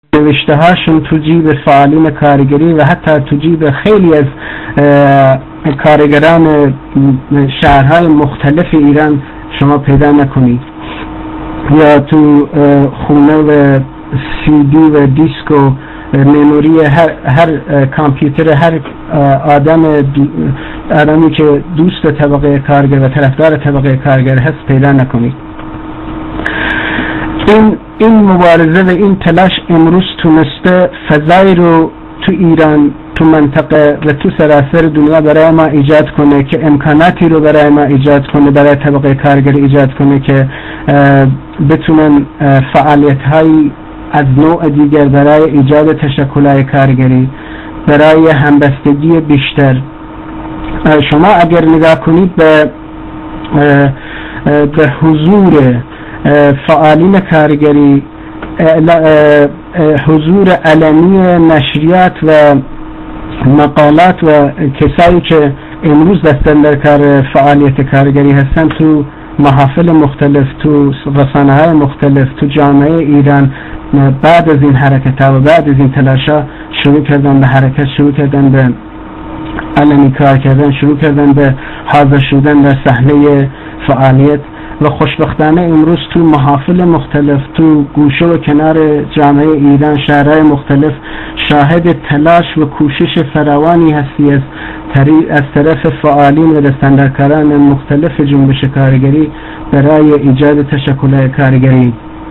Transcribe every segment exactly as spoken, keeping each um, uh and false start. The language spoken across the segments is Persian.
نوشته هاشون تو جیب فعالین کارگری و حتی تو جیب خیلی از کارگران شهرهای مختلف ایران شما پیدا نکنید، یا تو خونه و سی دی و دیسک و مموری هر, هر کامپیوتر هر آدم آدمی که دوست طبقه کارگر و طرفدار طبقه کارگر هست پیدا نکنید. این این مبارزه و این تلاش امروز تونسته فضایی رو تو ایران، تو منطقه و تو سراسر دنیا برای ما ایجاد کنه که امکاناتی رو برای ما ایجاد کنه، برای طبقه کارگر ایجاد کنه که بتونن فعالیت های از نوع دیگر برای ایجاد تشکل‌های کارگری، برای همبستگی بیشتر. شما اگر نگاه کنید به به حضور فعالین کارگری، حضور علنی نشریات و مقالات و کسایی که امروز دستن در کار فعالیت کارگری هستن تو محافل مختلف، تو رسانه‌های مختلف، تو جامعه ایران، بعد از این حرکت ها و بعد از این تلاشا شروع کردن به حرکت، شروع کردن به علنی کار کردن، شروع کردن به حاضر شدن در صحنه فعالیت. و خوشبختانه امروز تو محافل مختلف، تو گوشه و کنار جامعه ایران، شهرهای مختلف شاهد تلاش و کوشش فراوانی هستی از از طرف فعالین و دستاندرکاران مختلف جنبش کارگری برای ایجاد تشکل‌های کارگری،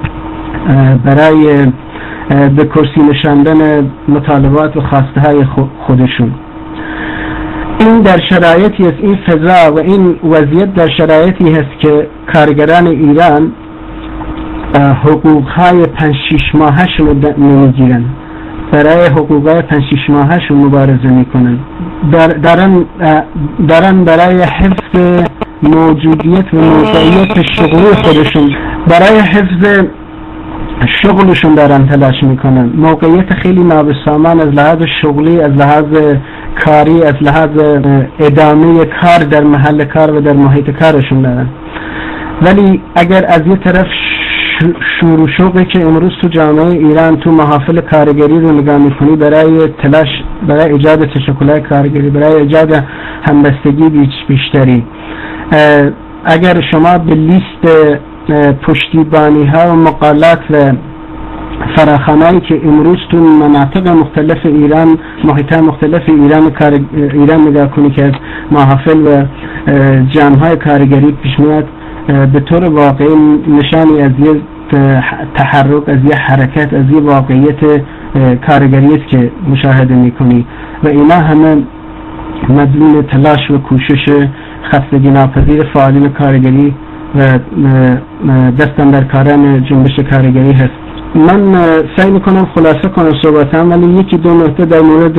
برای به کرسی نشاندن مطالبات و خواستهای خودشون. این در شرایطی است، این فضا و این وضعیت در شرایطی هست که کارگران ایران حقوقهای پنج شیش ماهشون رو نمیگیرن، برای حقوقهای پنج شیش ماهشون مبارزه میکنن، دارن دارن برای حفظ موجودیت و موقعیت شغلی خودشون، برای حفظ شغلشون دارن تلاش میکنن. موقعیت خیلی نابسامان از لحاظ شغلی، از لحاظ کاری، از لحاظ ادامه کار در محل کار و در محیط کارشون دارن. ولی اگر از یه طرف شور و شوقی که امروز تو جامعه ایران تو محافل کارگری رو نگاه میکنی برای تلاش، برای ایجاد تشکل‌های کارگری، برای ایجاد همبستگی بیشتری، اگر شما به لیست پشتیبانی ها و مقالات و فراخوانایی که امروز تو مناطق مختلف ایران، محیط مختلف ایران کار ایران نگاه کنی که از محافل و جمع‌های کارگری پیش میاد، به طور واقعی نشانی از یه تحرک، از یه حرکت، از یه واقعیت کارگری است که مشاهده میکنی و اینا همه مدلول تلاش و کوشش خستگی ناپذیر فعالین کارگری و دستاندرکاران جنبش کارگری هست. من سعی میکنم خلاصه کنم صحبتم، ولی یکی دو نکته در مورد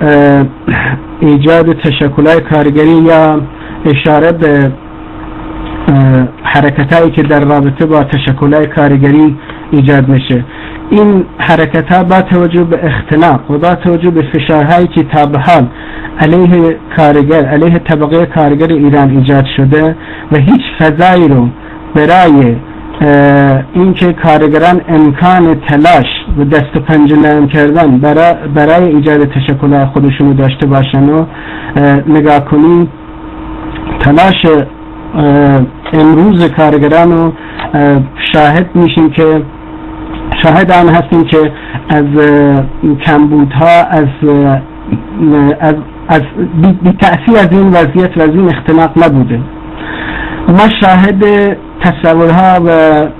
ایجاد تشکل‌های کارگری یا اشاره به حرکتایی که در رابطه با تشکل‌های کارگری ایجاد میشه. این حرکت‌ها با توجه به اختناق و با توجه به فشارهایی که تا به حال علیه کارگر، علیه طبقه کارگر ایران ایجاد شده و هیچ فضایی رو برای اینکه کارگران امکان تلاش و دست و پنجه نرم کردن برای, برای ایجاد تشکل‌های خودشون رو داشته باشن و نگاه کنیم، تلاش امروز کارگران رو شاهد میشیم که شاهد آن هستیم که از کمبودها، از از از بی تأثیر از این وضعیت و از این اختناق نبوده. ما شاهد تصورها و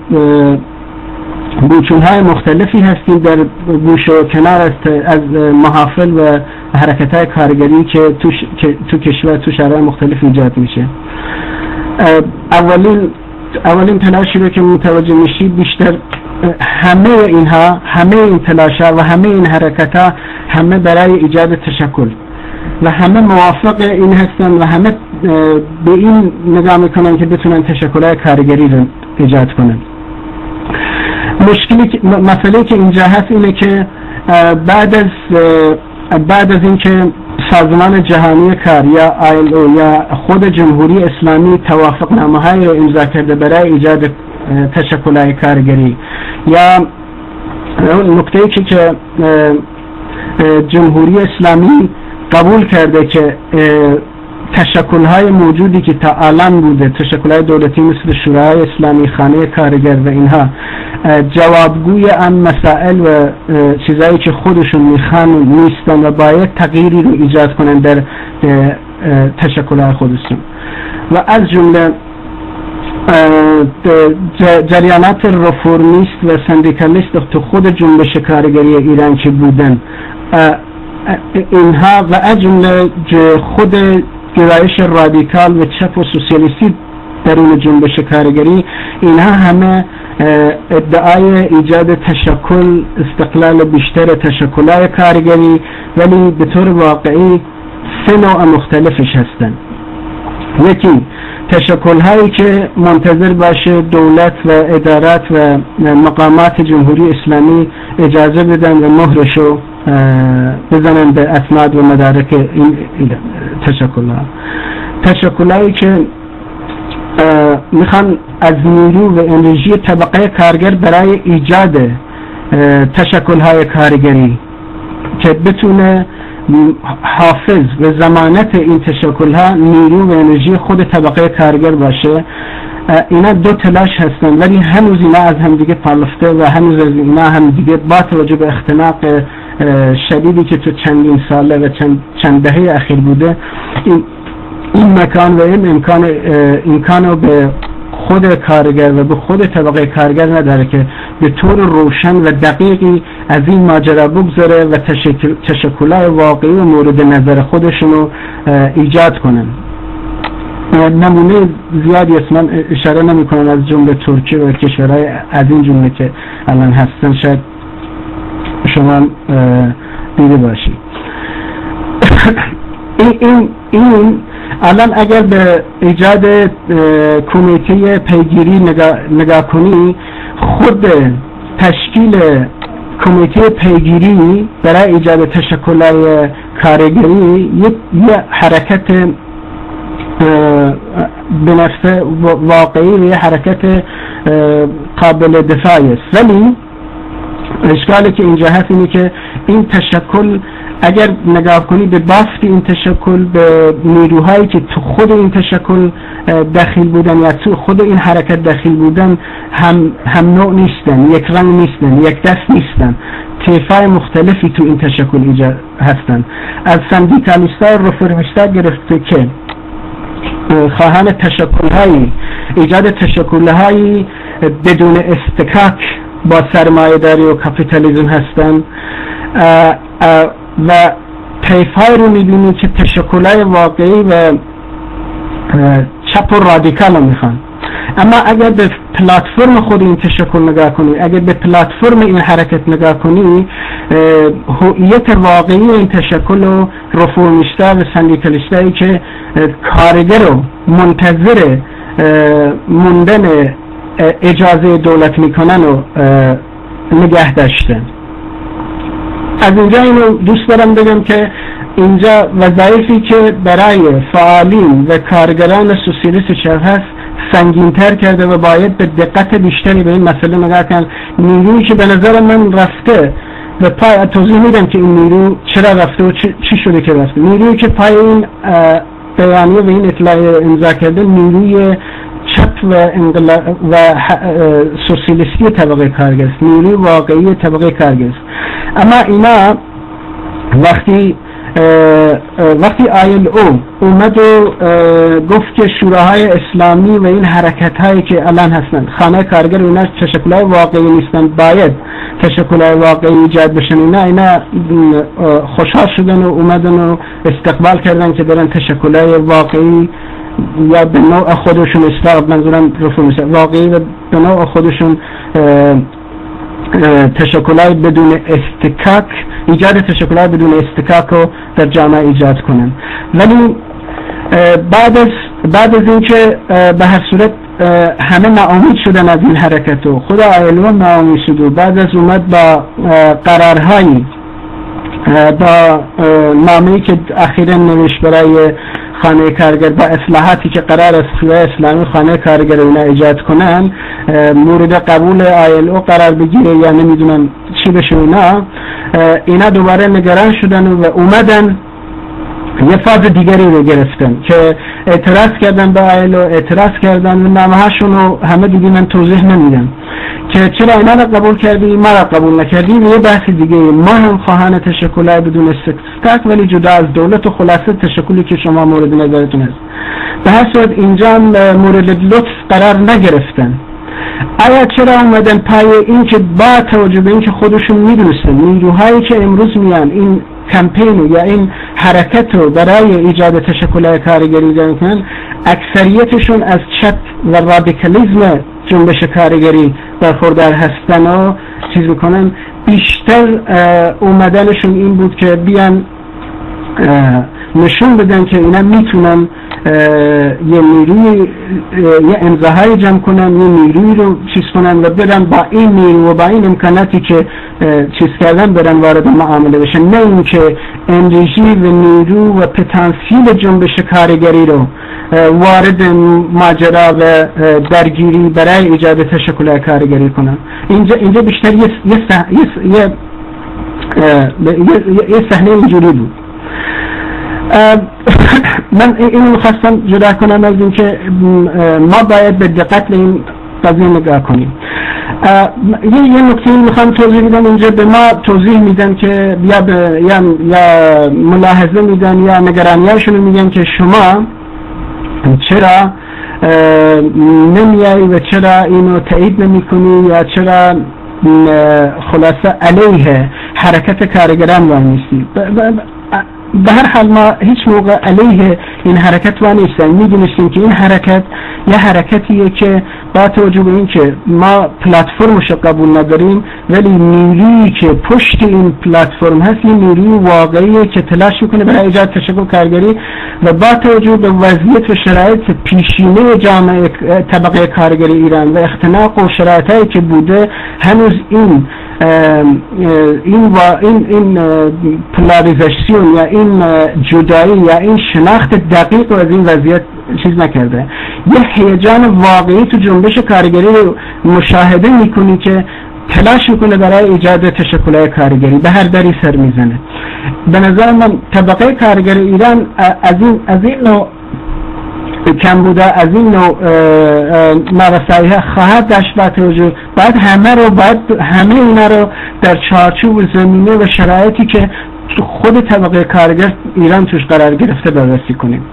گوشونهای مختلفی هستیم در گوش و کنار از محافل و حرکت‌های کارگری که تو, تو کشور، تو شهرهای مختلف ایجاد میشه. اولین اولین تلاشی رو که متوجه میشید، بیشتر همه اینها، همه این تلاش‌ها و همه این حرکت‌ها همه برای ایجاد تشکل و همه موافق این هستن و همه به این نگاه میکنن که بتونن تشکل‌های کارگری رو ایجاد کنن. مشکلی، مسئله که اینجا هست اینه که بعد از بعد از اینکه سازمان جهانی کار یا آی ال او یا خود جمهوری اسلامی توافقنامه‌هایی رو امضا کرده برای ایجاد تشکل‌های کارگری، یا نکته که که جمهوری اسلامی قبول کرده که تشکل‌های موجودی که تا الان بوده، تشکل‌های دولتی مثل شورای اسلامی، خانه کارگر و اینها، جوابگوی آن مسائل و چیزایی که خودشون میخوان نیستن و باید تغییری رو ایجاد کنن در تشکل‌های خودشون. و از جمله جریانات رفورمیست و سندیکالیست تو خود جنبش کارگری ایران که بودن، اینها و از جمله خود گرایش رادیکال و چپ و سوسیالیستی درون جنبش کارگری، اینها همه ادعای ایجاد تشکل، استقلال بیشتر تشکل‌های کارگری، ولی به طور واقعی سه نوع مختلفش هستند. یکی تشکل‌هایی که منتظر باشه دولت و ادارات و مقامات جمهوری اسلامی اجازه بدن و مهرشو بزنن به اسناد و مدارک این تشکل‌ها. تشکل‌هایی که میخوان از نیرو و انرژی طبقه کارگر برای ایجاد تشکل‌های کارگری که بتونه حافظ و ضمانت این تشکل‌ها نیرو و انرژی خود طبقه کارگر باشه، اینا دو تلاش هستن، ولی هنوز اینا از هم دیگه پالفته و هنوز از اینا هم دیگه با توجه به اختناق شدیدی که تو چندین ساله و چند, چند دهه اخیر بوده، این, این مکان و این امکان امکانو به خود کارگر و به خود طبقه کارگر نداره که به طور روشن و دقیقی از این ماجرا بگذاره و تشکل تشکل‌های واقعی و مورد نظر خودشونو ایجاد کنن. نمونه زیادی است، من اشاره نمی کنم، از جمله ترکیه و کشورهای از این جمله که الان هستن شاید شما دیده باشید. این این این الان اگر به ایجاد کمیته پیگیری نگاه, نگاه کنی، خود تشکیل کمیته پیگیری برای ایجاد تشکل‌های کارگری یک حرکت به نفس واقعی و یک حرکت قابل دفاعی است، ولی اشکالی که اینجا هست اینه که این تشکل اگر نگاه کنی به بافت این تشکل، به نیروهایی که تو خود این تشکل داخل بودن یا تو خود این حرکت داخل بودن هم هم نوع نیستن، یک رنگ نیستن، یک دست نیستن، طیفای مختلفی تو این تشکل ایجاد هستن. از سندیکالیستا و رفورمیستا گرفته که خواهان تشکل‌های ایجاد تشکل‌های بدون استکاک با سرمایه‌داری و کاپیتالیسم هستن، و طیف‌های رو می‌بینی که تشکل‌های واقعی و چپ و رادیکال رو میخوان. اما اگر به پلتفرم خود این تشکل نگاه کنی، اگر به پلتفرم این حرکت نگاه کنی، هویت واقعی این تشکل و رفورمیستا و سندیکالیستایی که کارگر رو منتظر موندن اجازه دولت میکنن و نگه داشتن. از اینجا اینو دوست دارم بگم که اینجا وظایفی که برای فعالین و کارگران سوسیالیست چپ هست سنگین‌تر کرده و باید به دقت بیشتری به این مسئله نگاه کنن. نیرویی که به نظر من رفته و پای توضیح میدم که این نیرو چرا رفته و چی شده که رفته. نیرویی که پای این بیانیه و این اطلاع امضا کرده نیروی چپ و انقلاب و سوسیالیستی طبقه کارگر است، نیروی واقعی طبقه کارگر است. اما اینا وقتی وقتی آیل او اومد و گفت که شوراهای اسلامی و این حرکت هایی که الان هستن خانه کارگر و اینا تشکل‌های واقعی نیستن، باید تشکل‌های واقعی ایجاد بشن، اینا اینا خوشحال شدن و اومدن و استقبال کردن که برن تشکل‌های واقعی یا به نوع خودشون اصلاح، منظورم رفورمیست واقعی و به نوع خودشون تشکل‌های بدون استکاک، ایجاد تشکل‌های بدون استکاک رو در جامعه ایجاد کنن. ولی بعد از بعد از اینکه به هر صورت همه ناامید شدن از این حرکت و خود آیلو ناامید شد و بعد از اومد با قرارهایی با نامه‌ای که اخیراً نوشت برای خانه کارگر با اصلاحاتی که قرار است توی اسلامی خانه کارگر اینا ایجاد کنن مورد قبول آی ال او قرار بگیره یا نمیدونم چی بشه اینا اینا دوباره نگران شدن و اومدن یه فاز دیگری رو گرفتن که اعتراض کردن به آی ال او، اعتراض کردن و نامه‌هاشون رو همه دیگه من توضیح نمیدم که چرا اینا رو قبول کردی ما رو قبول نکردی. یه بحث دیگه ما هم خواهان تشکل بدون استثبات ولی جدا از دولت و خلاصه تشکلی که شما مورد نظرتون است. به هر صورت اینجا مورد لطف قرار نگرفتن. آیا چرا اومدن پای این که با توجه به این که خودشون میدونستن نیروهایی که امروز میان این کمپین یا این حرکت رو برای ایجاد تشکل کارگری دارن کنن اکثریتشون از چپ و رادیکالیزم جنبش کارگری برخوردار هستن و چیز میکنن، بیشتر اومدنشون این بود که بیان نشون بدن که اینا میتونن یه نیروی یه امضاهای جمع کنن، یه نیروی رو چیز کنن و برن با این نیرو و با این امکاناتی که چیز کردن برن وارد معامله بشن، نه این که انرژی و نیرو و پتانسیل جنبش کارگری رو وارد ماجرا و درگیری برای ایجاد تشکل کارگری کنن. اینجا اینجا بیشتر یه یه یه یه صحنه اینجوری بود. من اینو میخواستم جدا کنم از این که ما باید به دقت به این قضیه نگاه کنیم. یه یه نکته میخوام توضیح بدم. اینجا به ما توضیح میدن که یا یا یا ملاحظه میدن یا نگرانیاشون میگن که شما چرا نمیایی و چرا اینو تایید نمیکنی یا چرا خلاصه علیه حرکت کارگران وای نیستی. به هر حال ما هیچ موقع علیه این حرکت وای نیستیم. میدونستیم که این حرکت یه حرکتیه که با توجه به این که ما پلتفرمش قبول نداریم ولی نیرویی که پشت این پلتفرم هست یه نیروی واقعیه که تلاش میکنه برای ایجاد تشکل کارگری و با توجه به وضعیت و شرایط پیشینه جامعه طبقه کارگری ایران و اختناق و شرایطی که بوده هنوز این این و این این پولاریزاسیون یا این جدایی یا این شناخت دقیق از این وضعیت چیز نکرده. یه هیجان واقعی تو جنبش کارگری رو مشاهده میکنی که تلاش میکنه برای ایجاد تشکل کارگری به هر دری سر میزنه. به نظر من طبقه کارگر ایران از این از این نوع کم بوده، از این نوع نارسایی ها خواهد داشت با توجه باید همه رو باید همه اینا رو در چارچوب و زمینه و شرایطی که خود طبقه کارگر ایران توش قرار گرفته بررسی کنیم.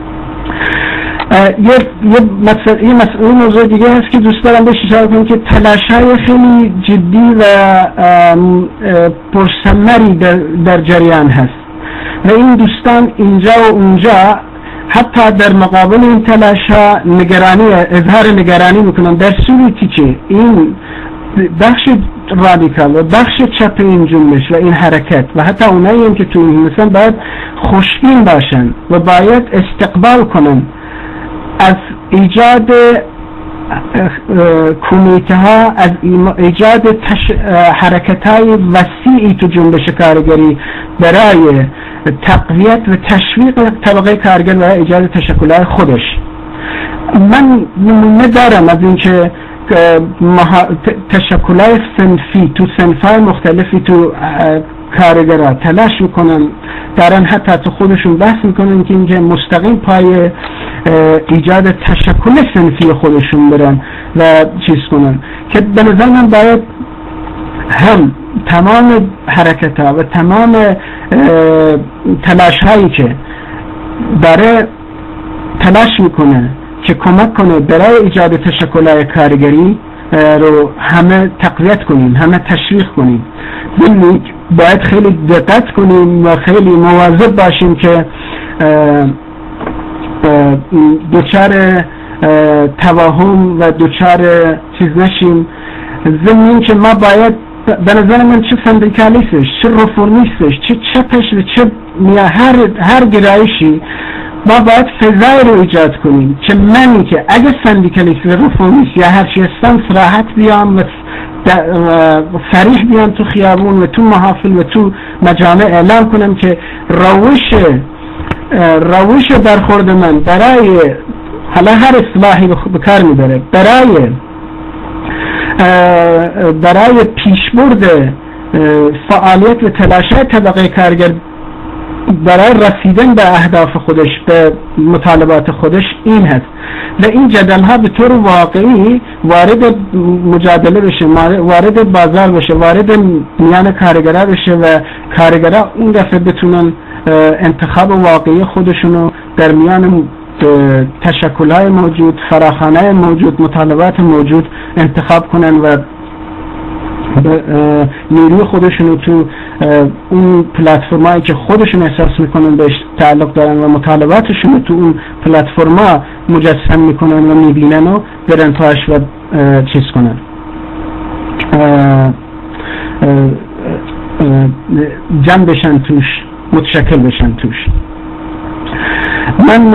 یه یه مسئله یه مسئله موضوع دیگه هست که دوست دارم بهش اشاره کنم که تلاش‌های خیلی جدی و پرثمری در, در جریان هست و این دوستان اینجا و اونجا حتی در مقابل این تلاش‌ها نگرانی اظهار نگرانی میکنن در صورتی که این بخش رادیکال و بخش چپ این جنبش و این حرکت و حتی اونایی هم که تو مثلا باید خوشبین باشن و باید استقبال کنن از ایجاد کمیته ها، از ایجاد حرکت های وسیعی تو جنبش کارگری برای تقویت و تشویق طبقه کارگر و ایجاد تشکل های خودش. من نمونه دارم از این که تشکل های صنفی تو صنف‌های مختلفی تو کارگرها تلاش میکنن، دارن حتی تو خودشون بحث میکنن که اینکه مستقیم پای ایجاد تشکل صنفی خودشون برن و چیز کنن که به نظر من باید هم تمام حرکت ها و تمام تلاش هایی که داره تلاش میکنه که کمک کنه برای ایجاد تشکل های کارگری رو همه تقویت کنیم، همه تشویق کنیم. ولی باید خیلی دقت کنیم و خیلی مواظب باشیم که دوچار توهم و دوچار چیز نشیم. ضمن که ما باید به نظر من چه سندیکالیستش، چه رفرمیستش، چه چپش و چه هر هر گرایشی ما باید فضای رو ایجاد کنیم که منی که اگه سندیکالیست و رفرمیست یا هر چی هستم صراحت بیام و صریح بیام تو خیابون و تو محافل و تو مجامع اعلام کنم که روش روش برخورد من برای حالا هر اصلاحی به کار میبره برای برای پیشبرد فعالیت و تلاش‌های طبقه کارگر برای رسیدن به اهداف خودش، به مطالبات خودش این هست و این جدل ها به طور واقعی وارد مجادله بشه، وارد بازار بشه، وارد میان کارگرها بشه و کارگرها اون دفعه بتونن انتخاب واقعی خودشونو در میان تشکل‌های موجود، فراخوان‌های موجود، مطالبات موجود انتخاب کنن و نیروی خودشونو تو اون پلتفرمایی که خودشون احساس میکنن بهش تعلق دارن و مطالباتشونو تو اون پلتفرما مجسم میکنن و میبینن و برن پاش و چیز کنن، جمع بشن توش، متشکل بشن توش. من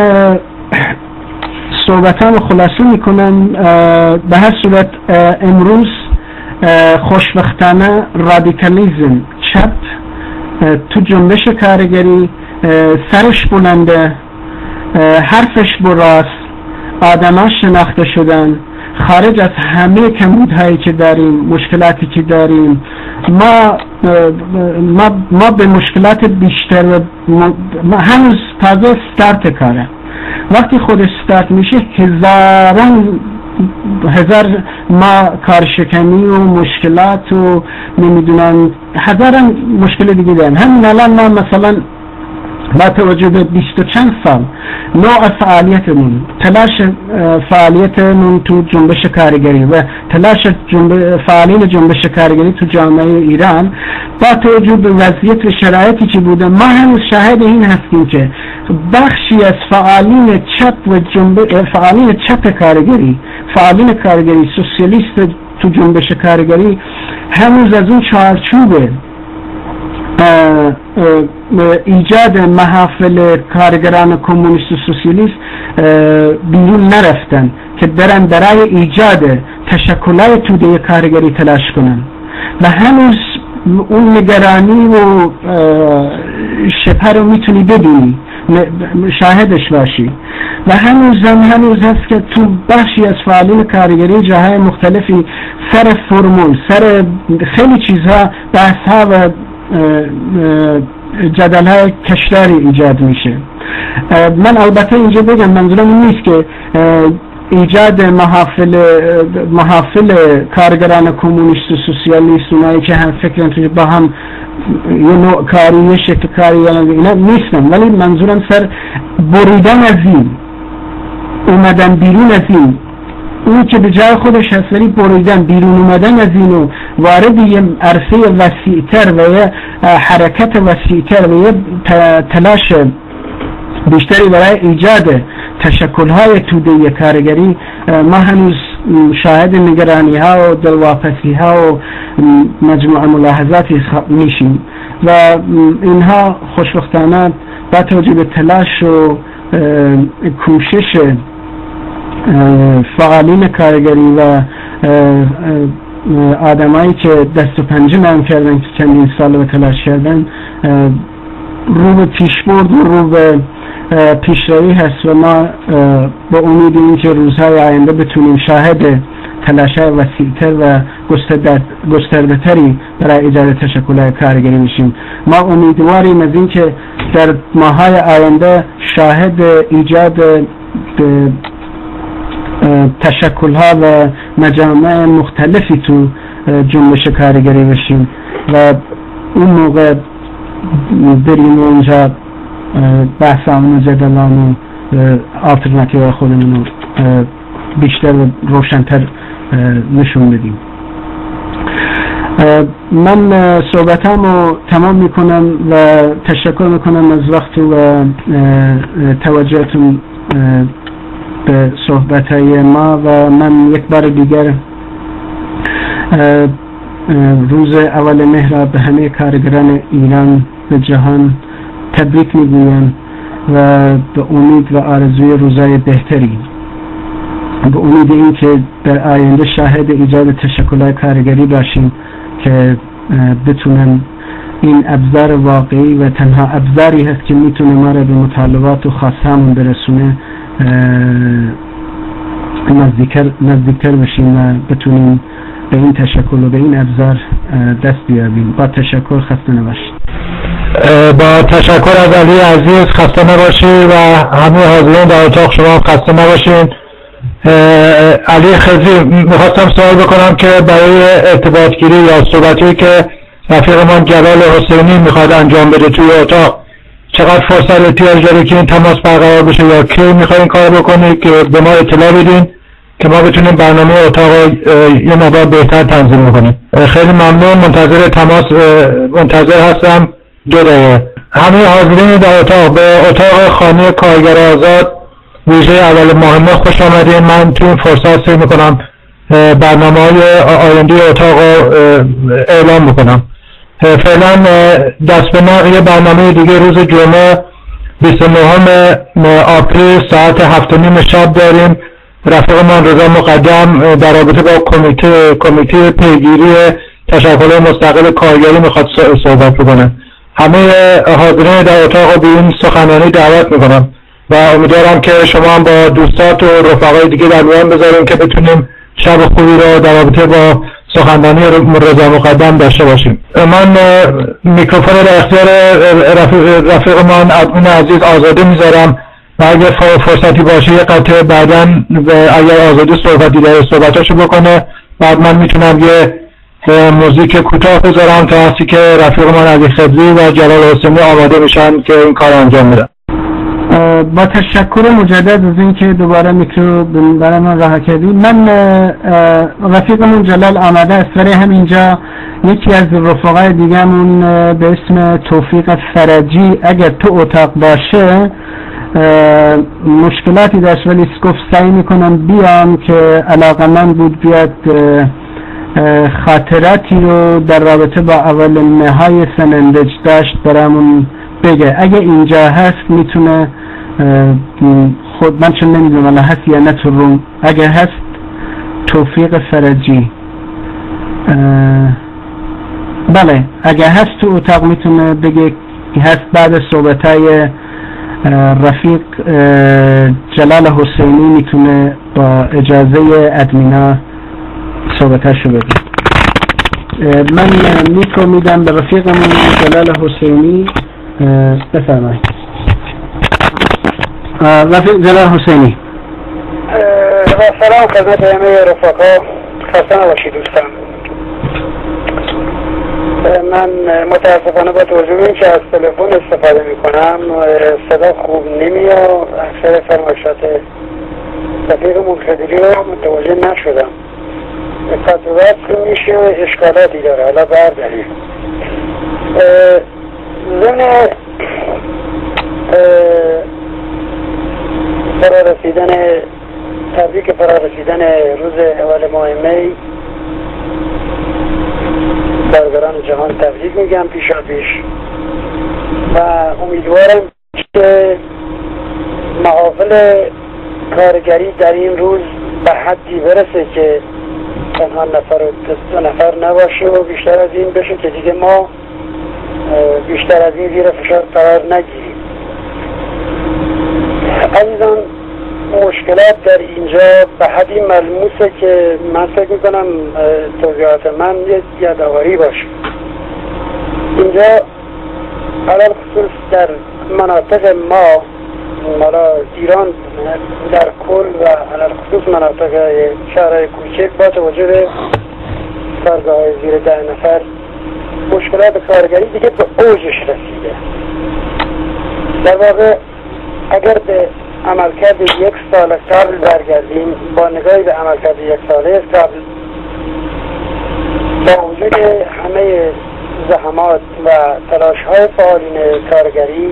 صحبتام رو خلاصه میکنم. به هر صورت امروز خوشبختانه رادیکالیزم چپ تو جنبش کارگری سرش بلنده، حرفش براست، آدماش شناخته شدن، خارج از همه کمبودهایی که داریم، مشکلاتی که داریم. ما ما, ما به مشکلات بیشتر و ما هنوز تازه استارت کاره. وقتی خود استارت میشه هزاران هزار ما کارشکنی و مشکلات و نمیدونم هزاران مشکل دیگه داریم. همین الان ما مثلا با توجه به بیست و چند سال نوع فعالیتمون، تلاش فعالیتمون تو جنبش کارگری و تلاش جنب... فعالین جنبش کارگری تو جامعه ایران، با توجه به وضعیت و شرایطی که بوده، ما هنوز شاهد این هستیم که بخشی از فعالین چپ و جنب... فعالین چپ کارگری، فعالین کارگری سوسیالیست تو جنبش کارگری هنوز از اون چارچوب ایجاد محافل کارگران کمونیست و سوسیالیست بیرون نرفتن که برن برای ایجاد تشکلات توده کارگری تلاش کنن و هنوز اون نگرانی و شبه رو میتونی ببینی، شاهدش باشی و هنوز هم هنوز هست که تو بخشی از فعالین کارگری جاهای مختلفی سر فرمول، سر خیلی چیزها، بحثها و جدل های کشداری ایجاد میشه. من البته اینجا بگم منظورم این نیست که ایجاد محافل محافل کارگران کمونیست و سوسیالیست، اونایی که هم فکرن توی با هم یه نوع کاری، یه شکل کاری، اینا نیستن، ولی منظورم سر بریدن از این، اومدن بیرون از این، اون که به جای خودش هست ولی بریدن، بیرون اومدن از اینو وارد یه عرصه وسیع‌تر و یه حرکت وسیع‌تر و یه تلاش بیشتری برای ایجاد تشکل‌های توده کارگری، ما هنوز شاهد نگرانی‌ها و دلواپسی‌ها و مجموعه ملاحظاتی میشیم و اینها خوشبختانه با توجه به تلاش و کوشش فعالین کارگری و آدمایی که دست و پنجه نرم کردن که چندین سال به تلاش کردن، رو به پیشبرد و رو به پیشروی هست و ما با امید این که روزهای آینده بتونیم شاهد تلاش‌های وسیع‌تر و گسترده تری برای ایجاد تشکل‌های کارگری میشیم. ما امیدواریم از این که در ماه‌های آینده شاهد ایجاد تشکل‌ها و مجامع مختلفی تو جنبش کارگری بشیم و اون موقع بریم اونجا بحثامون و جدلامون آلترناتیو خودمون بیشتر و روشن‌تر نشون بدیم. من صحبتامو تمام میکنم و تشکر میکنم از وقت و توجهتون به صحبتهای ما و من یک بار دیگر روز اول مهر به همه کارگران ایران و جهان تبریک میگویم و به امید و آرزوی روزهای بهتری، به امید این که در آینده شاهد ایجاد تشکل‌های کارگری باشیم که بتونن این ابزار واقعی و تنها ابزاری هست که میتونه ما را به مطالبات و خواستهامون برسونه نزدیکتر نزدیکتر بشیم و بتونیم به این تشکل و به این ابزار دست بیابیم. با تشکر، خسته نباشید. با تشکر از علی عزیز، خسته نباشید و همه حاضرین در اتاق شما خسته نباشید. علی خضری، میخواستم سوال بکنم که برای ارتباط گیری یا صحبتی که رفیقمان جلال حسینی میخواد انجام بده توی اتاق چقدر فرصت احتیاج داره که این تماس برقرار بشه یا کی میخواین این کار بکنید که به ما اطلاع بدین که ما بتونیم برنامه اتاق یه مقدار بهتر تنظیم کنیم. خیلی ممنون، منتظر تماس منتظر هستم. دو دقیقه. همه حاضرین در اتاق به اتاق خانه کارگر آزاد ویژه اول ماه ماه خوش آمدین. من تو این فرصت سعی میکنم برنامه های آینده اتاق اعلام بکنم. فعلا دست به نقل یه برنامه دیگه روز جمعه بیست و نهم آپریل ساعت هفت و نیم شب داریم. رفیقمان رضا مقدم در رابطه با کمیته کمیته پیگیری تشکل مستقل کارگری میخواد صحبت بکنه. همه حاضرین در اتاق به این سخنرانی دعوت میکنم و امیدوارم که شما هم با دوستات و رفقای دیگه در میان بذاریم که بتونیم شب خوبی رو در رابطه با سخنرانی رضا مقدم داشته باشیم. من میکروفون در اختیار رفیق رفیقمان ادمین عزیز آزاده میذارم و اگر فرصتی باشه یه قطعه بعداً اگر آزاده صحبتی داره صحبتاشو بکنه، بعد من میتونم یه موزیک کوتاه بذارم تا وقتی که رفیقمان علی خضری و جلال حسینی آماده میشن که این کار انجام میدن. با تشکر مجدد از اینکه دوباره میکرو برای من راه کردید. من رفیقمون جلال آمده است ولی همینجا یکی از رفقای دیگه‌مون به اسم توفیق فرجی اگر تو اتاق باشه مشکلاتی داشت ولی گفت سعی میکنم بیام که علاقمند بود بیاد خاطراتی رو در رابطه با اول نهای سنندج داشت برامون بگه. اگه اینجا هست میتونه خود من چون نمیدونم الان هست یا نه تو روم. اگه هست توفیق فرجی بله اگه هست تو اتاق میتونه بگه هست بعد صحبتای رفیق جلال حسینی میتونه با اجازه ادمینا صحبتاشو بگه. من میکرو میدم به رفیقمون جلال حسینی. بفرمایید. رفیق جلال حسینی. سلام خدمت همه رفقا، خسته نباشید دوستان. من متاسفانه با توجه به اینکه از تلفن استفاده میکنم صدا خوب نمیاد، اکثر فرمایشات رفیقمون خضری رو متوجه نشدم. تطبیقات میشه اشکالاتی داره، حالا برداریم ضمن فرا رسیدن تبریک فرا رسیدن روز اول ماه می کارگران جهان تبریک میگم پیشا پیش و امیدوارم که محافل کارگری در این روز به حدی برسه که تنها نفر و دو نفر نباشه و بیشتر از این بشه که دیگه ما بیشتر از این زیر فشار قرار نگیریم. عزیزان مشکلات در اینجا به حدی ملموسه که من فکر میکنم توضیحات من یه یادآوری باشه. اینجا علال خصوص در مناطق ما مالا ایران در کل و علال خصوص مناطق شهرهای کوچک با توجه به کارگاه زیر ده نفر مشکلات کارگری دیگه به اوجش رسیده. در واقع اگر به عملکرد یک سال قبل برگردیم با نگاهی به عملکرد یک ساله قبل با وجود همه زحمات و تلاش های فعالین کارگری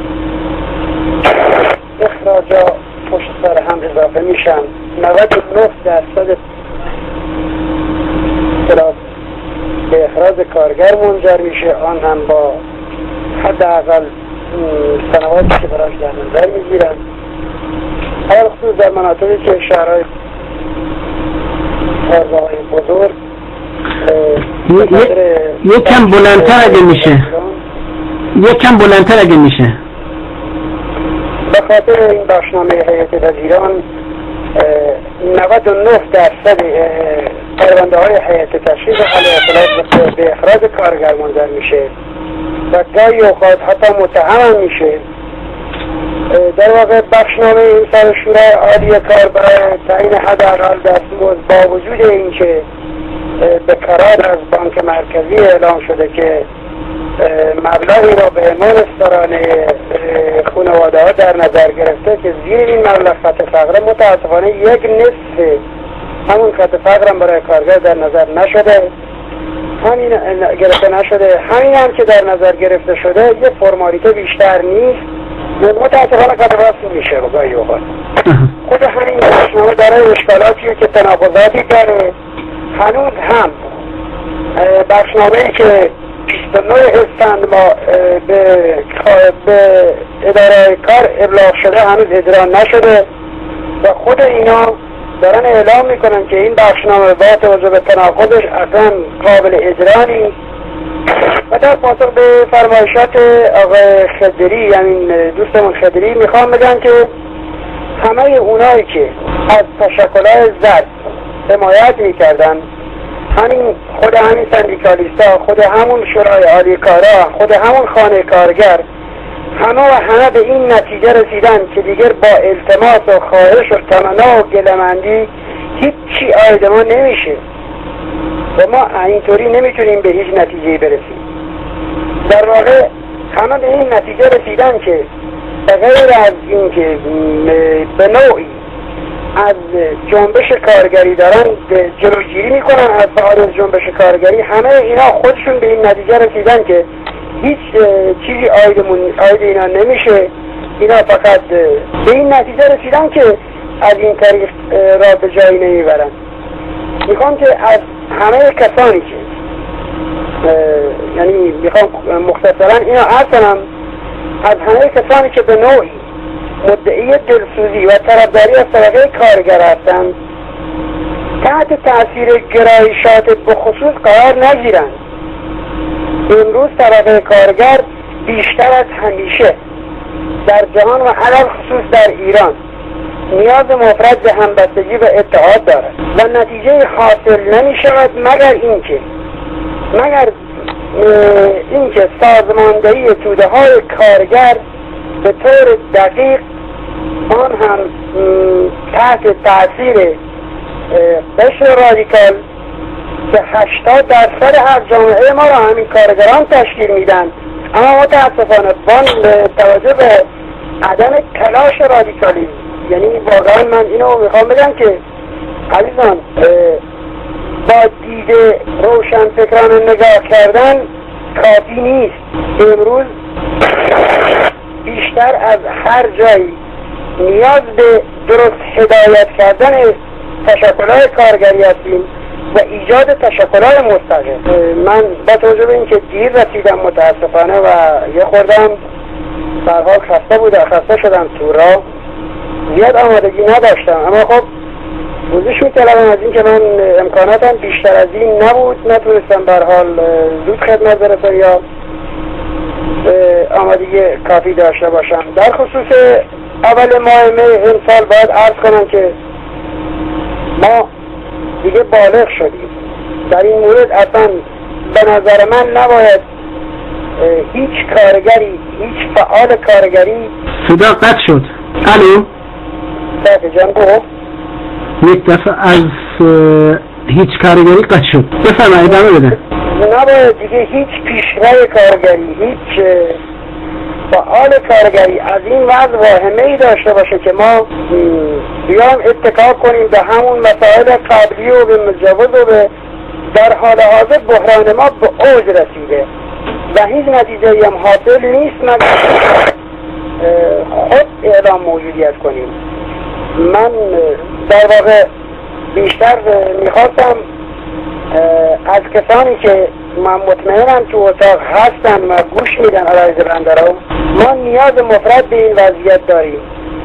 اخراجات پشت سر هم اضافه میشن. نود و نه درصد به اخراج کارگر منجر میشه، آن هم با حداقل سنواتی که براش در نظر میگیرن. حال خصوص در مناطقی که شهرهای کارگاه‌های بزرگ یک کم بلندتر اگه میشه یک کم بلندتر اگه میشه به خاطر این بخشنامه هیئت وزیران نود و نه درصد پرونده های هیئت تشخیص حل اختلاف به اخراج کارگر منجر میشه و گاهی اوقات حتی متهم میشه. در واقع بخشنامه این سر شورای عالی کار برای تعیین حداقل دستمزد با وجود اینکه به قرار از بانک مرکزی اعلام شده که مبلغی را به مسترانه خانواده ها در نظر گرفته که زیر این مبلغ خط فقر، متاسفانه یک نصف همون خط فقر هم برای کارگر در نظر نشده، همین گرفته نشده. همین هم که در نظر گرفته شده یه فرمالیته بیشتر نیست، متاسفانه خط راست میشه گاهی اوقات. خود همین بخشنامه داره اشکالاتیه که تناقضاتی داره. هنوز هم بخشنامه‌ای که بیست و نه اسفند ما به به اداره کار ابلاغ شده هنوز اجرا نشده و خود اینا دارن اعلام میکنن که این بخشنامه با توجه به تناقضش اصلا قابل اجرا نیست. و در پاسخ به فرمایشات آقای خدری، همین دوستمون خدری، میخوام بگم که همه اونایی که از تشکلات زرد حمایت میکردن، همین خود همین سندیکالیستا، خود همون شورای عالی کارا، خود همون خانه کارگر، همه و همه به این نتیجه رسیدن که دیگر با التماس و خواهش و تمنا و گله‌مندی هیچی آید ما نمیشه و ما اینطوری نمیتونیم به هیچ نتیجه برسیم. در واقع همه به این نتیجه رسیدن که غیر از این که به نوعی از جنبش کارگری دارن جلوگیری میکنن از فعالیت جنبش کارگری، همه اینا خودشون به این نتیجه رسیدن که هیچ چیزی آیدمون آید اینا نمیشه. اینا فقط به این نتیجه رسیدن که از این طریق را به جایی نمیبرن. میخوام که از همه کسانی که یعنی میخوام مختصرا اینا اصلا از همه کسانی که به نوعی مدعی دلسوزی و طرفداری از طبقه کارگر هستند تحت تأثیر گرایشات بخصوص قرار نگیرند. امروز طبقه کارگر بیشتر از همیشه در جهان و علل خصوص در ایران نیاز مفرط به همبستگی و اتحاد دارد و نتیجه حاصل نمی شود مگر اینکه مگر اینکه سازماندهی توده های کارگر به طور دقیق، آن هم تحت تاثیر قشر رادیکال که هشتاد درصد از جامعه ما را همین کارگران تشکیل میدن، اما متاسفانه با توجه به عدم تلاش رادیکالی، یعنی واقعا من اینو میخوام بگم که عزیزان با دید روشن فکرانه نگاه کردن کافی نیست. امروز بیشتر از هر جایی نیاز به درست هدایت کردن تشکل‌های کارگری هستیم و ایجاد تشکل‌های مستقل. من با توجه به اینکه دیر رسیدم متاسفانه و یه خوردم در حال خسته بودم خسته شدم تو راه، زیاد آمادگی نداشتم، اما خب روزش می‌طلبم از این که من امکاناتم بیشتر از این نبود، نتونستم به هر حال زود خدمت برسم یا آمادگی کافی داشته باشم. در خصوص اول ماه می این سال باید عرض کنم که ما دیگه بالغ شدیم. در این مورد اصلا به نظر من نباید هیچ کارگری، هیچ فعال کارگری. صدا قطع شد. الو صافی جان گفت یک دفعه از هیچ کارگری قطع شد. بفرمایید ادامه بده. نباید دیگه هیچ پیشرو کارگری، هیچ فعال کارگری از این وضع واهمه‌ای داشته باشه که ما بیایم اتکا کنیم به همون مسائل قبلی و به مجوز و به در حال حاضر بحران ما به اوج رسیده و هیچ نتیجه‌ای هم حاصل نیست مگر خود اعلام موجودیت کنیم. من در واقع بیشتر میخواستم از کسانی که من مطمئنم تو اتاق هستن و گوش میدن علایز بنده رو، ما نیاز مفرط به این وضعیت داریم.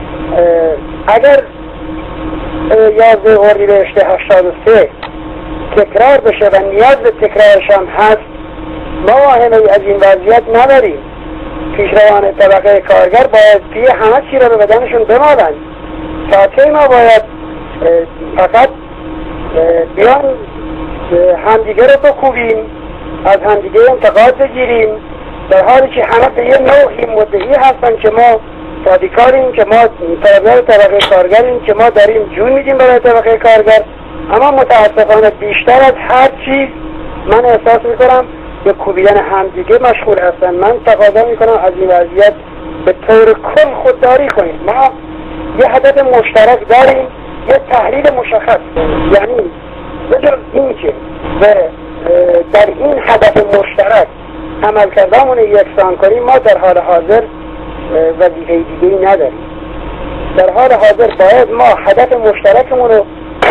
اگر یازده اردیبهشت هشتاد و سه تکرار بشه و نیاز به تکرارش هم هست، ما واهمه از این وضعیت نداریم. پیشروان طبقه کارگر باید پیه همه چی رو به بدنشون بمالن. تا چه ما باید فقط بیان همدیگه رو بکوبیم، از همدیگه انتقاد بگیریم، در حالی که همه به یه نوعی مدعی هستن که ما رادیکالیم، که ما طرفدار طبقه کارگریم، که ما داریم جون میدیم برای طبقه کارگر. اما متاسفانه بیشتر از هر چیز من احساس میکنم به کوبیدن همدیگه مشغول هستن. من تقاضا میکنم از این وضعیت به طور کل خودداری کنیم. ما یه هدف مشترک داریم، یه تحلیل مشخص، یعنی بجز این که در این هدف مشترک عمل کردامون یکسان کنیم، ما در حال حاضر وظیفه دیگه‌ای نداریم. در حال حاضر باید ما هدف مشترکمون رو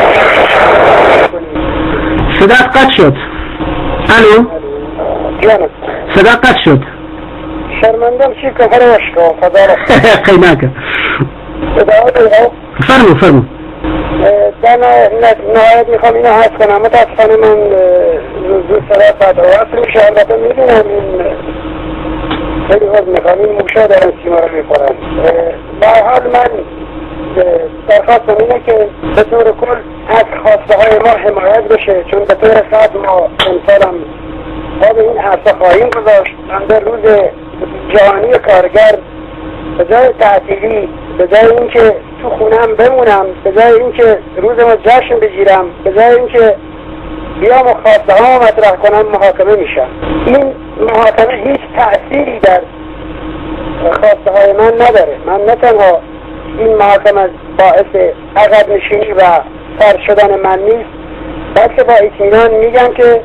صدا قطع شد. الو جانم صدا قطع شد. شرمندم چی که هر وشکا خدا را قیمکه صدا دیگه فرمو فرمو. در نهایت میخوام اینو حس کنم. متاسفانه من روز سراغ بعد واسه میشه، البته میدونم این خیلی وقت میخوام این موشا دارن سیما رو میخورن. به حال من درخواستم اینه که به طور کل از خواسته های ما حمایت بشه، چون به طور خاص ما امسالم ما به این عرصه خواهیم گذاشت. من در روز جهانی کارگر به جای تعطیلی، به جای اینکه تو خونم بمونم، به جای اینکه روز ما جشن بگیرم، به جای اینکه بیام و خواسته ها مطرح کنم، محاکمه میشم. این محاکمه هیچ تأثیری در خواسته های من نداره. من نه تنها این محاکمه باعث عقب نشینی و سر شدن من نیست، بلکه با اطمینان میگم که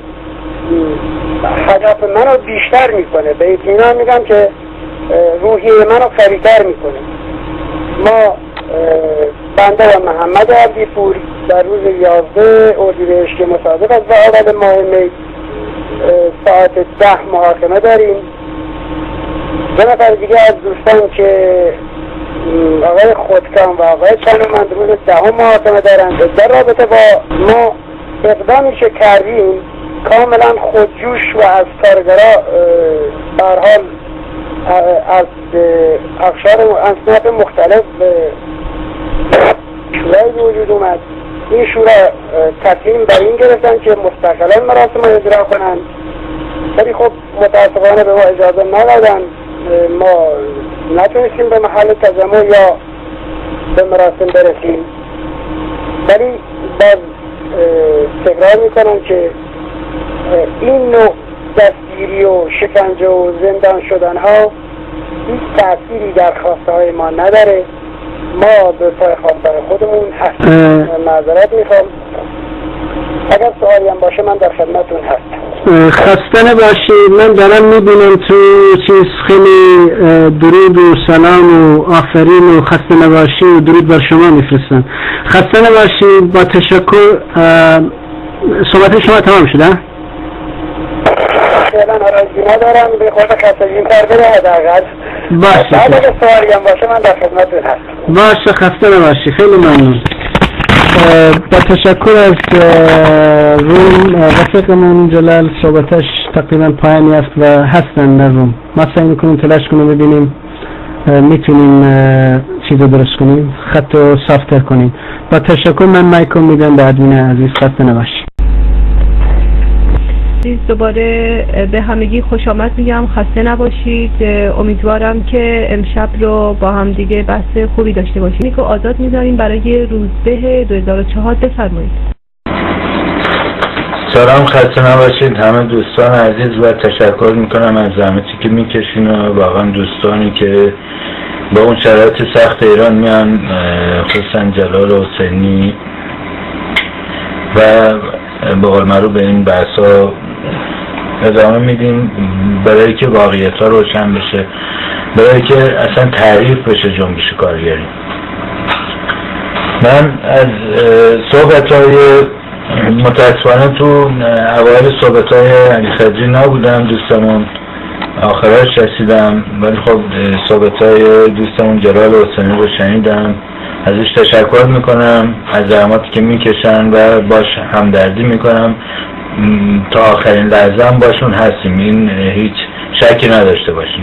هدف منو بیشتر میکنه. به اطمینان میگم که روحیه منو قوی‌تر میکنه. ما بنده و محمد عبدی‌پور در روز یازده اردیبهشت که مصادف است با اول ماه می ساعت ده محاکمه داریم. دو نفر دیگه از دوستان که آقای خودکام و آقای چنومند روز دهم محاکمه دارند. در رابطه با ما اقدامی که کردیم کاملا خودجوش و از کارگرها به هر حال از اقشار اصناف مختلف شورای به وجود اومد. این شورا تصمیم بر این گرفتن که مستقلا مراسم رو اجرا کنن، ولی خب متاسفانه به ما اجازه ندادن. ما نتونستیم به محل تجمع یا به مراسم برسیم. ولی باز تکرار میکنم که این نوع دستگیری و شکنجه و زندان شدن ها هیچ تأثیری در خواسته های ما نداره. ما به پای خواسته خودمون هست. معذرت میخوام، اگر سوالی هم باشه من در خدمتون هستم. خسته نباشید. من دارم میبینم تو چیز خیلی درود و سلام و آفرین و خسته نباشید و درود بر شما میفرستن. خسته نباشید. با تشکر. صحبت شما تمام شده؟ فعلا آرزو ندارم، به خود خستگی تر بره حداقل. باشه. بعد اگه سوالی هم باشه من در خدمتتون هستم. باشه خسته نباشی. خیلی ممنون. با تشکر از روم رفیقمون جلال، صحبتش تقریبا پایانی است و هستن در روم. ما سعی میکنیم تلاش کنیم ببینیم میتونیم چیزو درست کنیم، خط رو صافتر کنیم. با تشکر. من مایکو میدم به ادمین عزیز. خسته نباشی. دوباره به همگی خوش آمد میگم. خسته نباشید. امیدوارم که امشب رو با هم دیگه بحث خوبی داشته باشیم. میکو آزاد میذاریم برای روزبه دو هزار و چهار. بفرمایید. سلام، خسته نباشید همه دوستان عزیز و تشکر میکنم از زحمتی که میکشین و واقعا دوستانی که با اون شرایط سخت ایران میان، خصوصا جلال حسینی و به قول معروف به این بحثا ادامه میدیم برای که واقعیت ها روشن بشه، برای که اصلا تعریف بشه جنبش کارگری. من از صحبت های متاسفانه تو اوایل صحبت های علی خضری نبودم، دوستمون آخرش رسیدم، ولی خب صحبت های دوستمون جلال حسینی رو شنیدم. ازش تشکر میکنم از زحماتی که میکشن و باش همدردی میکنم. تا آخرین لحظه هم باشون هستیم، این هیچ شکی نداشته باشیم.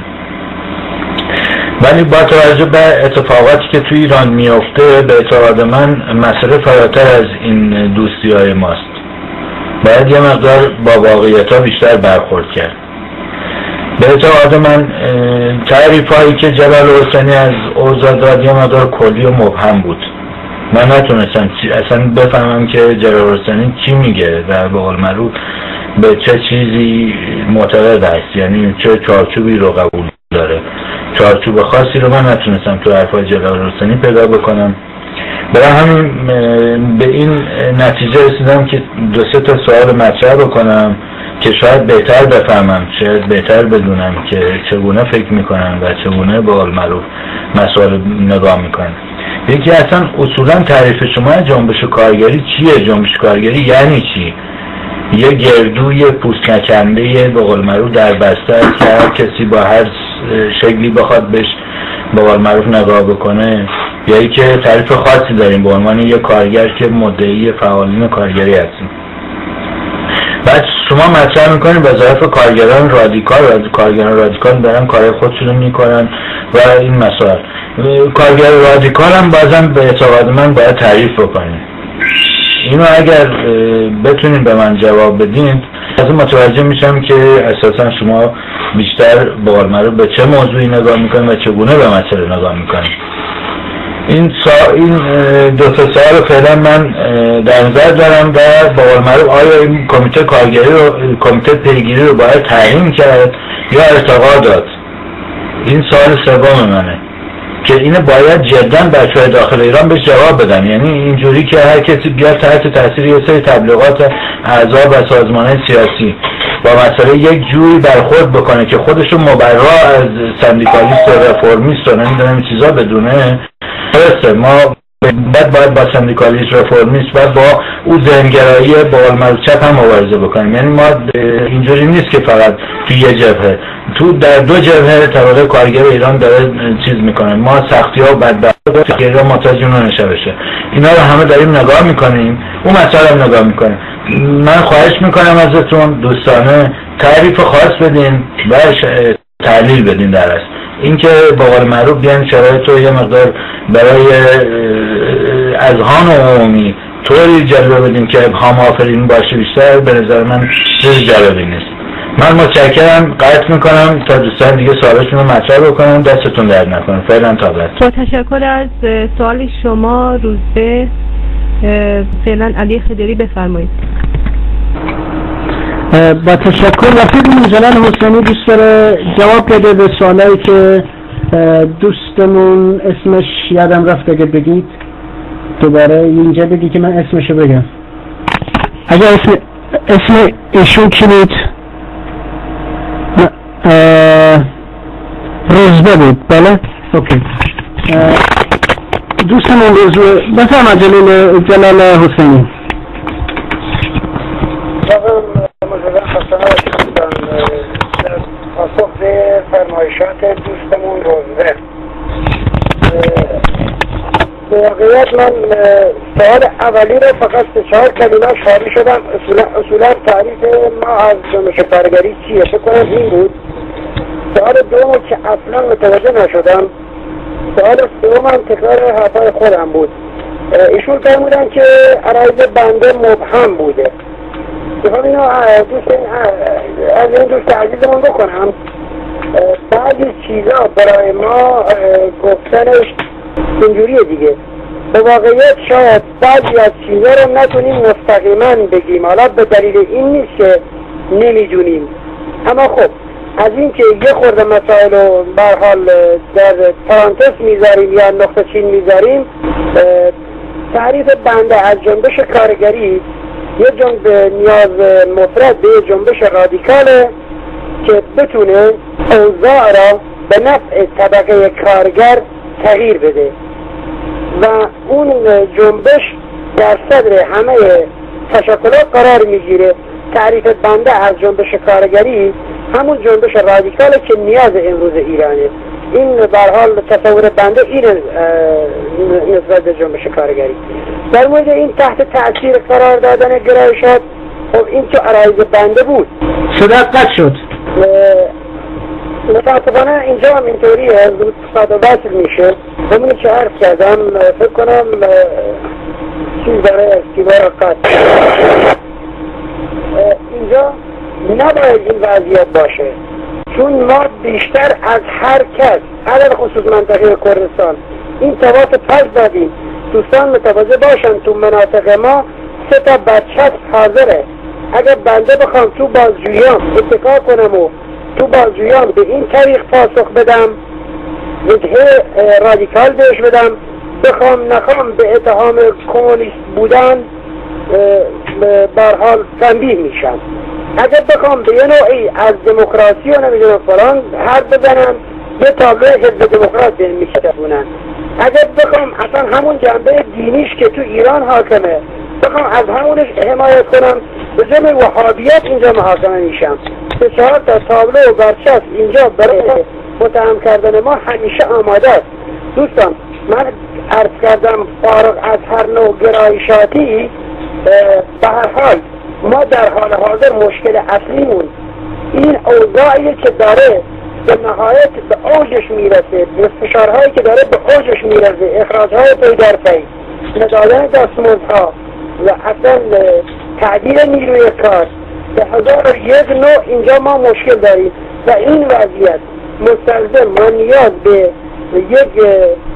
ولی با توجه به اتفاقاتی که توی ایران میفته به اعتقاد من مسئله فراتر از این دوستی های ماست. باید یه مقدار با واقعیت ها بیشتر برخورد کرد. به اعتقاد من تعریف هایی که جلال حسینی از اوضاع داد یه مقدار کلی و مبهم بود. من نتونستم اصلا بفهمم که جلال حسینی چی میگه و به قول معروف به چه چیزی معتقد است، یعنی چه چارچوبی رو قبول داره. چارچوب خاصی رو من نتونستم تو حرفای جلال حسینی پیدا بکنم. برای همین به این نتیجه رسیدم که دو سه تا سوال مطرح بکنم که شاید بهتر بفهمم، شاید بهتر بدونم که چگونه فکر میکنن و چگونه به قول معروف مسائل نگاه میکنن. یکی اصلا اصولا تعریف شما جنبش کارگری چیه؟ جنبش کارگری یعنی چی؟ یه گردوی پوست نکنده به قول معروف در بسته است که هر کسی با هر شکلی بخواد بهش به قول معروف نگاه بکنه، یا ای که تعریف خاصی داریم به عنوان یه کارگر که مدعی فعالین کارگری هستیم. بعد شما مطرح میکنید وظایف کارگران رادیکال، کارگران رادیکال دارن کارهای خودشونو میکنن و این مسائل. کارگر رادیکال هم بازم به اعتقاد من باید تعریف بکنید. اینو اگر بتونین به من جواب بدین از متوجه میشم که اساسا شما بیشتر به قول معروف به چه موضوعی نگاه میکنید و چگونه به مسئله نگاه میکنید. این سا... این دو تا سوال فعلا من در نظر دارم و به قول معروف آیا این کمیته کارگری رو کمیته پیگیری رو باید تعیین کرد یا ارتقا داد؟ این سوال سوم منه که اینو باید جدا بچه‌های داخل ایران بهش جواب بدن. یعنی اینجوری که هر کسی بیاد تحت تاثیر یه سری تبلیغات احزاب و سازمان‌های سیاسی با مسئله یک جوری برخورد بکنه که خودشو مبرا از سندیکالیست و رفرمیست و نمیدونم چیزا بدونه، درسته ما باید باید با سندیکالیست رفرمیست و با او ذهنگرایی با علم چپ هم مبارزه بکنیم. یعنی ما اینجوری نیست که فقط توی یه جبهه، تو در دو جبهه طبقه کارگر ایران داره چیز میکنه. ما سختی ها و بدبختی که ایران محتاج اونو نشه بشه، اینا رو همه داریم نگاه میکنیم، اون مسئله هم نگاه میکنیم. من خواهش میکنم ازتون دوستانه تعریف خاص بدین و تحلیل بدین در است. این که با قول معروف بیان شرایط رو یه مقدار برای اذهان عمومی طوری جلوه بدیم که ابهام آفرین باشه بیشتر، به نظر من چیز جالبی نیست. من متشکرم، قطع میکنم تا دوستان دیگه سوالشون رو مطرح بکنم. دستتون درد نکنه. فعلا تا بعد. با تشکر از سوال شما روزبه. فعلا علی خدری بفرمایید. با تشکر. رفیق جلال حسینی دوست داره جواب بده به سوالایی که دوستمون اسمش یادم رفت، اگه بگید دوباره اینجا بگی که من اسمشو بگم. اگه اسم اسم ایشون کی بود؟ روزبه بود. بله اوکی. دوستمون روزبه بفرما. جلال جلال حسینی. پاسخ به فرمایشات دوستمون روزبه. به واقعیت من سوال اولی رو فقط به چهار کلمه شاری شدم. اصولا, اصولا تعریف ما از جنبش کارگری چیه فکر کنم این بود. سوال دوم که اصلا متوجه نشدم. سوال سوم هم تکرار حرفای خودم بود. ایشون فرمودن که عرایض بنده مبهم بوده. بخوام اینو دوست از این دوست عزیزمون بکنم. بعضی چیزا برای ما گفتنش اینجوریه دیگه. به واقعیت شاید بعضی از چیزا رو نتونیم مستقیما بگیم، حالا به دلیل این نیست که نمیدونیم، اما خب از این که یه خورده مسائل رو برحال در پرانتز میذاریم یا نقطه چین میذاریم. تعریف بنده از جنبش کارگری یه جنب نیاز مفرد به جنبش رادیکاله که بتونه اوضاع را به نفع طبقه کارگر تغییر بده و اون جنبش در صدر همه تشکلات قرار میگیره. تعریف بنده از جنبش کارگری همون جنبش رادیکاله که نیاز امروز ایرانه. این به هر حال تصور بنده این نسبت به جنبش کارگری. در مورد این تحت تأثیر قرار دادن گرایشات، خب این تو عرایض بنده بود. صدا قطع شد. متاسفانه اینجا هم اینطوریه، زود صد و وصل میشه. همونی که عرض کردم فکر کنم چیز برای استیبار قطع. اینجا نباید این وضعیت باشه، چون ما بیشتر از هر کس علل خصوص منطقه کردستان این تواف پس دادیم. دوستان متوجه باشن تو مناطق ما سه تا برچسب حاضره. اگر بنده بخوام تو بازجویان اتکا کنم و تو بازجویان به این طریق پاسخ بدم، وجهه رادیکال بهش بدم، بخوام نخوام به اتهام کمونیست بودن به هر حال تنبیه میشم. اگر بخوام به یه نوعی از دموکراسی و نمیدونم فلان حرف بزنم، به تابلوی حزب دموکرات به میشتبونن. اگر بخوام اصلا همون جنبه دینیش که تو ایران حاکمه بخوام از همونش حمایت کنم، به جمع وهابیت اینجا محاکمه میشم. سه چهار تا تابلو و برچسب اینجا برای متهم کردن ما همیشه آماده است. دوستان من عرض کردم فارغ از هر نوع گرایشاتی، به هر حال ما در حال حاضر مشکل اصلیمون این اوضاعیه که داره به نهایت به اوجش میرسه، به فشارهایی که داره به اوجش میرسه، اخراجهای پی در پی، ندادن دستمزدها و اصلا تعدیل نیروی کار، به هزار و یک نوع اینجا ما مشکل داریم و این وضعیت مستلزم و نیاز به یک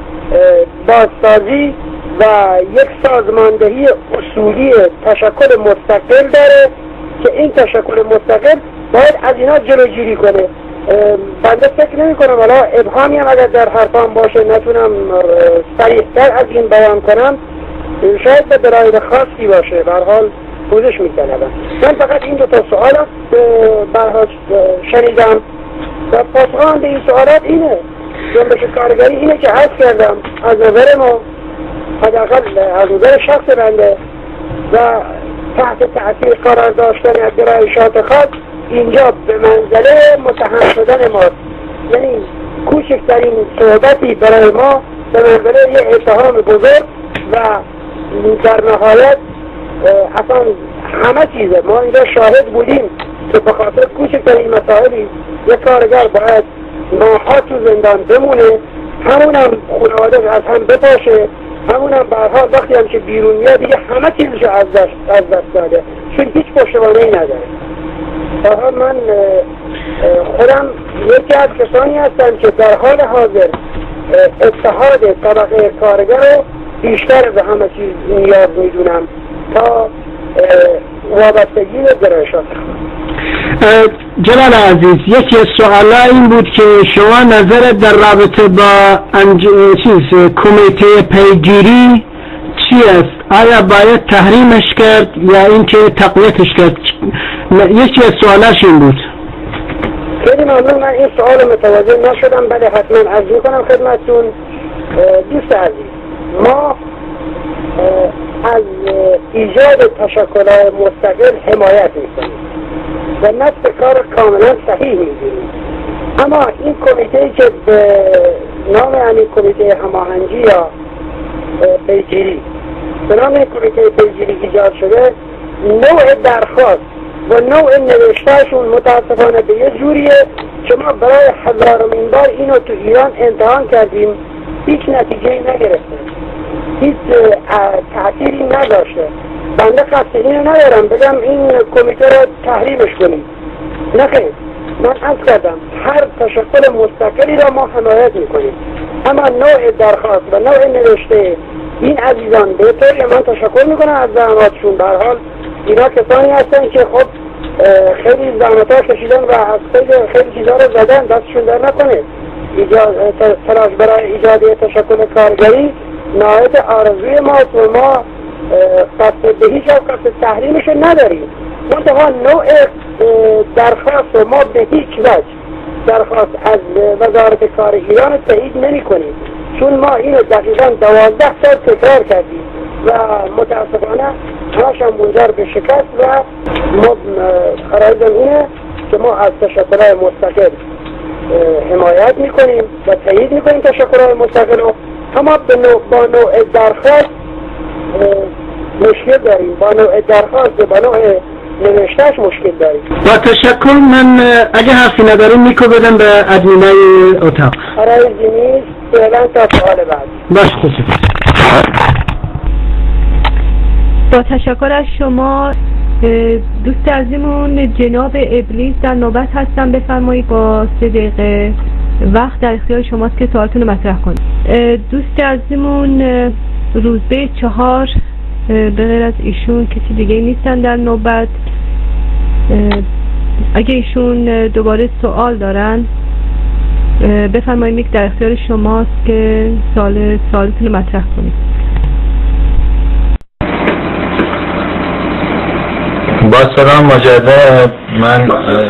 بازسازی و یک سازماندهی اصولی تشکل مستقل داره که این تشکل مستقل باید از اینا جلوگیری کنه. بنده فکر نمی کنم، حالا ابهامی هم اگر در حرفان باشه نتونم صریح‌تر از این بیان کنم، شاید به دلایل خاصی باشه، به هر حال پوزش می‌طلبم. من فقط این دو تا سوال برها شنیدم و پاسخان به این سوالات اینه. جنبش کارگری اینه که عرض کردم از نظر ما، حداقل از نظر شخص بنده و تحت تأثیر قرار داشتن از گرایشات خاص، اینجا به منزله متهم شدن ما، یعنی کوچکترین صحبتی برای ما به منزله یه اتهام بزرگ و در نهایت اصلا همه چیزه. ما اینجا شاهد بودیم که به خاطر کوچکترین مسائلی یک کارگر باید ماها تو زندان بمونه، همون هم خانواده از هم بپاشه، همون هم برها وقتی هم که بیرون میاد دیگه همه چیزشو از دست, از دست داده، چون هیچ پشتوانه‌ای نداره. برها من خودم یکی از کسانی هستم که در حال حاضر اتحاد طبقه کارگر رو بیشتر به همه چیز نیاز میدونم تا وابستگی به گرایشات. جلال عزیز، یکی از سوالا این بود که شما نظر در رابطه با انج... چیز کمیته پیگیری چی است؟ آیا باید تحریمش کرد یا اینکه تقویتش کرد؟ یکی از سوالاش این بود. خیلی ممنون، من این سوال متوجه نشدم، بله حتما عرض میکنم خدمتتون. دوست عزیز، ما از ایجاد تشکل‌های مستقل حمایت میکنیم و نفس کار کاملا صحیح میدونیم، اما این کمیته که به نام یعنی کمیته هماهنگی یا پیگیری به نام کمیته پیگیری ایجاد شده، نوع درخواست و نوع نوشتهشون متاسفانه به یه جوریه که ما برای هزارمین بار اینو تو ایران امتحان کردیم، هیچ نتیجه‌ای نگرفته، هیچ تأثیری نداشته. بنده قصد اینو ندارم بگم این کمیته رو تحریمش کنیم، نه خیر، من عرض کردم هر تشکل مستقلی را ما حمایت میکنیم، اما نوع درخواست و نوع نوشته این عزیزان به طوری من تشکر میکنم از زحماتشون. به هر حال اینا کسانی هستن که خب خیلی زحمت‌ها کشیدن و از خیلی خیلی چیزا رو زدن، دستشون در نکنه. ایجاد تلاش برای ایجاد تشکل کارگری نهایت آرزوی ماست و ما قصد به هیچ قصد تحریمش نداریم، منتها نوع درخواست و ما به هیچ وجه درخواست از وزارت کار ایران تایید نمی کنیم، چون ما اینو دقیقا دوازده سال تکرار کردیم و متاسفانه همش هم منجر به شکست و ما قراریم اینه که ما از تشکل‌های مستقل حمایت میکنیم و تایید میکنیم تشکرهای مستقل رو، اما به نوع با نوع درخواست مشکل داریم، با نوع درخواست با نوع نوشتهش مشکل داریم. با تشکر. من اگه حرفی نداریم میکو بدم به ادمینای اتاق. عرضی نیست فعلا تا سوال بعد. باش تشکر. با تشکر از شما. دوست عزیزمون جناب ابلیس در نوبت هستن، بفرمایید با سه دقیقه وقت در اختیار شماست که سوالتون رو مطرح کنید. دوست عزیزمون روزبه چهار، به غیر از ایشون کسی دیگه نیستن در نوبت. اگه ایشون دوباره سوال دارن بفرمایید، میک در اختیار شماست که سوال سوالتون رو مطرح کنید. با سلام مجدد، من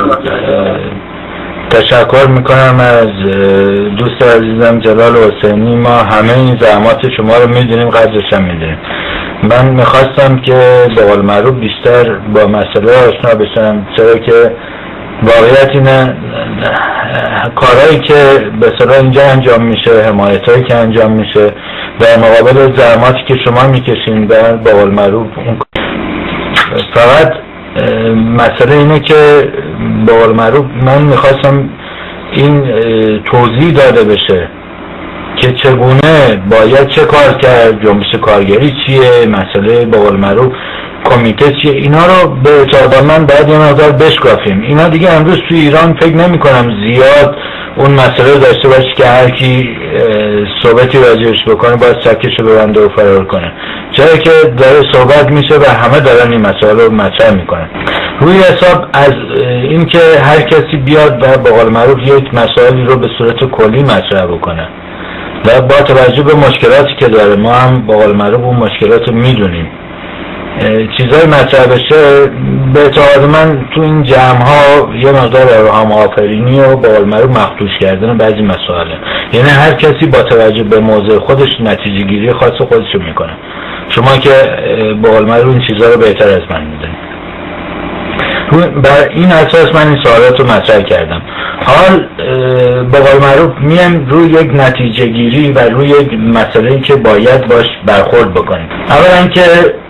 تشکر میکنم از دوست عزیزم جلال حسینی. ما همه این زحمات شما رو میدونیم، قدرش هم میدونیم. من میخواستم که به قول معروف بیشتر با مسئله آشنا بشم، چرا که واقعیت اینه کارهایی که به صلاح اینجا انجام میشه، حمایتایی که انجام میشه در مقابل زحماتی که شما میکشین در به قول معروف، فقط مسئله اینه که به قول معروف من میخواستم این توضیح داده بشه که چگونه باید چه کار کرد، جنبش کارگری چیه، مسئله به قول معروف کمیته چیه، اینا رو به اعتقاد من باید یه مقدار بشکافیم. اینا دیگه امروز توی ایران فکر نمی کنم زیاد اون مسئله داشته باشه که هر کی صحبتی راجعش بکنه باید سکشو ببنده و فرار کنه، چرا که داره صحبت میشه و همه دارن این مسئله رو مطرح میکنن. روی حساب از اینکه هر کسی بیاد و به قول معروف یک مسائلی رو به صورت کلی مطرح بکنه و با توجه به مشکلاتی که داره، ما هم به قول معروف اون مشکلات رو میدونیم، چیزای مطرح بشه، به اعتقاد من تو این جمع ها یه مقدار هم آفرینی و به قول معروف مخدوش کردن بعضی مسائل، یعنی هر کسی با توجه به موضوع خودش نتیجه گیری خاص خودش رو میکنه. شما که به قول معروف این چیزا رو بهتر از من میدونید. بر این اساس من این سوالات رو مطرح کردم. حال به قول معروف میام روی یک نتیجه گیری و روی یک مسئله‌ای که باید باش برخورد بکنیم. اولا که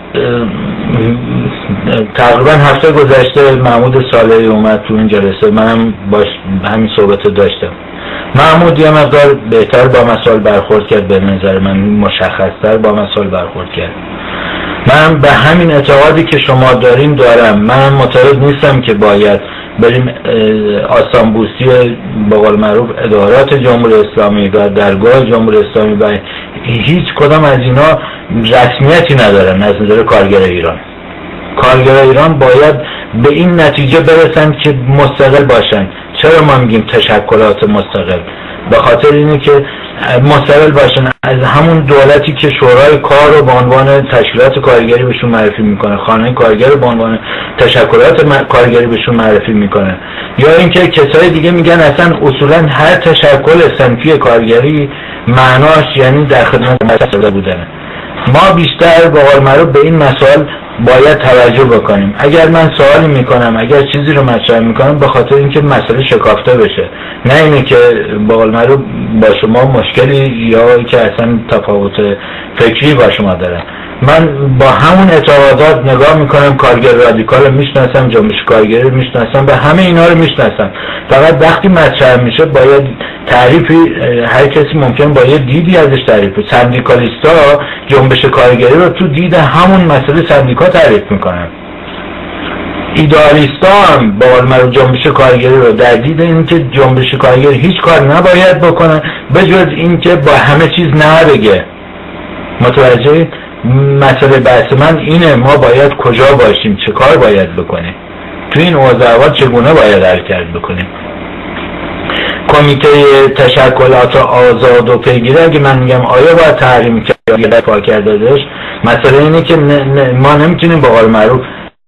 تقریبا هفته گذشته محمود صالحی اومد تو این جلسه، منم باش همین صحبت داشتم. محمود یه مقدار بهتر با مسائل برخورد کرد، به نظر من مشخصتر با مسائل برخورد کرد. من به همین اعتقادی که شما دارین دارم. من معترض نیستم که باید بریم آستانبوسی به قول معروف ادارات جمهوری اسلامی و درگاه جمهوری اسلامی و هیچ کدام از اینا رسمیتی ندارن از نظر کارگر ایران. کارگر ایران باید به این نتیجه برسن که مستقل باشن. چرا ما میگیم تشکلات مستقل؟ به خاطر اینه که مستقل باشن از همون دولتی که شورای کار رو به عنوان تشکیلات کارگری بهشون معرفی میکنه، خانه کارگر رو به عنوان تشکلات کارگری بهشون معرفی میکنه، یا اینکه کسای دیگه میگن اصلا اصولا هر تشکل صنفی کارگری معناش یعنی در خدمت مسئله بودنه. ما بیشتر به قول معروف به این مسائل باید توجه بکنیم. اگر من سوالی میکنم، اگر چیزی رو مطرح میکنم، به خاطر اینکه مسئله شکافته بشه، نه اینه که به قول معروف با شما مشکلی یا که اصلا تفاوت فکری با شما دارم. من با همون اعتقادات نگاه میکنم، کارگر رادیکال رو میشناسم، جنبش کارگری رو میشناسم و همه اینا رو میشناسم. فقط وقتی مطرح میشه باید تعریفی، هر کسی ممکن با یه دیدی ازش تعریف کنه. سندیکالیستا جنبش کارگری رو تو دید همون مسئله سندیکا تعریف میکنن. ایدئالیستا هم با قول معروف جنبش کارگری رو در دید اینکه جنبش کارگری هیچ کار نباید بکنه به جز اینکه با همه چیز نه بگه. متوجه؟ مسئله بحث من اینه، ما باید کجا باشیم، چه کار باید بکنیم، تو این اوضاع چگونه باید حرکت بکنیم. کمیته تشکلات آزاد و پیگیری، اگه من میگم آیا باید تحریم کرد یا دفاع کردش، مسئله اینه که ما نمیتونیم با قول معروف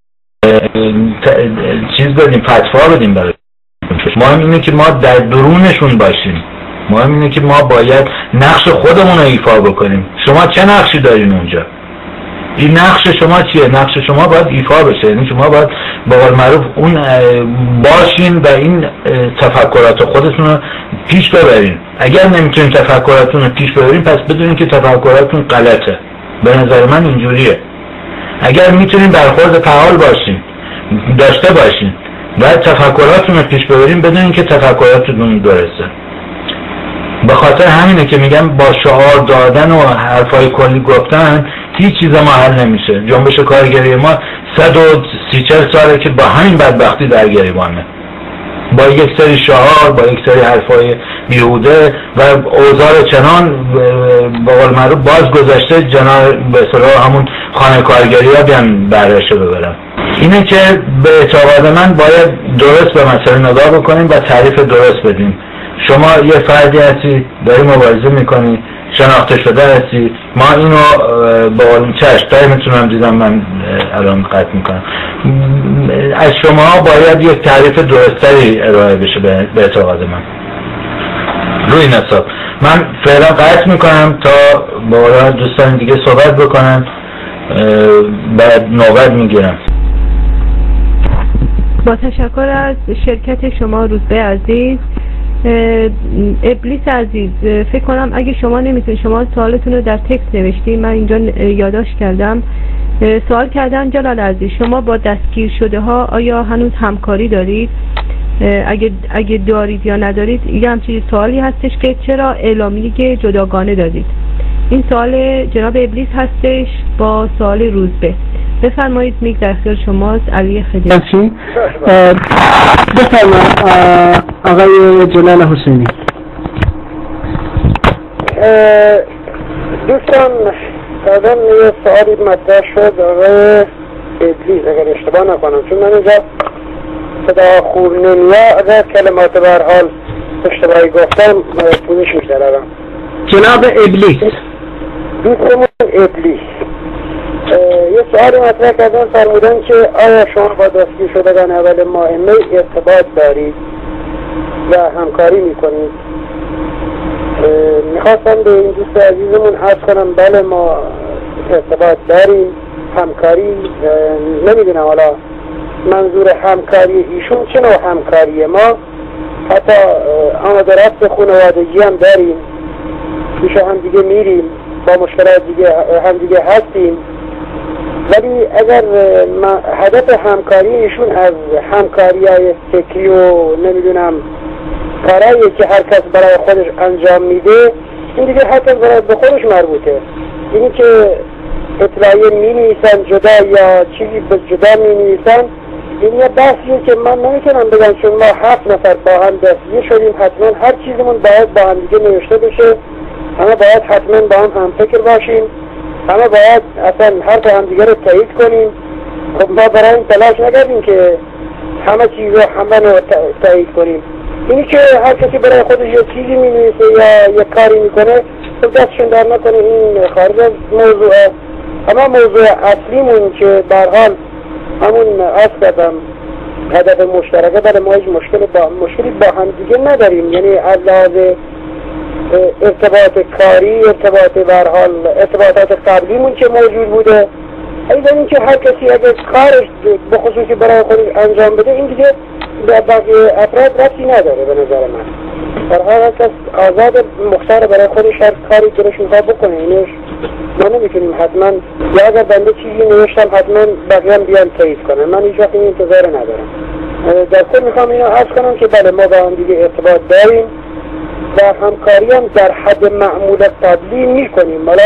چیز بدیم، فتوا بدیم برای. مهم اینه که ما در درونشون باشیم. مهم اینه که ما باید نقش خودمون رو ایفا بکنیم. شما چه نقشی دارین اونجا؟ این نقش شما چیه؟ نقش شما باید ایفا بشه. یعنی شما باید به قول معروف اون باشین و این تفکرات خودتون رو پیش ببرین. اگر نمیتونین تفکراتون رو پیش ببرین پس بدونین که تفکراتون غلطه. به نظر من اینجوریه. اگر میتونین برخورد فعال باشین، داشته باشین و تفکراتون رو پیش ببرین، بدونین که تفکراتتون درسته. به خاطر همینه که میگم با شعار دادن و حرفای کلی گفتن هیچ چیز ما حل نمیشه. جنبش کارگری ما صد و سی چل ساله که با همین بدبختی در گریبانه، با یک سری شعار، با یک سری حرفای بیهوده و اوضاع چنان به قول معروف باز گذشته جناب به اصطلاح همون خانه کارگری ها بیان برشو ببرن. اینه که به اعتقاد من باید درست به مسئله نگاه بکنیم و تعریف درست بدیم. شما یه فردی هستی، داری مبارزه میکنی، شناخته شده هستی، ما اینو با قول چشم تایمتونم دیدم، من الان قطع میکنم. از شما باید یک تعریف درستری ارائه بشه به اعتقاد من. روی این حساب من فعلا قطع میکنم تا با قول دوستان دیگه صحبت بکنن، بعد نوبت میگیرم. با تشکر از شرکت شما روزبه عزیز. ابلیس عزیز، فکر کنم اگه شما نمیتونید، شما سوالتون رو در تکست نوشتید، من اینجا یادداشت کردم. سوال کردن جلال عزیز، شما با دستگیر شده ها آیا هنوز همکاری دارید؟ اگه اگه دارید یا ندارید، یه همچین سوالی هستش که چرا اعلامیه جداگانه دادید؟ این سوال جناب ابلیس هستش با سوال روزبه. بفرمایید، میک در اختیار شماست. علی خدیوی. بفرمایید آقای جلال حسینی. دوستان بعداً یه سوالی مطرح شد آقای ابلیس، اگر اشتباه نکنم، چون من اینجا صدا خوب نمیاد، اگر کلمات به هر حال اشتباهی گفتم پوزش می‌کردم. جناب ابلیس، دوستمون ابلیس یه سوالی مطرح کردن، فرمودن که آیا شما با دستگیر شدگان اول ماه می ارتباط دارید و همکاری میکنید؟ میخواستم به این دوست عزیزمون عرض کنم بله ما ارتباط داریم، همکاری نمیدونم حالا منظور همکاری ایشون چه نوع همکاریه. ما حتی آماده رفت خانوادگی هم داریم، پیش هم دیگه میریم، با مشکلات دیگه هم دیگه هستیم. ولی اگر هدف همکاری ایشون از همکاری های فکری و نمیدونم کارهایی که هر کس برای خودش انجام میده، این دیگه حتی برای به خودش مربوطه. اینی که اطلاعیه می نویسن جدا یا چیزی به جدا می نویسن، این یه بحثیه که من نمیتونم بگم چون ما هفت نفر با هم دستگیر شدیم حتما هر چیزمون باید با هم دیگه نوشته بشه، همه باید حتما با هم هم فکر باشیم، همه باید اصلا هر تا هم دیگه رو تایید کنیم. خب ما برای این تلاش نکردیم که همه چیز رو همه رو تایید کنیم. اینی که هر کسی برای خودش یه چیزی می نویسه یا یه کاری میکنه، خب دستشون در نکنه، این خارج از موضوعه. اما موضوع اصلیمون که به هر حال همون عرض کردم هدف مشترکه، برای ما هیچ مشکل با مشکلی با هم دیگه نداریم. یعنی از لحاظ ارتباط کاری، ارتباط به هر حال ارتباطات قبلیمون که موجود بوده، ایضا این که هر کسی اگر کارش به خصوصی برای خودش انجام بده، این دیگه به بقیه افراد ربطی نداره به نظر من. در هر کس آزاد مختار برای خودش هر کاری که روش میخواد بکنه. اینش ما نمیتونیم حتما، یا اگر بنده چیزی نوشتم حتما بقیه هم بیان تایید کنن، من هیچ وقت این انتظار ندارم. در کل میخوام اینو عرض کنم که بله ما با هم دیگه ارتباط داریم و همکاری هم در حد معمول قبلی میکنیم. حالا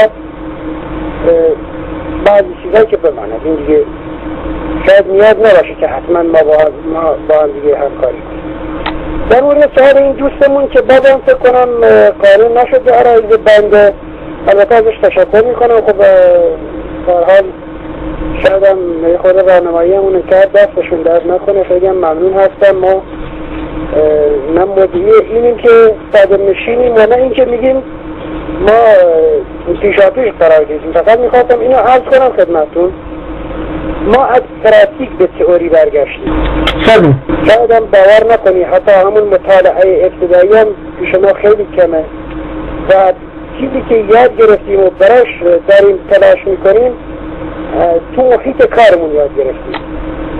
بعضی چیزایی که بماند این دیگه شاید نیاز نباشه که حتما ما با, ما با هم دیگه همکاری کنیم. در مورد سوال این دوستمون که بعدم فکر کنم قانون نشده عرایز بنده، البته ازش تشکر میکنم. خب در حال شاید هم خود راهنمایی همون کرد، دستشون درد نکنه، خیلی هم ممنون هستم. ما نه مدعی اینیم که صادر نشینیم و نه این که میگیم ما پیشا پیش قرار گرفتیم. فقط میخواستم اینو عرض کنم خدمتون، ما از پراتیک به تئوری برگشتیم. شاید هم باور نکنی حتی همون مطالعه ابتدایی هم پیش ما خیلی کمه و چیزی که یاد گرفتیم و براش داریم تلاش میکنیم تو محیط کارمون یاد گرفتیم.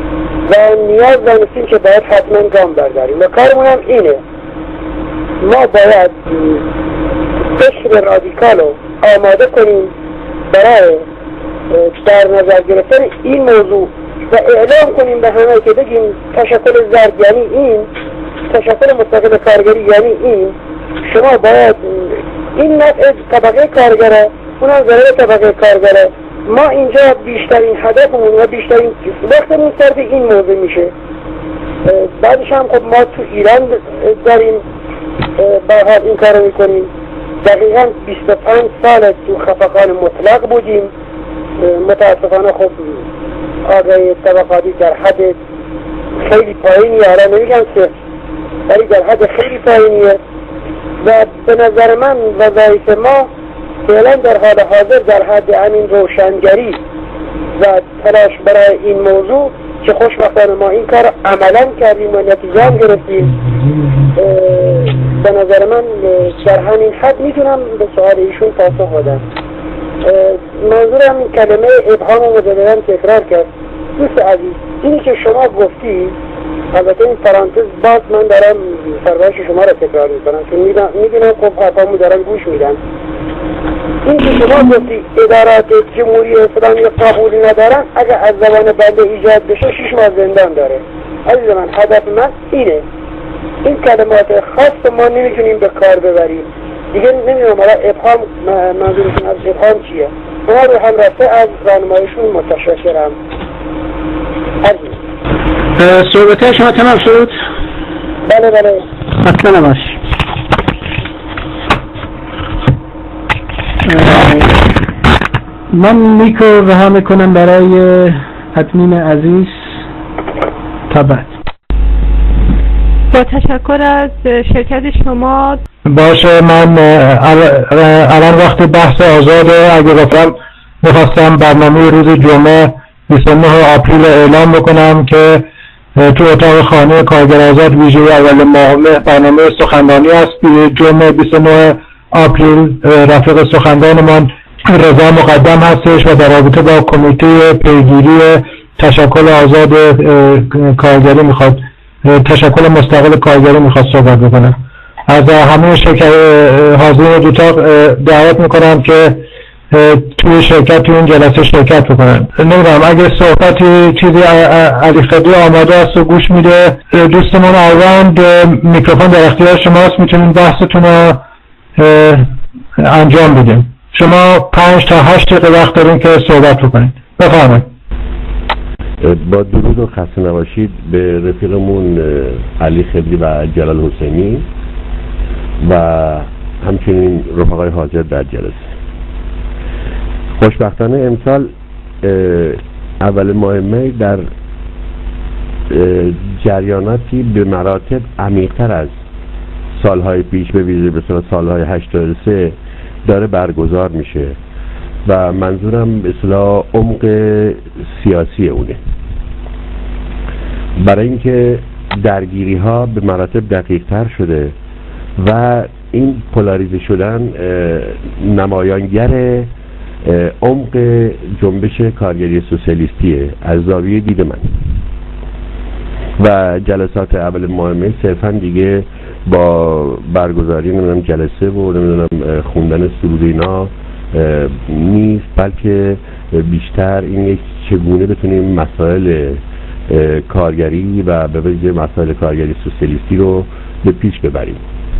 و نیاز دانستیم که باید حتما گام برداریم و کارمون هم اینه. ما باید فکر رادیکال رو آماده کنیم برای در نظر گرفتن این موضوع و اعلام کنیم به همه که بگیم تشکل زرد یعنی این، تشکل مستقل کارگری یعنی این. شما باید این نفع طبقه کارگره، اونم ضرر طبقه کارگره. ما اینجا بیشترین هدفمون و بیشترین وقتمون صرف این موضوع میشه. بعدش هم خب ما تو ایران داریم به حال این کارو میکنیم. دقیقا بیست و پنج سال تو خفقان مطلق بودیم. متاسفانه خب آگاهی طبقاتی در حد خیلی پایینی، حالا نمیگم صفر ولی در حد خیلی پایینیه و به نظر من وظایف ما فعلا در حال حاضر در حد همین روشنگری و تلاش برای این موضوع که خوشبختانه ما این کار عملا کردیم و نتیجه هم گرفتیم. به نظر من در همین حد میتونم به سوال ایشون پاسخ بدم. منظورم این کلمه ابهام و مجددا تکرار کرد. دوست عزیز، اینی که شما گفتی، البته این پرانتز باز من دارم فرمایش شما را تکرار میکنم چون میدونم خب حرفامو دارن گوش میدن. این که شما گفتی ادارات جمهوری اسلامی قبولی ندارن، اگر از زبان بنده ایجاد بشه شش ماه زندان داره. عزیز من، هدف من اینه. این کلمات خاص ما نمیتونیم به کار ببریم دیگه. نمیدونم حالا ابهام منظورشون از ابهام چیه. ما رو هم رفته از راهنماییشون متشکرم. عزیز صحبت شما تمام شد؟ بله بله. اصلا نباش. من میکو رها میکنم برای ادمین عزیز تا بعد. با تشکر از شرکت شما. باشه، من الان وقت بحث آزاده. اگه گفتم میخواستم برنامه روز جمعه بیست و نه آپریل اعلام بکنم که تو اتاق خانه کارگر آزاد ویژه اول ماه برنامه سخنرانی است. جمعه بیست و نه آپریل رفیق سخنرانمان رضا مقدم هستش و در رابطه با کمیته پیگیری تشکل آزاد کارگری میخواد تشکل مستقل کارگری میخواد صحبت بکنه. از همه شرکت حاضرین دو اتاق دعوت میکنم که توی شرکت توی این جلسه شرکت بکنن. نمیدونم اگه صحبتی چیزی علی خدی آماده است و گوش میده، دوستمون آروند میکروفون در اختیار شماست، میتونین بحثتون رو انجام بدیم. شما پنج تا هشت دقیقه وقت دارین که صحبت بکنید. بفرمایید. با درود و خسته نباشید به رفیقمون علی خدی و جلال حسینی و همچنین رفقای حاضر در جلسه. خوشبختانه امسال اول ماه می در جریاناتی به مراتب عمیق‌تر از سالهای پیش به ویژه به سالهای هشتاد و سه داره برگزار میشه و منظورم به اصطلاح عمق سیاسی اونه، برای اینکه درگیری ها به مراتب دقیق تر شده و این پولاریزه شدن نمایانگر عمق جنبش کارگری سوسیالیستیه از زاویه دید من. و جلسات اول ماه می صرفا دیگه با برگزاری نمیدونم جلسه و نمیدونم خوندن سرود اینا نیست، بلکه بیشتر این یک چگونه بتونیم مسائل کارگری و به ویژه مسائل کارگری سوسیالیستی رو به پیش ببریم.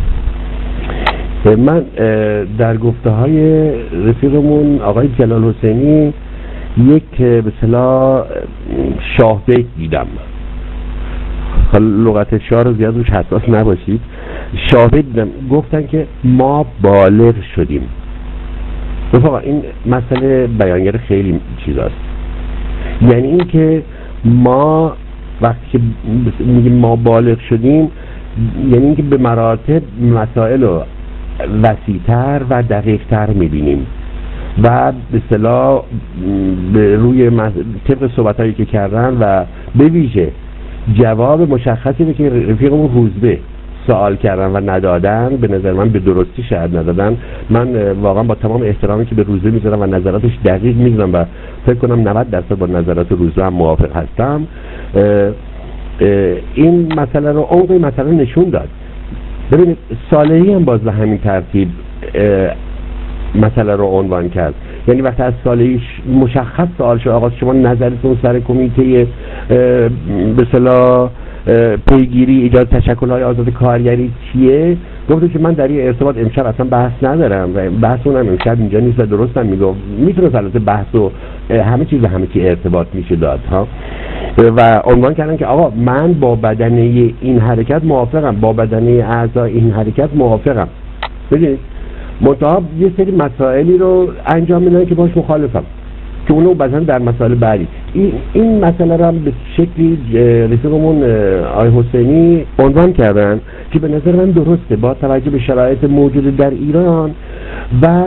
من در گفته های رفیقمون آقای جلال حسینی یک به اصطلاح شاه بیت دیدم. حالا لغت شاه رو زیاد روش حساس نباشید. شاه بیت دیدم، گفتن که ما بالغ شدیم. رفقا این مسئله بیانگر خیلی چیزاست. یعنی این که ما وقتی که میگیم ما بالغ شدیم یعنی این که به مراتب مسائل رو وسیع‌تر و دقیق‌تر می‌بینیم و به اصطلاح به روی طبق صحبت‌هایی که کردن و به ویژه جواب مشخصی که رفیقمون روزبه سوال کردن و ندادن، به نظر من به درستی شاید ندادن. من واقعا با تمام احترامی که به روزبه میذارم و نظراتش دقیق میدونم و فکر کنم نود درصد با نظرات روزبه هم موافق هستم، اه اه این مسئله رو عمق مسئله نشون داد. ببینید صالحی هم باز به همین ترتیب مسئله رو عنوان کرد. یعنی وقتی از صالحی مشخص سوال شد آقا شما نظرتون سر کمیته به اصطلاح پیگیری ایجاد تشکل‌های آزاد کارگری چیه، گفت که من در این ارتباط امشب اصلا بحث ندارم و بحث اونم امشب اینجا نیست و درستم میگم. میتونه البته بحث و همه چیز به همه چی ارتباط میشه داد ها. و عنوان کردن که آقا من با بدنه این حرکت موافقم، با بدنه اعضای این حرکت موافقم. ببینید منتها یه سری مسائلی رو انجام میدن که باش مخالفم که اونو بعداً در مسائل بعدی این این مسئله رو هم به شکلی رفیقمون آقای حسینی عنوان کردن که به نظر من درسته با توجه به شرایط موجود در ایران و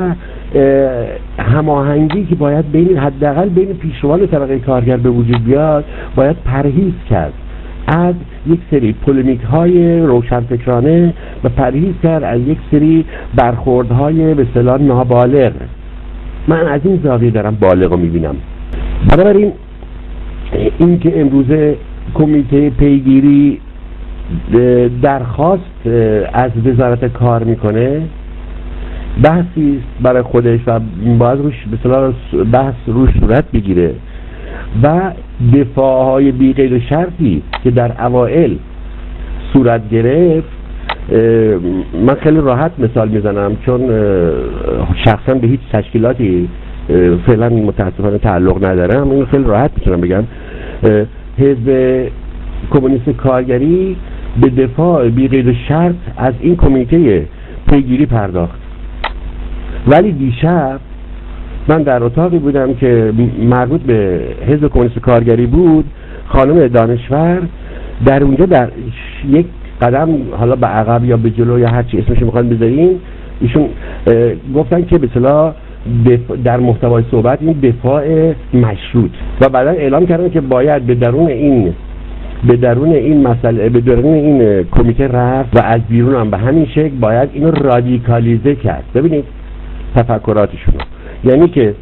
هماهنگی که باید بین حداقل بین پیشروان طبقه کارگر به وجود بیاد، باید پرهیز کرد از یک سری پولمیک های روشنفکرانه و پرهیز کرد از یک سری برخوردهای به اصطلاح نابالغ. من از این زاویه دارم بالغ رو میبینم. بنابراین این که امروزه کمیته پیگیری درخواست از وزارت کار میکنه بحثی است برای خودش و باید روش به اصطلاح بحث روش صورت بگیره و دفاعهای بی قید و شرطی که در اوائل صورت گرفت. من خیلی راحت مثال میزنم چون شخصا به هیچ تشکیلاتی فعلا متاسفانه تعلق ندارم، این خیلی راحت میتونم بگم حزب کمونیست کارگری به دفاع بی قید و شرط از این کمیته پیگیری پرداخت. ولی دیشب من در اتاقی بودم که مربوط به حزب کمونیست کارگری بود، خانم دانشور در اونجا در یک قدم حالا به عقب یا به جلو یا هر چی اسمش میخوان بذارین، ایشون گفتن که به اصطلاح در محتوای صحبت این دفاع مشروط و بعدا اعلام کردن که باید به درون این به درون این مسئله به درون این کمیته رفت و از بیرون هم به همین شکل باید اینو رادیکالیزه کرد. ببینید تفکراتشون، یعنی که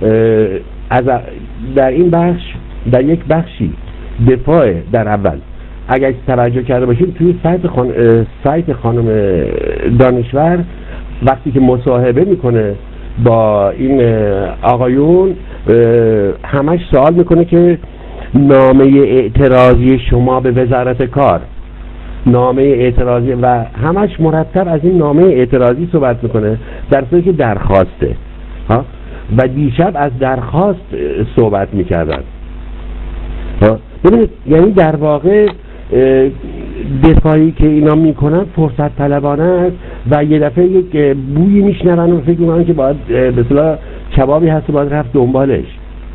از در این بخش در یک بخشی دفاع در اول اگر توجه کرده باشید توی سایت خان... سایت خانم دانشور وقتی که مصاحبه میکنه با این آقایون همش سوال میکنه که نامه اعتراضی شما به وزارت کار، نامه اعتراضی و همش مرتب از این نامه اعتراضی صحبت میکنه در صورتی که درخواسته ها. و دیشب از درخواست صحبت میکردن. ببینید یعنی در واقع دفاعی که اینا میکنن فرصت طلبانه است و یه دفعه یک بویی میشنون و فکر میکنن که باید به اصطلاح کبابی هست و باید رفت دنبالش.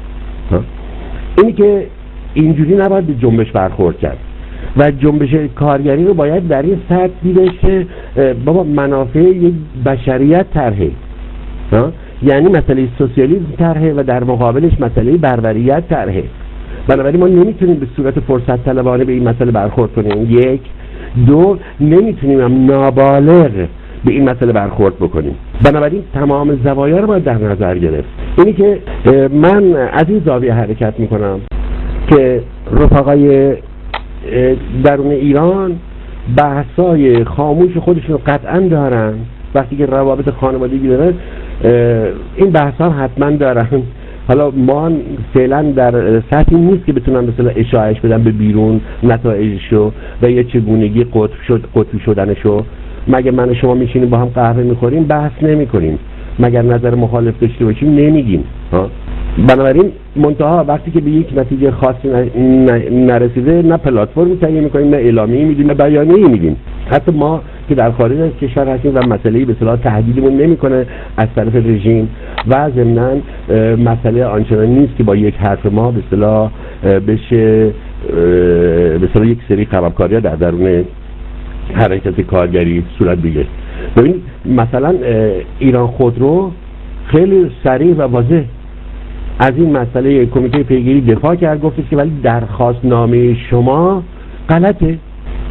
اینی که اینجوری نباید به جنبش برخورد کرد و جنبش کارگری رو باید در این سطح دیدش که بابا منافع یک بشریت طرحه، یعنی مسئله سوسیالیسم طرحه و در مقابلش مسئله بروریت طرحه. بنابراین ما نمیتونیم به صورت فرصت طلبانه به این مسئله برخورد کنیم. یک دو نمیتونیم هم نابالغ به این مسئله برخورد بکنیم. بنابراین تمام زوایا رو باید در نظر گرفت. اینی که من از این زاویه حرکت میکنم که رفقای درون ایران بحثای خاموش خودشون رو قطعا دارن، وقتی که روابط خانوادگی دارن این بحثا حتما دارن. حالا ما فعلا در سطحی نیست که بتونن مثلا اشاعهش بدن به بیرون نتایجشو و یه چگونگی قطب شد قطبی شدنشو. مگه من و شما میشینیم با هم قهوه میخوریم بحث نمیکنیم، مگر نظر مخالف داشته باشیم نمیگیم ها. بنابراین منتها وقتی که به یک نتیجه خاصی نرسیده نه پلتفرمی تهیه میکنیم، نه اعلامیه‌ای میدیم، نه بیانیه‌ای میدیم. حتی ما که در خارج از کشور هستیم و مسئله‌ای به اصطلاح تهدیدمون نمیکنه از طرف رژیم و ضمناً مسئله آنچنانی نیست که با یک حرف ما به اصطلاح بشه به اصطلاح یک سری خرابکاری‌ها در درون حرکت کارگری صورت بگیره. ببینید مثلا ایران خودرو خیلی صریح و واضح از این مسئله کمیته پیگیری دفاع کرد، گفتش که ولی درخواست نامه شما غلطه.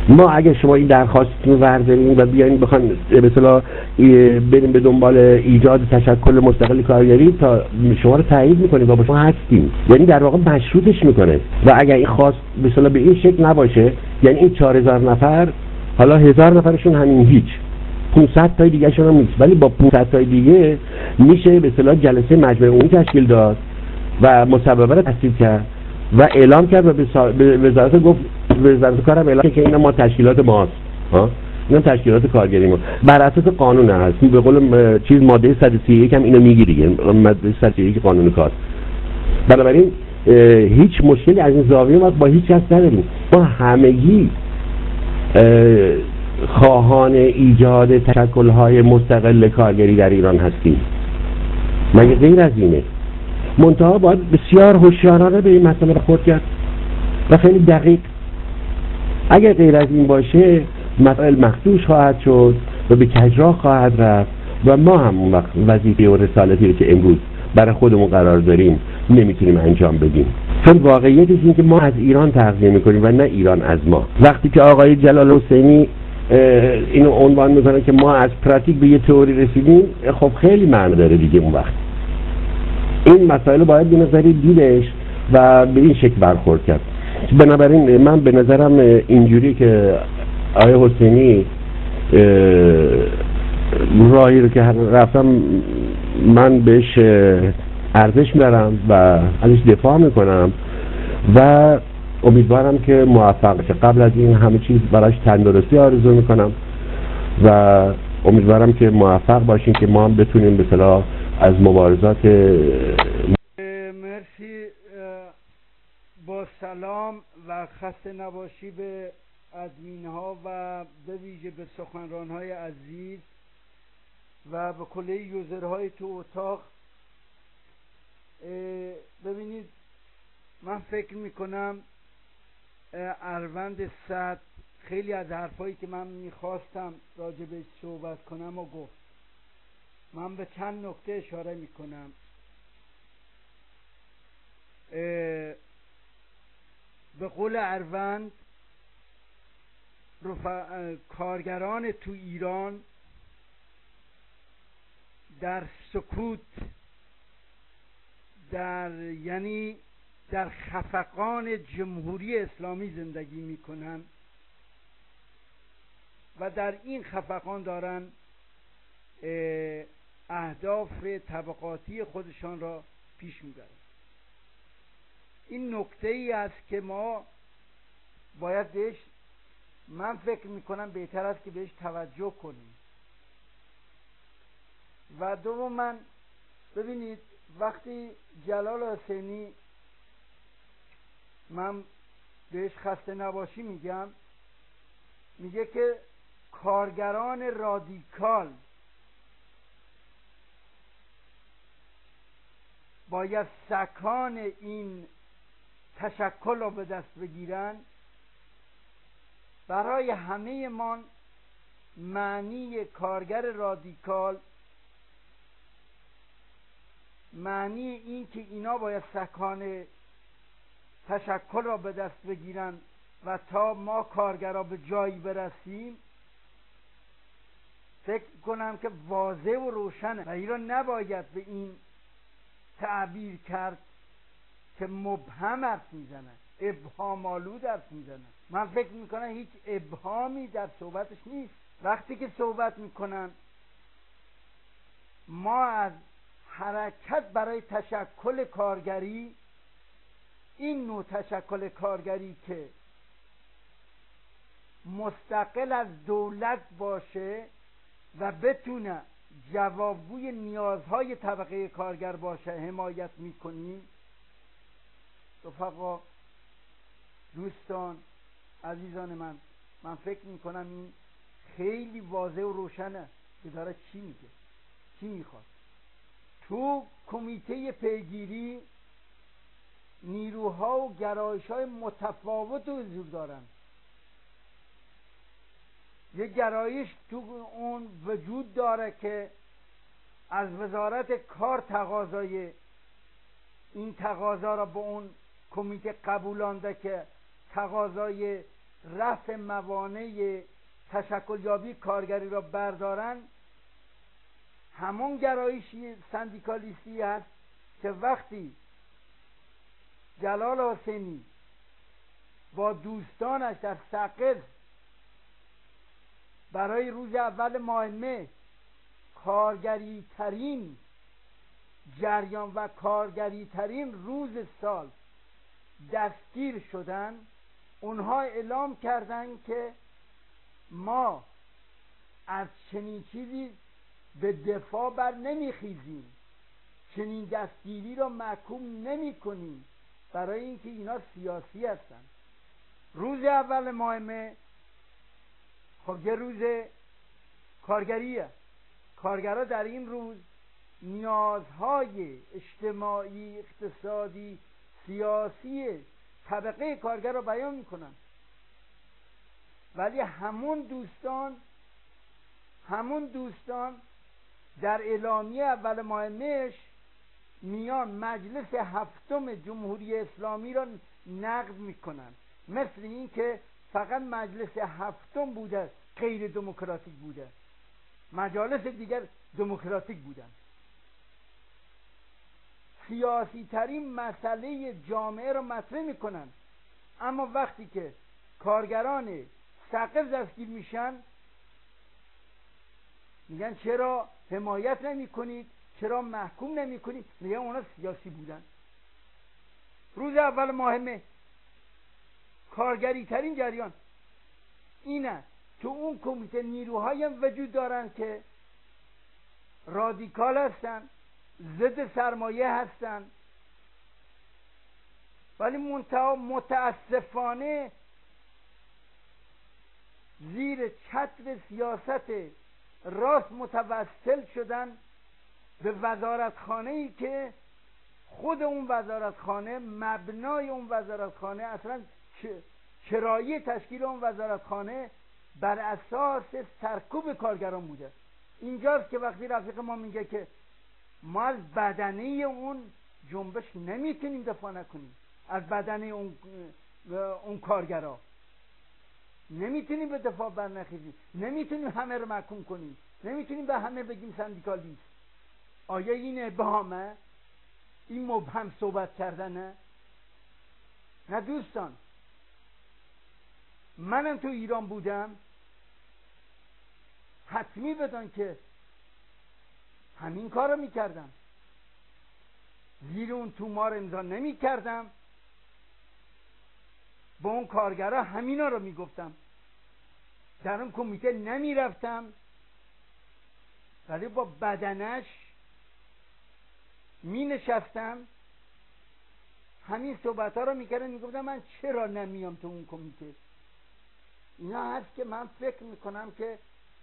ما اگه شما این درخواستتون رو بردارین و بیاین بخواین به اصطلاح بریم به دنبال ایجاد تشکل مستقل کارگری، تا شما رو تایید میکنیم و با شما هستیم، یعنی در واقع مشروطش میکنه. و اگر این خواست به اصطلاح به این شکل نباشه، یعنی این چهار هزار نفر، حالا هزار نفرشون همین هیچ، پانصد تا دیگه شون هم نیست، ولی با پانصد تا دیگه میشه به اصطلاح جلسه مجمع عمومی تشکیل داد و مصوبه رو تصویب کرد و اعلام کرد و به وزارت گفت، وزارت کار هم اعلام کرد که اینا ما تشکیلات ماست، ها اینا تشکیلات کارگری ما بر اساس قانون هست. به قول چیز ماده صد و سی و یک هم اینو میگه دیگه، ماده صد و سی و یک قانون کار. بنابراین هیچ مشکلی از این زاویه ما با هیچ کس نداریم. ما همگی خواهان ایجاد تشکل‌های مستقل کارگری در ایران هستیم، مگه غیر از اینه؟ منتها باید بسیار هوشیارانه به این مسئله برخورد کرد و خیلی دقیق. اگر غیر از این باشه مسائل مخدوش خواهد شد و به کجراه خواهد رفت و ما هم اون وقت وظیفه و رسالتی رو که امروز برای خودمون قرار داریم نمیتونیم انجام بدیم. چون واقعیت این که ما از ایران تغذیه میکنیم و نه ایران از ما. وقتی که آقای جلال حسینی اینو عنوان میکنه که ما از پراتیک به یه تئوری رسیدیم، خب خیلی معنی داره دیگه. اون وقت این مسائل باید به نظری دیدش و به این شکل برخورد کرد. بنابراین من به نظرم اینجوری که آقای حسینی راهی رو که رفتم من بهش ارزش میدارم و ازش دفاع میکنم و امیدوارم که موفق بشه. قبل از این همه چیز براش تندرستی آرزو میکنم و امیدوارم که موفق باشین که ما هم بتونیم به اصطلاح از مبارزات. مرسی. با سلام و خسته نباشی به ادمین ها و به ویژه به سخنران های عزیز و به کل یوزر های تو اتاق. ببینید من فکر میکنم اروند صد خیلی از حرفایی که من میخواستم راجع بهش صحبت کنم و گفت. من به چند نکته اشاره میکنم. به قول اروند کارگران تو ایران در سکوت، در یعنی در خفقان جمهوری اسلامی زندگی میکنن و در این خفقان دارن اهداف طبقاتی خودشان را پیش میبرن. این نکته ای است که ما باید بهش، من فکر میکنم بهتر است که بهش توجه کنیم. و دوما ببینید وقتی جلال حسینی، من بهش خسته نباشی میگم، میگه که کارگران رادیکال باید سکان این تشکل را به دست بگیرن، برای همه ما معنی کارگر رادیکال، معنی این که اینا باید سکان تشکل را به دست بگیرن و تا ما کارگرها به جایی برسیم، فکر کنم که واضح و روشنه و ایران نباید به این تعبیر کرد که مبهم حرف میزنه، ابهام آلود حرف میزنه. من فکر میکنم هیچ ابهامی در صحبتش نیست. وقتی که صحبت میکنن ما از حرکت برای تشکل کارگری، این نوع تشکل کارگری که مستقل از دولت باشه و بتونه جوابگوی نیازهای طبقه کارگر باشه، حمایت میکنیم. رفقا، دوستان، عزیزان من، من فکر میکنم این خیلی واضح و روشنه که داره چی میگه، چی میخواد. تو کمیته پیگیری نیروها و گرایش‌های متفاوت حضور دارن. یه گرایش تو اون وجود داره که از وزارت کار تقاضای این تقاضا را به اون کمیته قبولانده که تقاضای رفع موانع تشکل یابی کارگری را بردارن، همون گرایشی سندیکالیستی است که وقتی جلال حسینی با دوستانش در سقز برای روز اول ماه مه کارگری ترین جریان و کارگری ترین روز سال دستگیر شدن، اونها اعلام کردند که ما از چنین چیزی به دفاع بر نمیخیزیم، چنین دستگیری را محکوم نمی کنیم، برای اینکه اینا سیاسی هستن. روز اول ماه مه خب یه روز کارگریه. کارگرها در این روز نیازهای اجتماعی، اقتصادی، سیاسی طبقه کارگر را بیان میکنن، ولی همون دوستان همون دوستان در اعلامیه اول ماه مهش میان مجلس هفتم جمهوری اسلامی را نقد میکنن، مثل این که فقط مجلس هفتم بوده غیر دموکراتیک بوده، مجالس دیگر دموکراتیک بودن. سیاسی ترین مسئله جامعه را مطرح میکنن، اما وقتی که کارگران سقف دستگیر میشن میگن چرا حمایت نمی کنید، چرا محکوم نمی کنید، میگن اونا سیاسی بودن. روز اول ماه مه کارگری ترین جریان اینه. تو اون کمیته نیروهایی هم وجود دارن که رادیکال هستن، ضد سرمایه هستن، ولی منتها متاسفانه زیر چتر سیاست راست متوسل شدن به وزارتخانه‌ای که خود اون وزارتخانه، مبنای اون وزارتخانه، اصلا چرایی تشکیل اون وزارتخانه بر اساس سرکوب کارگران بوده. اینجاست که وقتی رفیق ما میگه که ما از بدنه اون جنبش نمیتونیم دفاع نکنیم، از بدنه اون اون کارگرا نمیتونیم به دفاع برنخیزیم، نمیتونیم همه رو محکوم کنیم، نمیتونیم به همه بگیم سندیکالیست. آیا این ابهامه؟ این مبهم صحبت کردنه؟ نه دوستان، منم تو ایران بودم، حتمی بدان که همین کار رو میکردم، زیر اون تومار امضا نمی کردم، با اون کارگرها همینا رو میگفتم، در اون کمیته نمی رفتم، ولی با بدنش می نشستم، همین صحبت ها رو میکردم، میگفتم من چرا نمیام تو اون کمیته. اینا هست که من فکر میکنم که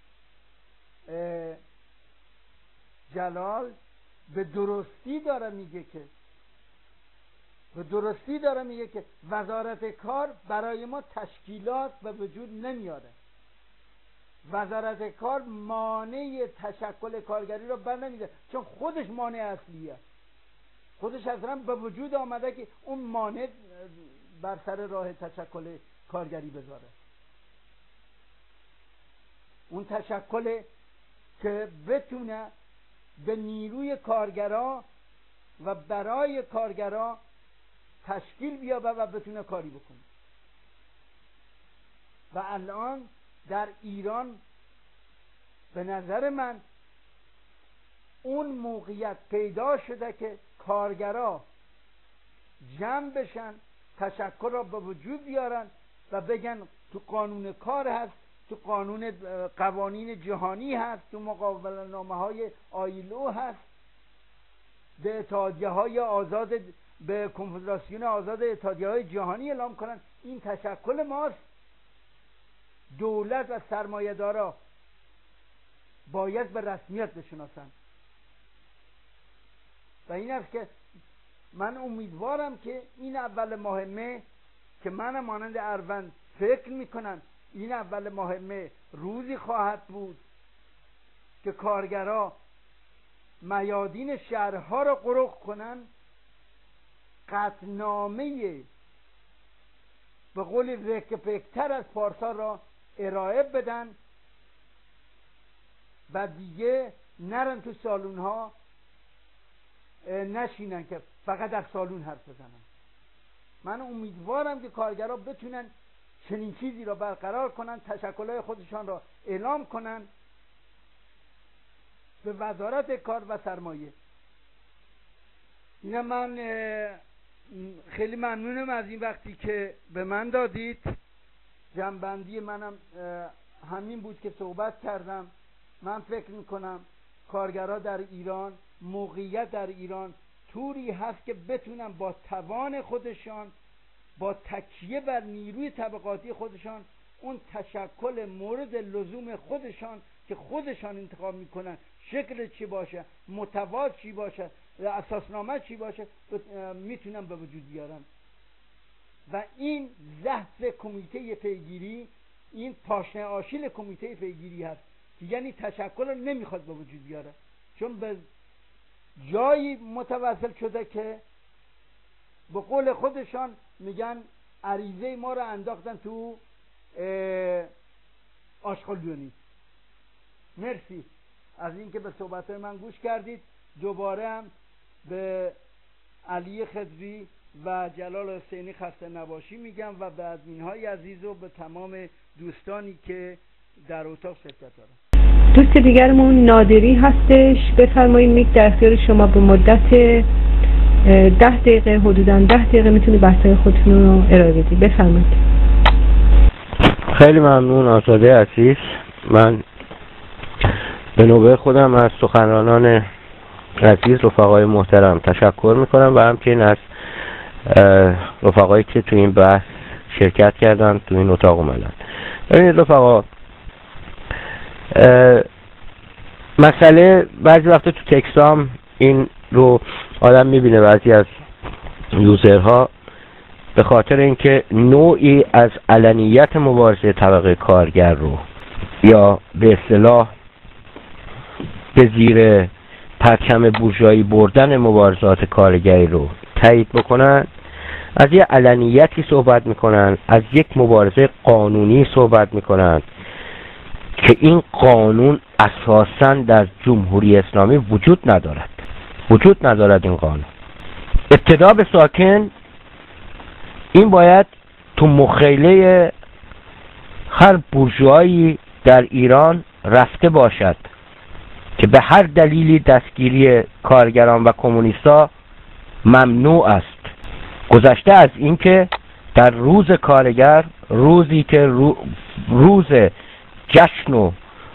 جلال به درستی داره میگه که به درستی داره میگه که وزارت کار برای ما تشکیلات به وجود نمیاره، وزارت کار مانع تشکل کارگری رو بر نمیده، چون خودش مانع اصلیه، خودش اصلا به وجود آمده که اون مانع بر سر راه تشکل کارگری بذاره. اون تشکل که بتونه به نیروی کارگرا و برای کارگرا تشکیل بیابه و بتونه کاری بکنه. و الان در ایران به نظر من اون موقعیت پیدا شده که کارگرا جمع بشن، تشکل را به وجود بیارن و بگن تو قانون کار هست، تو قانون قوانین جهانی هست، تو مقابل نامه های آیلو هست، به اتحادیه های آزاد، به کنفدراسیون آزاد اتحادیه های جهانی اعلام کنن این تشکل ماست. دولت و سرمایه دارا باید به رسمیت بشناسن. و این است که من امیدوارم که این اول ماه مه که من مانند اروند فکر میکنم این اول ماه مه روزی خواهد بود که کارگرها میادین شهرها را غرق کنن، قطعنامه به قول رکپکتر از پارسا را ارائه بدن و دیگه نرن تو سالون ها نشینن که فقط در سالون حرف بزنن. من امیدوارم که کارگرها بتونن چنین چیزی را برقرار کنن، تشکل‌های خودشان را اعلام کنن به وزارت کار و سرمایه. اینا من خیلی ممنونم از این وقتی که به من دادید. جنبندی منم همین بود که صحبت کردم. من فکر میکنم کارگرها در ایران، موقعیت در ایران طوری هست که بتونن با توان خودشان، با تکیه بر نیروی طبقاتی خودشان، اون تشکل مورد لزوم خودشان که خودشان انتخاب میکنن شکل چی باشه، متواد چی باشه، اساسنامه چی باشه، میتونن به وجود بیارن. و این ضعف کمیته پیگیری، این پاشنه آشیل کمیته پیگیری هست که یعنی تشکل رو نمیخواد به وجود بیاره، چون به جایی متوسل شده که به قول خودشان میگن عریضه ما رو انداختن تو آشغالدونی. مرسی از اینکه به صحبت من گوش کردید. دوباره هم به علی خضری و جلال حسینی خسته نباشی میگم و به ادمین‌های عزیز و به تمام دوستانی که در اتاق شرکت دارن. دوست دیگرمون نادری هستش. بفرمایید میک در اختیار شما. به مدت ده دقیقه حدوداً ده دقیقه میتونی بحث‌های خودتون رو ارائه بدید. بفرمایید. خیلی ممنون آزاده عزیز. من به نوبه خودم از سخنرانان عزیز رفقای محترم تشکر میکنم و همچنین از رفقایی که تو این بحث شرکت کردن، تو این اتاق اومدن. ببینید رفقا، مسئله بعضی وقتا تو تکسام این رو آدم میبینه، بعضی از یوزرها به خاطر اینکه نوعی از علنیت مبارزه طبقه کارگر رو یا به اصطلاح به زیر پرچم بورژوایی بردن مبارزات کارگری رو تایید بکنن، از یه علنیتی صحبت میکنن، از یک مبارزه قانونی صحبت میکنن که این قانون اساساً در جمهوری اسلامی وجود ندارد. وجود ندارد این قانون. ابتدا به ساکن این باید تو مخیله هر بورژوایی در ایران رفته باشد که به هر دلیلی دستگیری کارگران و کمونیستا ممنوع است. گذشته از این که در روز کارگر، روزی که رو روز جشن و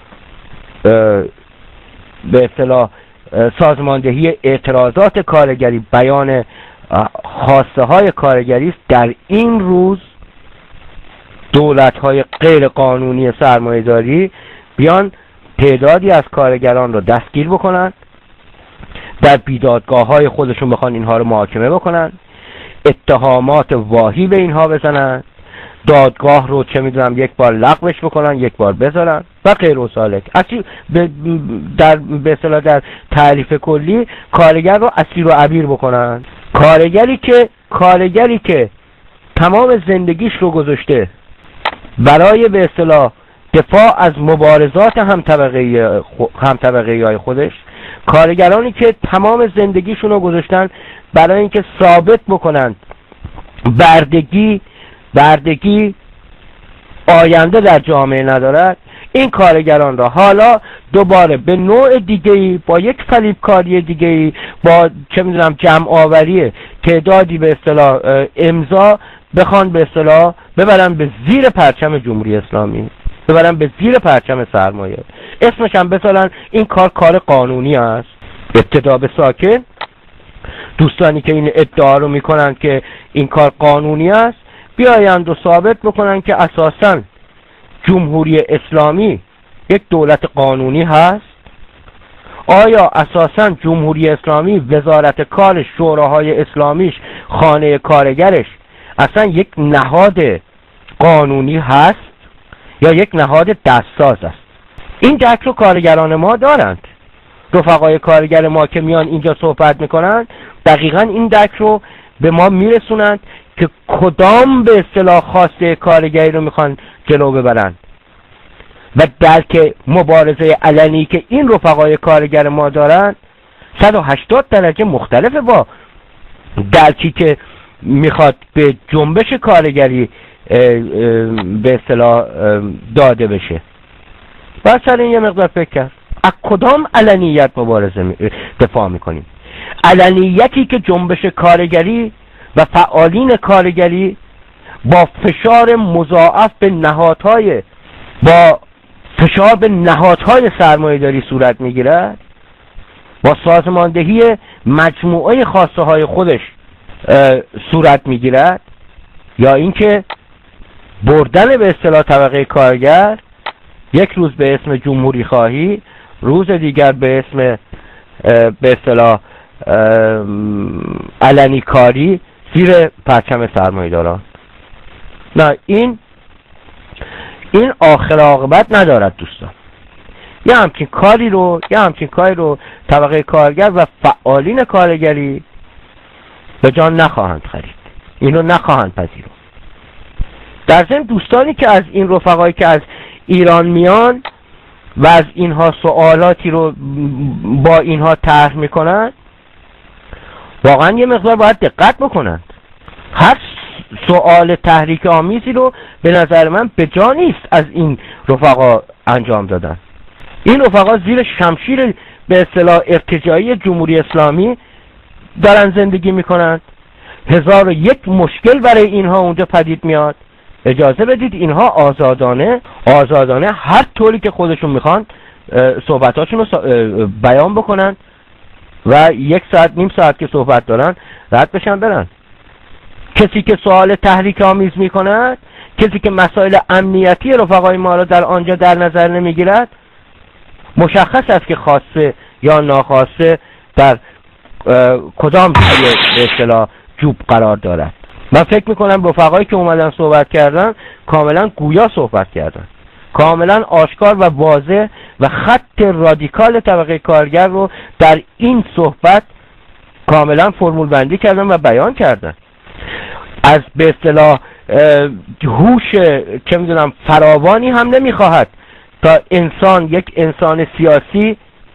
به اصطلاح سازماندهی اعتراضات کارگری، بیان خواسته های کارگری است، در این روز دولت های غیر قانونی سرمایه‌داری بیان تعدادی از کارگران رو دستگیر بکنن، در بیدادگاه های خودشون بخوان اینها رو محاکمه بکنن، اتهامات واهی به اینها بزنن، دادگاه رو چه میدونم یک بار لغوش بکنن، یک بار بذارن و غیر و سالک. اصلی در به اصطلاح در تعریف کلی کارگر رو اسیر و عبیر بکنن. کارگری که کارگری که تمام زندگیش رو گذاشته برای به اصطلاح دفاع از مبارزات هم طبقه‌ای هم طبقه‌ای های خودش، کارگرانی که تمام زندگیشون رو گذاشتن برای اینکه ثابت بکنن بردگی بردگی آینده در جامعه ندارد، این کارگران را حالا دوباره به نوع دیگه‌ای، با یک فریبکاری دیگه‌ای، با چه میدونم جمع آوری تعدادی به اصطلاح امضا بخوان به اصطلاح ببرن به زیر پرچم جمهوری اسلامی، ببرن به زیر پرچم سرمایه، اسمش هم بذارن این کار کار قانونی است. ابتدا به ساکن دوستانی که این ادعا رو میکنن که این کار قانونی است بیایند و ثابت بکنن که اساساً جمهوری اسلامی یک دولت قانونی هست. آیا اساساً جمهوری اسلامی وزارت کارش، شوراهای اسلامیش، خانه کارگرش اصلا یک نهاد قانونی هست یا یک نهاد دستساز است؟ این درک رو کارگران ما دارند. رفقای کارگر ما که میان اینجا صحبت میکنن دقیقاً این درک رو به ما میرسونند که کدام به اصطلاح خواسته کارگری رو میخوان جلو ببرن و درک مبارزه علنی که این رفقای کارگر ما دارن صد و هشتاد درجه مختلفه با درکی که میخواد به جنبش کارگری به اصطلاح داده بشه. باید سر این یه مقدار فکر کرد از کدام علنیت مبارزه دفاع میکنیم. علنیتی که جنبش کارگری و فعالین کارگری با فشار مضاعف به نهادهای با فشار به نهادهای سرمایه‌داری صورت میگیرد، با سازماندهی مجموعه خواسته های خودش صورت میگیرد، یا اینکه بردن به اصطلاح طبقه کارگر یک روز به اسم جمهوری خواهی، روز دیگر به اسم به اصطلاح علنی کاری زیر پرچم سرمایه‌داران. نه، این این آخر عاقبت ندارد دوستان. یه همچین کاری رو یه همچین کاری رو طبقه کارگر و فعالین کارگری به جان نخواهند خرید، اینو نخواهند پذیرفت. در ضمن دوستانی که از این رفقایی که از ایران میان و از اینها سوالاتی رو با اینها طرح میکنند، واقعا یه مقدار باید دقت بکنند. هر سوال تحریک آمیزی رو به نظر من به جا نیست از این رفقا انجام دادن. این رفقا زیر شمشیر به اصطلاح ارتجاعی جمهوری اسلامی دارن زندگی میکنند. هزار و یک مشکل برای اینها اونجا پدید میاد. اجازه بدید اینها آزادانه آزادانه هر طوری که خودشون میخوان صحبتاشون رو بیان بکنن و یک ساعت نیم ساعت که صحبت دارن رد بشن برن. کسی که سوال تحریک آمیز میکند، کسی که مسائل امنیتی رفقای ما را در آنجا در نظر نمیگیرد، مشخص است که خواسته یا ناخواسته در کدام جای به اصطلاح جوب قرار دارد. من فکر میکنم رفقایی که اومدن صحبت کردن کاملا گویا صحبت کردن، کاملا آشکار و واضح و خط رادیکال طبقه کارگر رو در این صحبت کاملا فرمول بندی کردن و بیان کردن. از به اصطلاح هوش چه میدونم فراوانی هم نمیخواهد تا انسان یک انسان سیاسی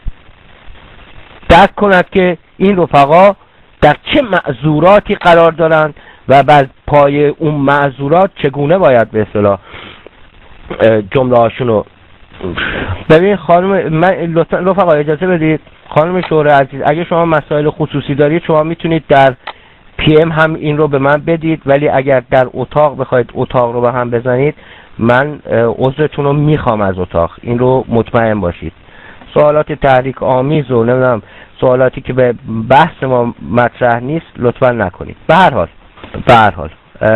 درک کند که این رفقا در چه معذوراتی قرار دارند و بر پای اون معذورات چگونه باید به اصطلاح جمله هاشونو. ببین خانم، من لطفا رفقا اجازه بدید، خانم شوره عزیز، اگه شما مسائل خصوصی دارید شما میتونید در پی ام هم این رو به من بدید، ولی اگر در اتاق بخواید اتاق رو به هم بزنید من عذرتون رو میخوام از اتاق، این رو مطمئن باشید. سوالات تحریک آمیز و نمیدونم سوالاتی که به بحث ما مطرح نیست لطفا نکنید. به هر حال به هر حال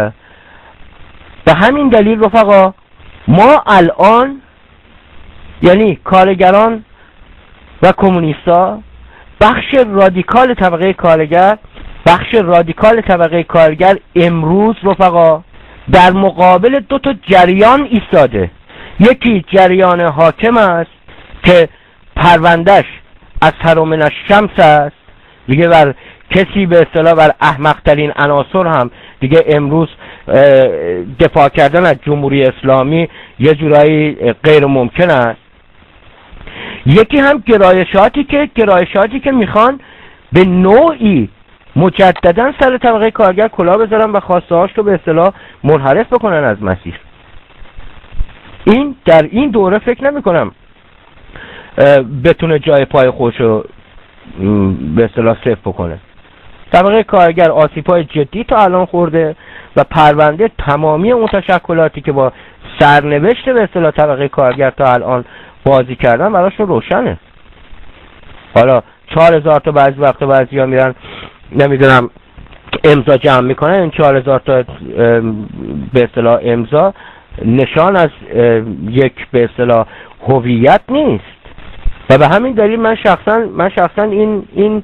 به همین دلیل رفقا ما الان یعنی کارگران و کمونیستا، بخش رادیکال طبقه کارگر بخش رادیکال طبقه کارگر امروز رفقا در مقابل دو تا جریان ایستاده. یکی جریان حاکم است که پروندهش از هرومن الشمس است، دیگه بر کسی به اصطلاح بر احمق ترین عناصر هم دیگه امروز دفاع کردن از جمهوری اسلامی یه جورایی غیر ممکن است. یکی هم گرایشاتی که گرایشاتی که میخوان به نوعی مجددا سر طبقه کارگر کلاه بذارن و خواسته هاش رو به اصطلاح منحرف بکنن از مسیر. این در این دوره فکر نمی کنم بتونه جای پای خودش رو به اصطلاح صفر بکنه. طبقه کارگر آسیب‌های جدی تا الان خورده و پرونده تمامی اون تشکلاتی که با سرنوشت به اصطلاح طبقه کارگر تا الان بازی کردن براشون روشنه. حالا چهار هزار تا بعضی وقتا بعضیا میرن نمیدونم امضا جمع میکنن، این چهار هزار تا به اصطلاح امضا نشان از یک به اصطلاح هویت نیست. و به همین دلیل من شخصا من شخصا این این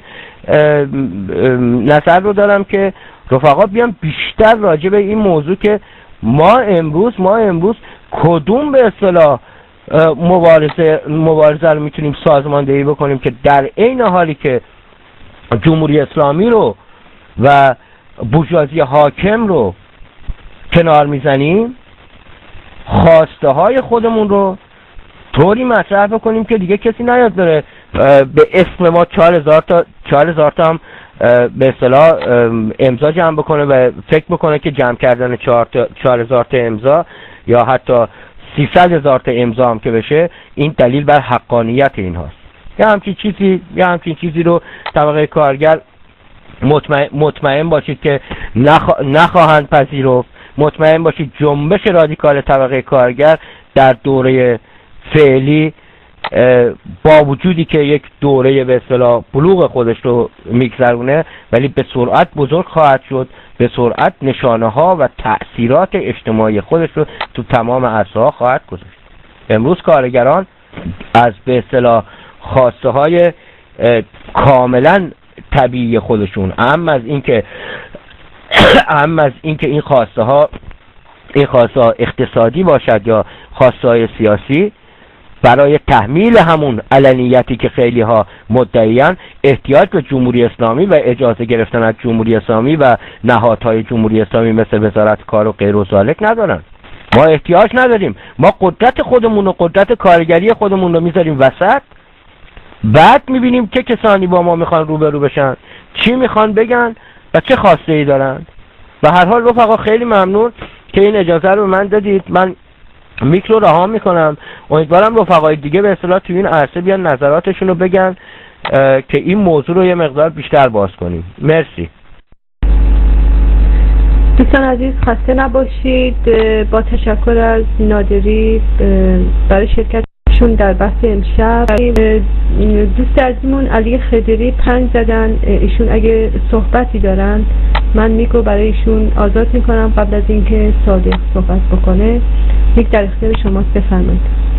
نظر رو دارم که رفقا بیان بیشتر راجع به این موضوع که ما امروز ما امروز کدوم به اصطلاح مبارزه مبارزه رو میتونیم سازماندهی بکنیم که در عین حالی که جمهوری اسلامی رو و بورژوازی حاکم رو کنار میزنیم، خواسته های خودمون رو طوری مطرح بکنیم که دیگه کسی نیاد داره به اسم ما چهار هزار تا چهار هزار تا هم به اصطلاح امضا جمع بکنه و فکر بکنه که جمع کردن چهار هزار تا امضا یا حتی سیصد هزار تا امضا هم که بشه این دلیل بر حقانیت این هاست. یا همچین چیزی یا همچین چیزی رو طبقه کارگر مطمئن, مطمئن باشید که نخوا... نخواهند پذیرفت. مطمئن باشید جنبش رادیکال طبقه کارگر در دوره فعلی با وجودی که یک دوره به اصطلاح بلوغ خودش رو میگذرونه ولی به سرعت بزرگ خواهد شد، به سرعت نشانه ها و تأثیرات اجتماعی خودش رو تو تمام عرصه‌ها خواهد گذاشت. امروز کارگران از به اصطلاح خواسته های کاملا طبیعی خودشون، اهم از اینکه اهم از اینکه این خواسته ها این خواسته ها اقتصادی باشد یا خواسته های سیاسی، برای تحمیل همون علنیتی که خیلی ها مدعیان احتیاج به جمهوری اسلامی و اجازه گرفتن از جمهوری اسلامی و نهادهای جمهوری اسلامی مثل وزارت کار و غیر و ذالک ندارن. ما احتیاج نداریم. ما قدرت خودمون و قدرت کارگری خودمون رو میذاریم وسط، بعد میبینیم که کسانی با ما میخوان روبرو بشن، چی میخوان بگن و چه خواسته ای دارن. و هر حال رفقا خیلی ممنون که این اجازه رو به من دادید. من میکرو رها میکنم. امیدوارم رفقای دیگه به اصطلاح تو این عرصه بیان نظراتشون رو بگن که این موضوع رو یه مقدار بیشتر باز کنیم. مرسی. دوستان عزیز خسته نباشید. با تشکر از نادری برای شرکتشون در بحث امشب. دوست عزیزمون علی خضری پنج زدن، ایشون اگه صحبتی دارن من میکرو برای ایشون آزاد میکنم قبل از اینکه صادق صحبت بکنه. یک در اختیار شماست، بفرمایید.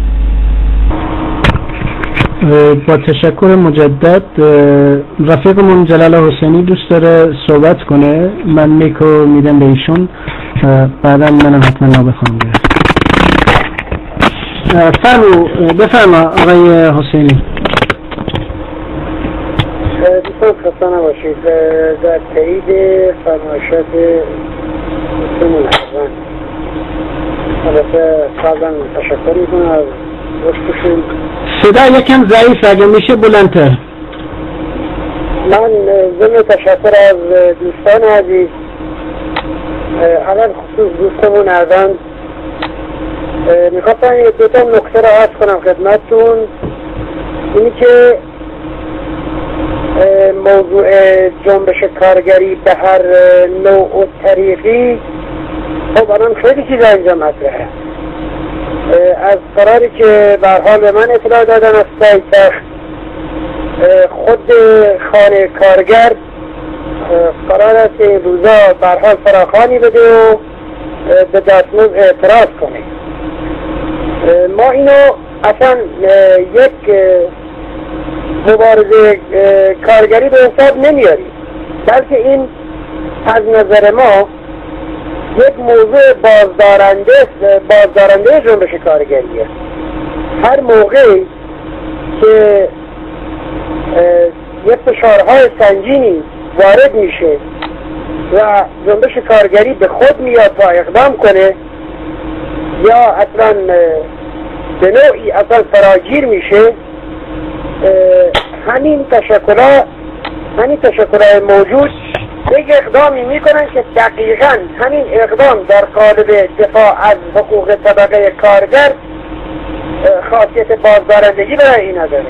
با تشکر مجدد. رفیقمون جلال حسینی دوست داره صحبت کنه، من میکرو میدم به ایشون، بعدا منم حتما نابخوام بیارم. فرمو بفرما آقای حسینی. دوستان خسته نباشید. در تایید فرمایشات دوستمون حضن البته قبلا تشکر میکنم از دوستشون. صدا یکم ضعیف، اگه میشه بلندتر. من ضمن تشکر از دوستان عزیز، علل خصوص دوستمون حضن، میخواستم یک دوتا نکته را عرض کنم خدمتتون. اینی که موضوع جنبش کارگری به هر نوع و طریقی خب الان خیلی چیزا اینجا مطرحه. از قراری که به هر حال به من اطلاع دادن از پایتخت، خود خانه کارگر قرار است این روزا به هر حال فراخوانی بده و به دستمزد اعتراض کنه. ما اینو اصلا یک مبارزه کارگری به حساب نمیاریم، بلکه این از نظر ما یک موضوع بازدارنده بازدارنده جنبش کارگریه. هر موقع که یک فشارهای سنگینی وارد میشه و جنبش کارگری به خود میاد تا اقدام کنه یا اصلا به نوعی اصلا فراگیر میشه، همین تشکل‌ها همین تشکل‌های موجود یک اقدامی میکنن که دقیقاً همین اقدام در قالب دفاع از حقوق طبقه کارگر خاصیت بازدارندگی برای این نداره.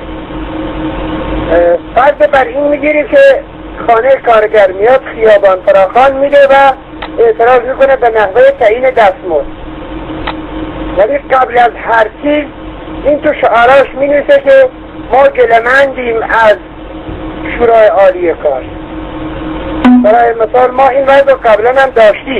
فرض بر این میگیریم که خانه کارگر میاد خیابان فراخوان میده و اعتراض میکنه به نحوه تعیین دستمزد، ولی قبل از هر چیز این تو شعاراش مینویسه که ما گله‌مندیم از شورای عالی کار. برای مثال ما این وضع رو قبلا هم داشتیم.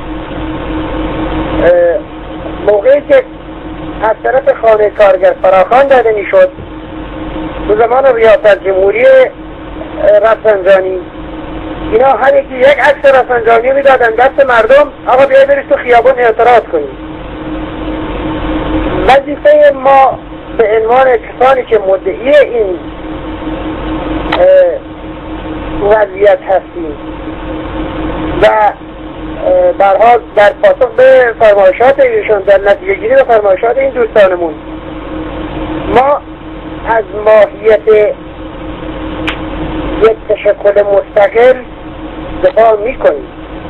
موقعی که از طرف خانه کارگر فراخوان داده میشد تو زمان ریاست جمهوری رفسنجانی، اینا هر یکی یک عکس رفسنجانی میدادن دست مردم، آقا بیایی برید تو خیابون اعتراض کنید. وظیفه ما به عنوان کسانی که مدعی این وضعیت هستیم و و به هر حال در پاسخ به فرمایشات ایشون، در نتیجه گیری به فرمایشات این دوستانمون، ما از ماهیت یک تشکل مستقل دفاع میکنیم،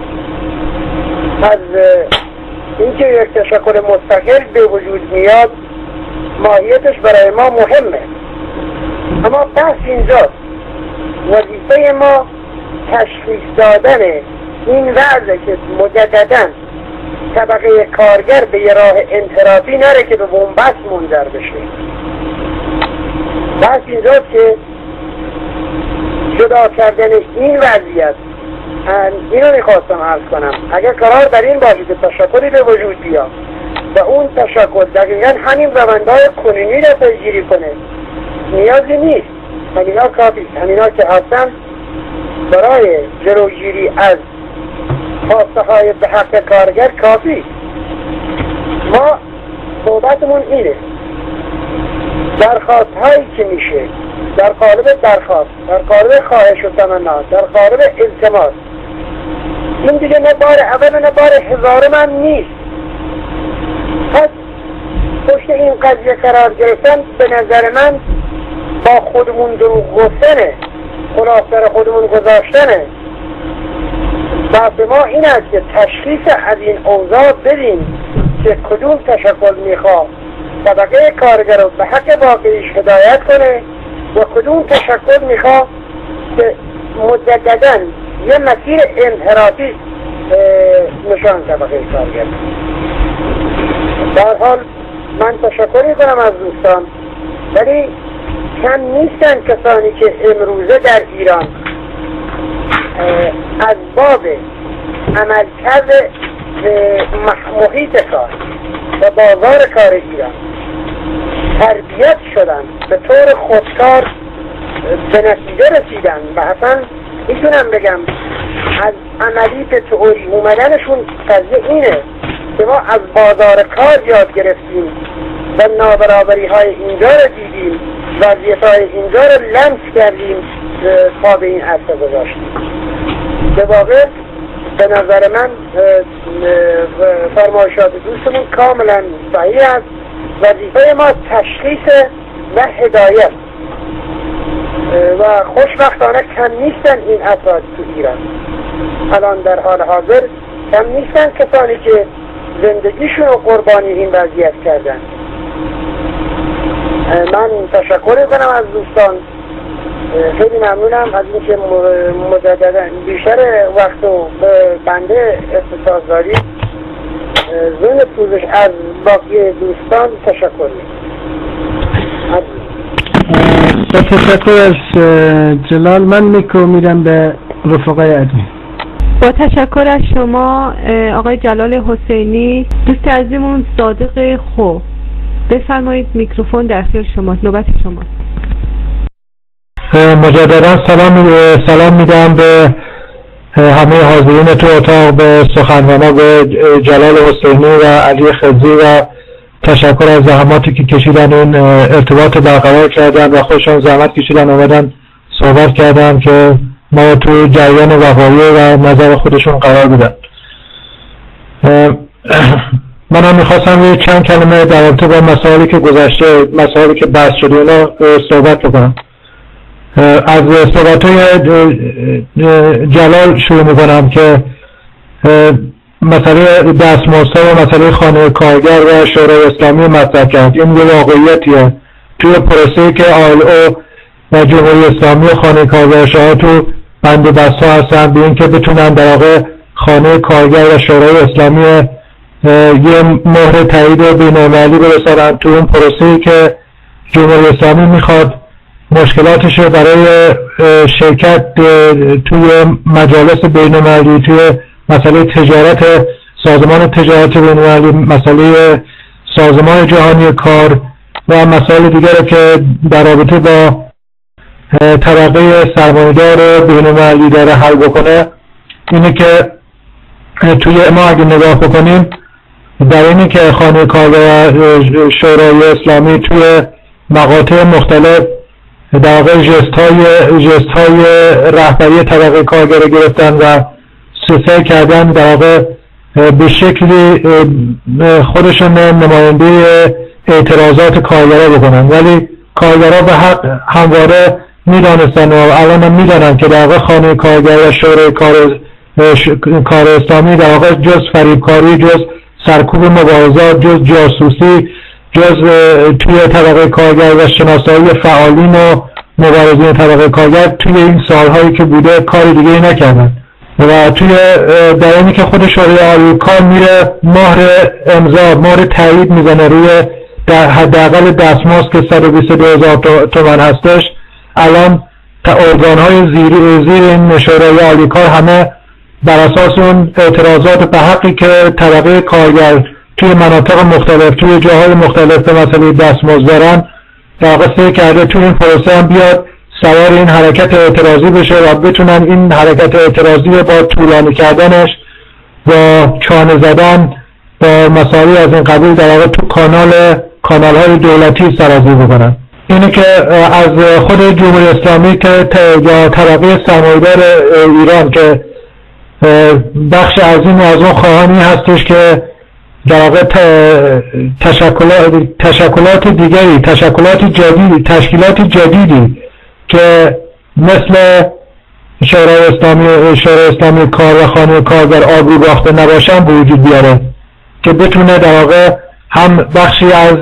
از اینکه یک تشکل مستقل به وجود میاد ماهیتش برای ما مهمه. اما بحث اینجاست، وظیفه ما تشخیص دادن این وضعه که مجدداً طبقه کارگر به یه راه انحرافی نره که به بنبست منجر بشه. بحث اینجاست که جدا کردن این وضعیت، اینو میخواستم عرض کنم، اگر قرار بر این باشه که تشکلی به وجود بیاد و اون تشکل دقیقا همین روندهای کنونی را پیگیری کنه، نیازی نیست، همینا کافی، همینا که هستن برای جلوگیری از خواسته های به حق کارگر کافی. ما صحبتمون اینه، درخواست هایی که میشه در قالب درخواست، در قالب خواهش و تمنا، در قالب التماس، این دیگه نه بار اول نه بار هزار من نیست. پس پشت این قضیه قرار گرفتن به نظر من با خودمون دروغ گفتنه، خلاصه خودمون گذاشتنه. بحث ما این است که تشخیص از این اوضاع بدیم که کدوم تشکل میخواد طبقه کارگر رو به حق واقعیش هدایت کنه و کدوم تشکل میخواد که مجدداً یه مسیر انحرافی نشان طبقه کارگر. در حال من تشکر میکنم از دوستان، ولی کم نیستن کسانی که امروزه در ایران از باب عملکرد محیط کار و بازار کار ایران تربیت شدن، به طور خودکار به نتیجه رسیدن و اصلا میتونم بگم از عملی به تئوری اومدنشون قضیه اینه که ما از بازار کار یاد گرفتیم و نابرابری های اینجا رو دیدیم، وضعیت های اینجا رو لمس کردیم تا به این عرصه گذاشتیم. به واقع به نظر من فرمایشات دوستمون کاملا صحیح است. وظیفه ما تشخیص و هدایت و خوشبختانه کم نیستن این افراد تو ایران. الان در حال حاضر کم نیستن کسانی که زندگیشون رو قربانی این وضعیت کردن. من تشکر میکنم از دوستان، خیلی ممنونم از اینکه مجددا بیشتر وقت رو به بنده اختصاص دارید. ضمن پوزش از باقی دوستان تشکر میکنم. با تشکر از جلال من میکو میرم به رفقای ادمین. با تشکر از شما آقای جلال حسینی. دوست عزیزمون صادق خو، بفرمایید میکروفون در اختیار شماست، نوبت شماست. مجددا سلام سلام میدم به همه حاضرین تو اتاق، به سخنرانان، به جلال حسینی و علی خضری و تشکر از زحماتی که کشیدن این ارتباط برقرار کردن و خودشون زحمت کشیدن اومدن صحبت کردن که ما تو جریان وقایع و نظر خودشون قرار بدن. من هم میخواستم یه چند کلمه در رابطه با مسائلی که گذشته، مسائلی که بحث شده اونا صحبت بکنم. از صحبت‌های جلال شروع میکنم که مسئله دستمزدها و مسئله خانه کارگر و شورای اسلامی مطرح کرد. این یه واقعیتیه توی پروسه‌ای که آل او و جمهوری اسلامی و خانه کارگرها تو بند و بسته هستن به این که بتونن در واقع خانه کارگر و شورای اسلامی یه مهر تایید بین‌المللی برسانن تو اون پروسه‌ای که جمهوری اسلامی میخواد مشکلاتش رو برای شرکت توی مجالس بین‌المللی، توی مسئله تجارت، سازمان تجارت بین‌المللی، مسئله سازمان جهانی کار و مسائل دیگر که در رابطه با طبقه سرمایه‌دار بین‌المللی داره حل بکنه، اینه که توی ما اگه نگاه بکنیم در اینه که خانه کارگر و شورای اسلامی توی مقاطع مختلف در واقع ژست های ژست های رهبری طبقه کارگر گرفتن و سعی کردن در واقع به شکلی خودشون نماینده اعتراضات کارگرها بکنن، ولی کارگرها به حق همواره میدانستن و الان هم میدانن که در واقع خانه کارگر و شورای کار کار اسلامی در واقع جز فریبکاری، جز سرکوب مبارزات، جز جاسوسی، جز توی طبقه کارگر و شناسایی فعالین و مبارزین طبقه کارگر توی این سالهایی که بوده کاری دیگه ای نکردن و توی در اینی که خود شورای عالی کار میره مهر امضا، مهر تایید میزنه روی حداقل دستمزد که صد و بیست و دو هزار تومان هستش. الان ارگان‌های زیر زیر این شورای عالی کار همه بر اساس اون اعتراضات به حقی که طبقه کارگر توی مناطق مختلف توی جاهای مختلف به مسئله دستمزد دارن در واقع سعی کرده توی این پروسه هم بیاد سوار این حرکت اعتراضی بشه و بتونن این حرکت اعتراضی با طولانی کردنش و چانه زدن با مسائلی از این قبیل در واقع تو کانال کانال های دولتی سرازیر بکنن. اینه که از خود جمهوری اسلامی که یا طبقه سرمایه‌دار ایران که بخش عظیمی از اون خواهانی هستش که در واقع تشکلات تشکلات دیگری تشکلات جدید تشکیلات جدیدی که مثل شورای اسلامی شورای اسلامی کار و خانه کارگر آبرو باخته نباشن به وجود بیاره که بتونه در واقع هم بخشی از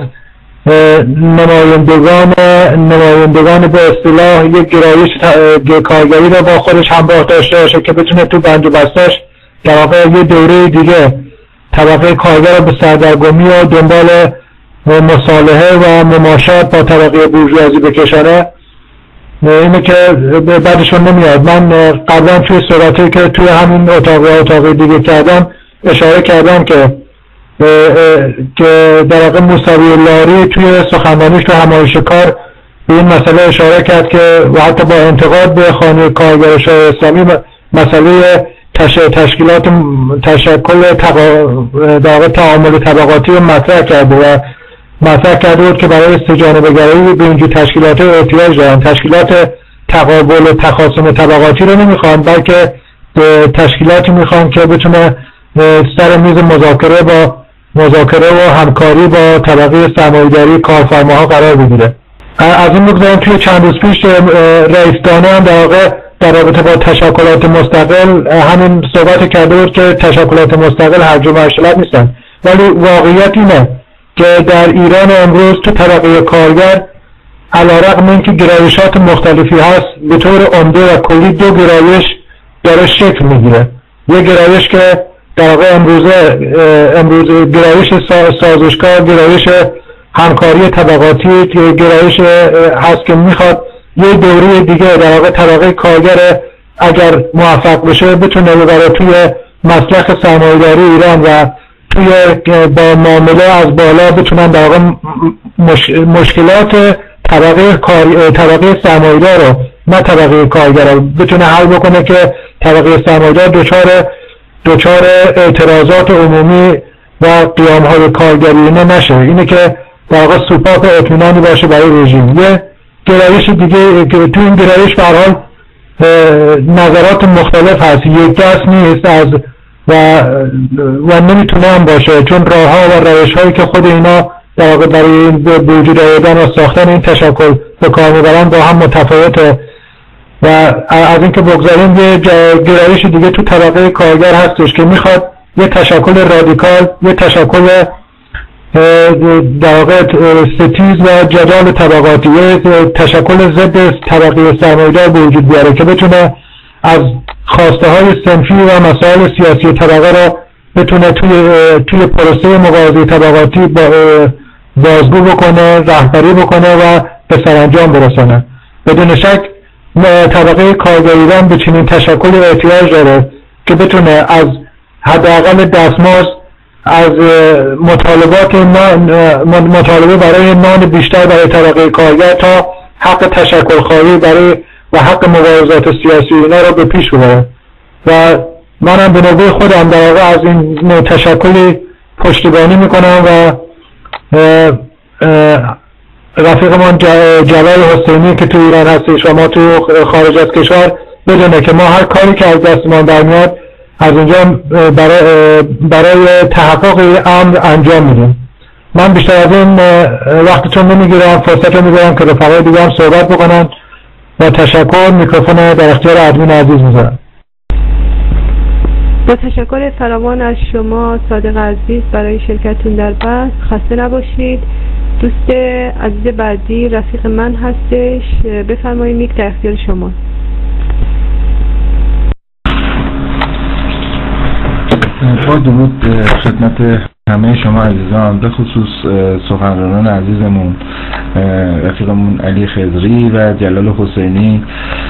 نمایندگان نمایندگان به اصطلاح یک گرایش کارگری رو با خودش همراه داشته باشه که بتونه تو بند و بستش در واقع یه دوره دیگه طبقه کارگر رو به سردرگمی و دنبال مصالحه و مماشات با طبقه بورژوازی بکشانه. اینه که بعدشون نمیاد. من قبلا توی صحبتی که توی همین اتاق و اتاق دیگه کردم اشاره کردم که که در واقع موسوی لاری توی سخنرانیش تو همایش کار به این مسئله اشاره کرد که و حتی با انتقاد به خانه کارگر شورای اسلامی مسئله تش... تشکیلات تشکل تقا... در واقع تعامل طبقاتی رو مطرح کرده و مطرح کرده بود که برای استجانبه‌گرایی به اینجور تشکیلات احتیاج دارن. تشکیلات تقابل و تخاصم طبقاتی رو نمیخوان بلکه تشکیلاتی میخوان که بتونه سر میز مذاکره با مذاکره و همکاری با طبقه سرمایه‌داری کارفرماها قرار بگیره. از این بگذاریم توی چند روز پیش رئیس دانه هم در واقع در رابطه با تشکلات مستقل همین صحبت کرده بود که تشکلات مستقل هرج و مرشلت نیستن، ولی واقعیت اینه که در ایران امروز تو طبقه کارگر علیرغم اینکه گرایشات مختلفی هست به طور عمده و کلی دو گرایش داره شکل میگیره. یه گرایش که در واقع امروزه امروز گرایش سازشکار، گرایش همکاری طبقاتی، گرایش هست که میخواد یه دوره دیگه در واقع طبقه کارگر اگر موفق بشه بتونه ببره توی مسلخ سرمایه‌داری ایران و توی با معامله از بالا بتونن در واقع مش... مشکلات طبقه کار... طبقه سرمایه‌دار رو نه طبقه کارگر رو بتونه حل بکنه که طبقه سرمایه‌دار دچار دچار اعتراضات عمومی و قیام‌های کارگری اینا نشه. اینه که در واقع سوپاپ اطمینانی باشه برای رژیم. یه گرایش دیگه که تو این گرایش به هر حال نظرات مختلف هست، یک دست نیست از و و نمیتونه هم باشه چون راه‌ها و روش‌هایی که خود اینا در واقع برای به وجود آوردن و ساختن این تشکل به کار میبرن با هم متفاوته. و از اینکه بگذاریم یه گرایش دیگه تو طبقه کارگر هستش که میخواد یه تشکل رادیکال، یه تشکل در واقع ستیز و جدال طبقاتی، یه تشکل ضد طبقه سرمایه‌دار به وجود بیاره که بتونه از خواسته های صنفی و مسائل سیاسی طبقه را بتونه توی توی پروسه مبارزه طبقاتی بازگو بکنه، رهبری بکنه و به سرانجام برسانه. بدون شک طبقه کارگریان به چنین تشکل احتیاج داره که بتونه از حداقل دستمزد، از مطالبات مطالبه برای نان بیشتر برای طبقه کارگر تا حق تشکل خواهی برای و حق مبارزات سیاسی اینا رو به پیش ببره. و منم به نوبه خودم در واقع از این تشکلی پشتیبانی میکنم و رفیقمان جلال حسینی که تو ایران هستش و ما تو خارج از کشور بدونه که ما هر کاری که از دستمان در میاد از اینجا برای, برای تحقق امر انجام میدیم. من بیشتر از این وقتتون نمیگیرم، فرصت رو میگیرم که رفقای دیگه هم صحبت بکنن و تشکر. میکروفون در اختیار ادمین عزیز میذارم. با تشکر فراوان از شما صادق عزیز برای شرکتتون در بحث. خسته نباشید. دوست عزیز بعدی رفیق من هستش، بفرمایید، میک در اختیار شما. با درود خدمت همه شما عزیزان، به خصوص سخنرانان عزیزمون رفیقمون علی خضری و جلال حسینی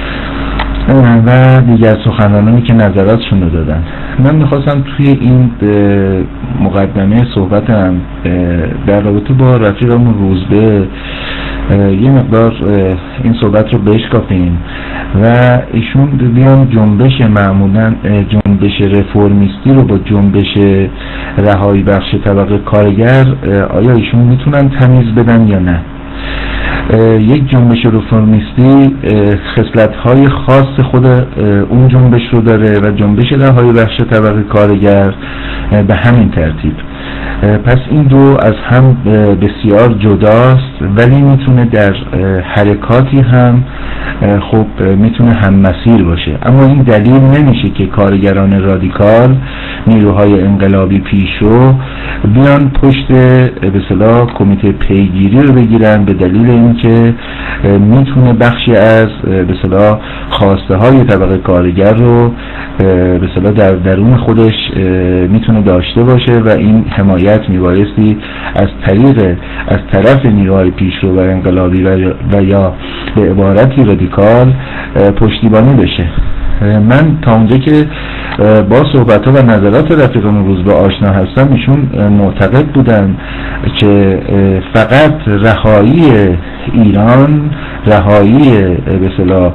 و دیگر سخنرانانی که نظراتشون رو دادن. من میخواستم توی این مقدمه صحبتم در رابطه با رفیقمون روزبه یه مقدار این صحبت رو بشکافیم و ایشون بیان جنبش معمولا جنبش رفرمیستی رو با جنبش رهایی بخش طبقه کارگر آیا ایشون میتونن تمیز بدن یا نه. یک جنبش رفرمیستی خصلت‌های خاص خود اون جنبش رو داره و جنبش رهایی بخش طبقه کارگر به همین ترتیب. پس این دو از هم بسیار جداست، ولی میتونه در حرکاتی هم خب میتونه هم مسیر باشه. اما این دلیل نمیشه که کارگران رادیکال، نیروهای انقلابی پیشرو بیان پشت به اصطلاح کمیته پیگیری رو بگیرن به دلیل اینکه میتونه بخشی از به اصطلاح خواسته های طبقه کارگر رو به اصطلاح در درون خودش میتونه داشته باشه و این حمایت میبایستی از طریق از طرف نیروهای پیشرو و انقلابی و یا به عبارتی رادیکال پشتیبانی بشه. من تا اونجا که با صحبت ها و نظرات رفیقم روز به آشنا هستم، ایشون معتقد بودن که فقط رهایی ایران، رهایی به اصطلاح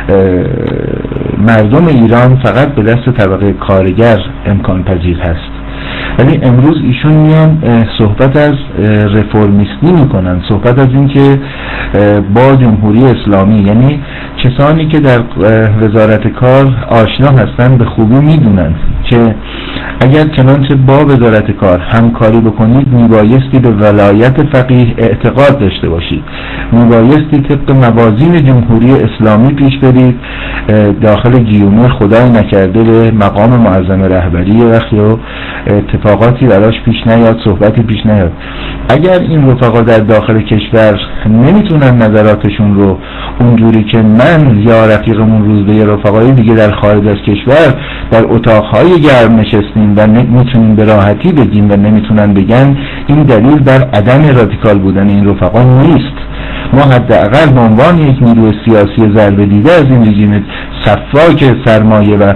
مردم ایران فقط به دست طبقه کارگر امکان پذیر هست. ولی امروز ایشون میان صحبت از رفرمیستی میکنن، صحبت از این که با جمهوری اسلامی، یعنی کسانی که در وزارت کار آشنا هستن به خوبی میدونن که اگر چنانچه با وزارت کار همکاری بکنید میبایستی به ولایت فقیه اعتقاد داشته باشید، میبایستی طبق موازین جمهوری اسلامی پیش برید، داخل گیومه خدای نکرده به مقام معظم رهبری وقتی و اتفاقاتی براش پیش نیاد، صحبتی پیش نیاد. اگر این رفقا در داخل کشور نمیتونن نظراتشون رو اونجوری که من یا رفیقمون روزبه رفقای دیگه در خارج از کشور در اتاقهای گرم نشستیم و نمیتونیم به راحتی بگیم و نمیتونن بگن، این دلیل بر عدم رادیکال بودن این رفقا نیست. ما حداقل به عنوان یک نیروی سیاسی ضربه دیده از این رژیم صفاک سرمایه و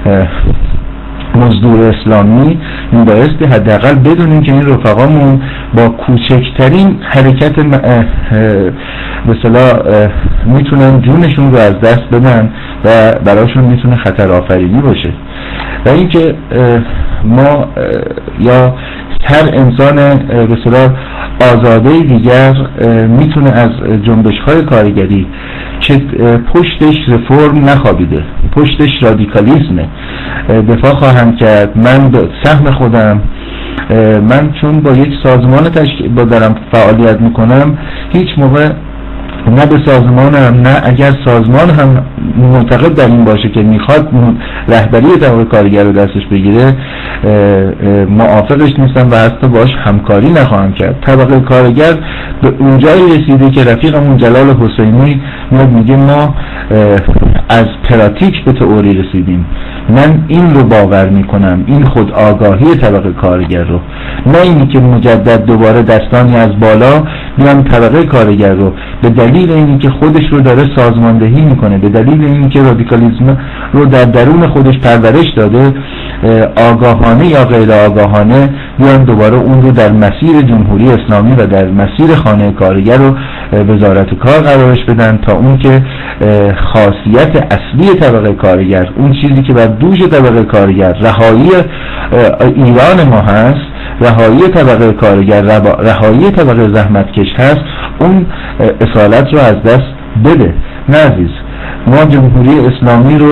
مزدور اسلامی میبایستی حداقل بدونیم که این رفقامون با کوچکترین حرکت به اصطلاح میتونن جونشون رو از دست بدن و براشون میتونه خطر آفرینی باشه. و اینکه ما یا هر انسان به اصطلاح آزاده دیگر میتونه از جنبش‌های کارگری که پشتش رفرم نخوابیده، پشتش رادیکالیسمه دفاع خواهم کرد. من به سهم خودم، من چون با یک سازمان تشکیل با دارم فعالیت میکنم، هیچ موقع نه به سازمانم نه اگر سازمان هم معتقد در این باشه که میخواد رهبری طبقه کارگر رو دستش بگیره موافقش نیستم و حتی باش همکاری نخواهم کرد. طبقه کارگر به اونجایی رسیده که رفیقمون جلال حسینی میاد میگه ما از پراتیک به تئوری رسیدیم. من این رو باور میکنم، این خود آگاهی طبقه کارگر رو، نه اینی که مجدد دوباره دستانی از بالا میان طبقه کارگر رو به دلیل اینی که خودش رو داره سازماندهی میکنه، به دلیل اینی که رادیکالیسم رو در درون خودش پرورش داده، آگاهانه یا غیر آگاهانه بیان دوباره اون رو در مسیر جمهوری اسلامی و در مسیر خانه کارگر رو وزارت کار قرارش بدن، تا اون که خاصیت اصلی طبقه کارگر، اون چیزی که بر دوش طبقه کارگر رهایی ایران ما هست، رهایی طبقه کارگر، رهایی طبقه زحمتکش هست، اون اصالت رو از دست بده. نه عزیز، ما جمهوری اسلامی رو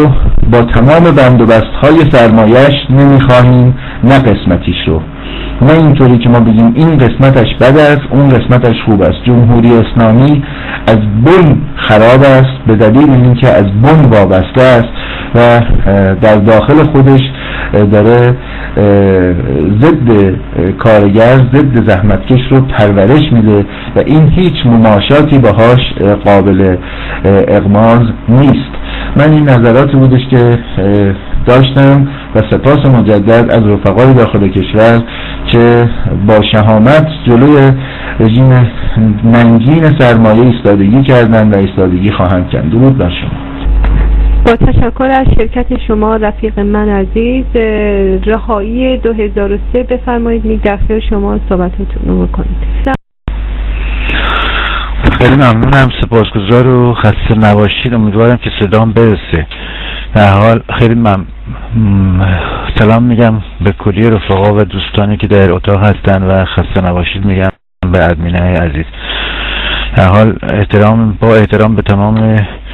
با تمام بند و بستهای سرمایش نمیخواهیم، نه قسمتیش رو. نه اینطوری که ما بگیم این قسمتش بد است اون قسمتش خوب است. جمهوری اسلامی از بن خراب است به دلیل اینکه از بن وابسته است و در داخل خودش داره ضد کارگر، ضد زحمتکش رو پرورش میده و این هیچ مماشاتی باهاش قابل اغماض نیست. من این نظراتی بودش که داشتم و سپاس مجدد از رفقای داخل کشور که با شهامت جلوی رژیم ننگین سرمایه ایستادگی کردن و ایستادگی خواهند کرد. درود بر شما. با تشکر از شرکت شما رفیق من عزیز. رهایی دو هزار و سه بفرمایید، می در خیر شما صحبتتون رو بکنید. خیلی ممنونم، سپاسگزار و خسته نباشید. امیدوارم که صدام برسه. در حال خیلی مم... سلام میگم به کلی رفقا و دوستانی که در اتاق هستن و خسته نباشید میگم به ادمینه عزیز. در حال احترام با احترام به تمام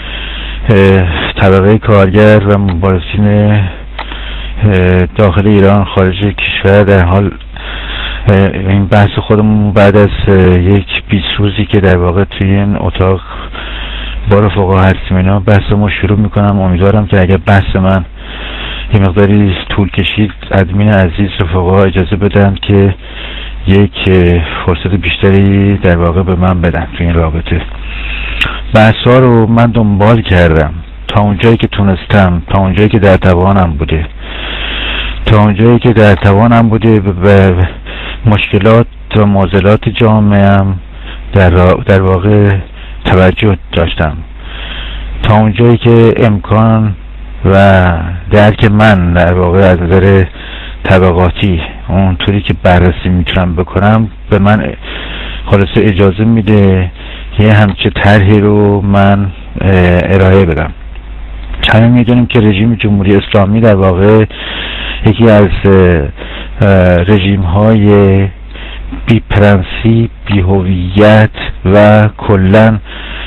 طبقه کارگر و مبارزین داخل ایران، خارج کشور. در حال این بحث خودمون بعد از یک بیست روزی که در واقع توی این اتاق با رفقا هستیم اینا بحث ما شروع میکنم. امیدوارم که اگر بحث من یه مقداری طول کشید ادمین عزیز رفقا اجازه بدن که یک فرصت بیشتری در واقع به من بدن توی این رابطه. بحث ها رو من دنبال کردم تا اونجایی که تونستم، تا اونجایی که در توانم بوده تا اونجایی که در توانم بوده به مشکلات و معضلات جامعه‌ام در, در واقع توجه داشتم. تا اونجایی که امکان و درک من در واقع از نظر طبقاتی اونطوری که بررسی میتونم بکنم به من خلاصه اجازه میده یه همچه طرحی رو من ارائه بدم. همه میدونیم که رژیم جمهوری اسلامی در واقع یکی از رژیم های بی پرنسیپ، بی هویت و کلن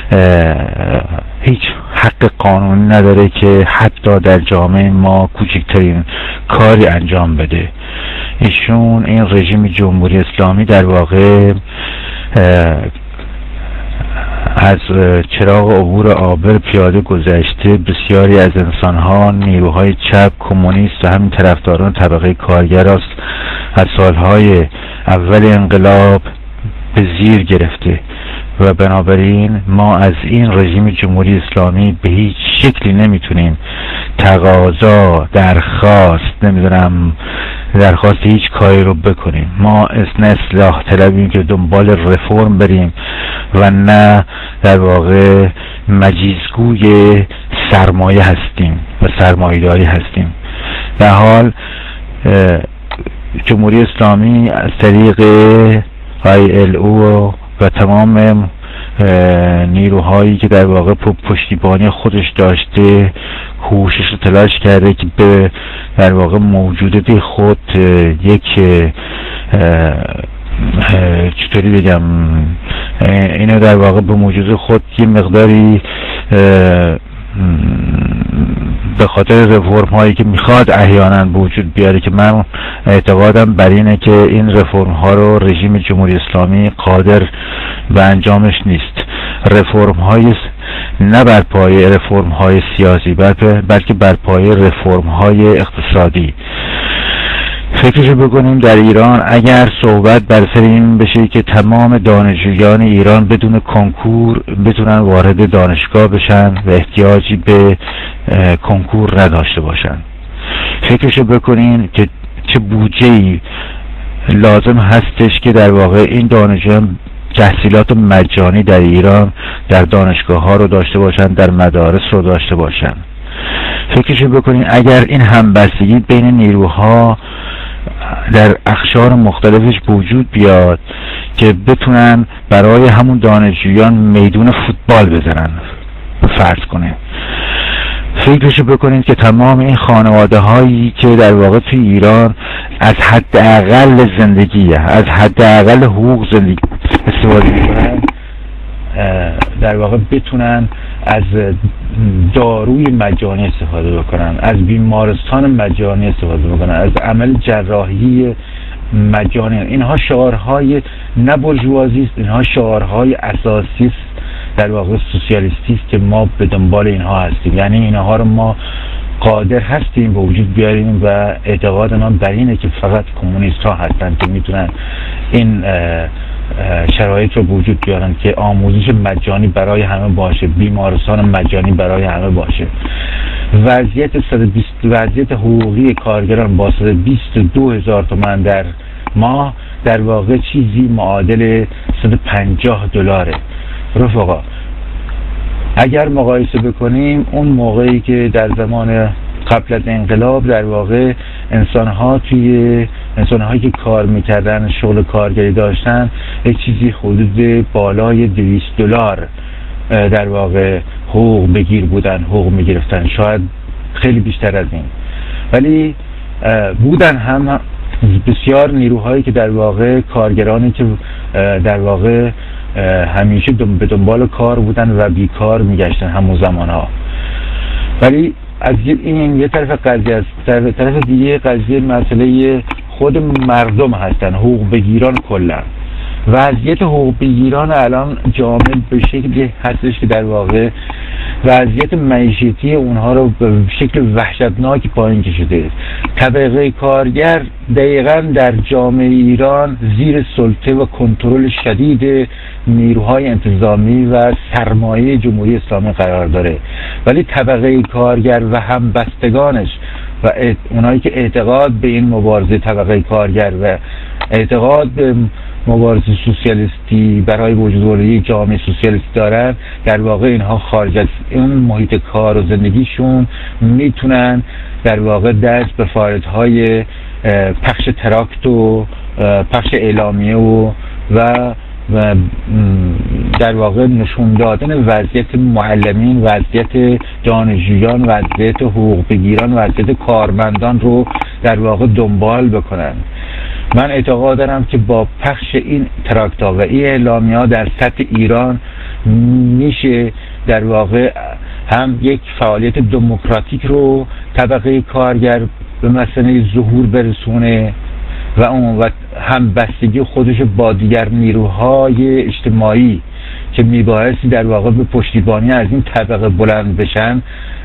هیچ حق قانونی نداره که حتی در جامعه ما کوچکترین کاری انجام بده. ایشون این رژیم جمهوری اسلامی در واقع از چراغ عبور عابر پیاده گذشته بسیاری از انسانها، نیروهای چپ، کمونیست و همین طرفداران طبقه کارگر است از سالهای اول انقلاب به زیر گرفته و بنابراین ما از این رژیم جمهوری اسلامی به هیچ شکلی نمیتونیم تقاضا، درخواست، نمیدونم درخواست هیچ کاری رو بکنیم. ما اسم اصلاح طلبیم که دنبال رفرم بریم و نه در واقع مجیزگوی سرمایه هستیم و سرمایه‌داری هستیم. در حال جمهوری اسلامی از طریق آی ال او و تمام نیروهایی که در واقع پشتیبانی خودش داشته کوشش رو تلاش کرده که به در واقع موجودیت خود یک چطوری بگم اینو در واقع به موجود خود یه مقداری به خاطر رفرم هایی که میخواد احیانا به وجود بیاره که من اعتقادم بر اینه که این رفرم ها رو رژیم جمهوری اسلامی قادر به انجامش نیست. رفرم های نه بر پایه رفرم های سیاسی بلکه بر پایه رفرم های اقتصادی. فکرشو بکنیم در ایران اگر صحبت بر سر این بشه که تمام دانشجویان ایران بدون کنکور بتونن وارد دانشگاه بشن و احتیاجی به کنکور نداشته باشن، فکرشو بکنین که چه بودجه‌ای لازم هستش که در واقع این دانشجویان تحصیلات مجانی در ایران در دانشگاه ها رو داشته باشن، در مدارس رو داشته باشن. فکرشو بکنین اگر این همبستگی بین نیروها در اقشار مختلفش وجود بیاد که بتونن برای همون دانشجویان میدون فوتبال بزنن فرض کنه. فکرشو بکنید که تمام این خانواده هایی که در واقع توی ایران از حداقل زندگی از حداقل حقوق زندگی استفاده میکنن در واقع بتونن از داروی مجانی استفاده بکنن، از بیمارستان مجانی استفاده بکنن، از عمل جراحی مجانی. اینها شعارهای نه برجوازی است، اینها شعارهای اساسی است در واقع سوسیالیستی است که ما به دنبال اینها هستیم. یعنی اینها رو ما قادر هستیم به وجود بیاریم و اعتقاد من بر اینه که فقط کمونیست ها هستن که میتونن این شرایط رو به وجود بیارن که آموزش مجانی برای همه باشه، بیمارستان مجانی برای همه باشه. وضعیت صد و بیست وضعیت حقوقی کارگران با صد و بیست و دو هزار تومان در ماه در واقع چیزی معادل صد و پنجاه دلاره. رفقا اگر مقایسه بکنیم اون موقعی که در زمان قبل از انقلاب در واقع انسان‌ها توی انسان‌هایی که کار می‌کردن، شغل کارگری داشتن، یک چیزی حدود بالای دویست دلار در واقع حقوق بگیر بودن، حقوق می‌گرفتن، شاید خیلی بیشتر از این. ولی بودن هم بسیار نیروهایی که در واقع کارگرانی که در واقع همیشه به دنبال کار بودن و بیکار میگشتن همون زمانها. ولی از این یه طرف قضیه است، در طرف دیگه قضیه مسئله خود مردم هستن، حقوق بگیران کلا. وضعیت حقوق بگیران الان جامعه به شکلی هستش که در واقع وضعیت معیشتی اونها رو به شکل وحشتناکی پایین کشیده. طبقه کارگر دقیقاً در جامعه ایران زیر سلطه و کنترل شدید نیروهای انتظامی و سرمایه جمهوری اسلامی قرار داره. ولی طبقه کارگر و همبستگانش و اونایی که اعتقاد به این مبارزه طبقه کارگر و اعتقاد به مبارزه سوسیالیستی برای وجود آوردن یک جامعه سوسیالیستی دارن، در واقع اینها خارج از اون محیط کار و زندگیشون میتونن در واقع دست به فعالیت‌های پخش تراکت و پخش اعلامیه و و و در واقع نشون دادن وضعیت معلمین، وضعیت دانشجویان، وضعیت حقوق بگیران، وضعیت کارمندان رو در واقع دنبال بکنن. من اعتقاد دارم که با پخش این تراکت‌ها و این اعلامیه‌ها در سطح ایران میشه در واقع هم یک فعالیت دموکراتیک رو طبقه کارگر به مسئله ظهور برسونه و اون و هم بستگی خودش با دیگر نیروهای اجتماعی که میبایستی در واقع به پشتیبانی از این طبقه بلند بشن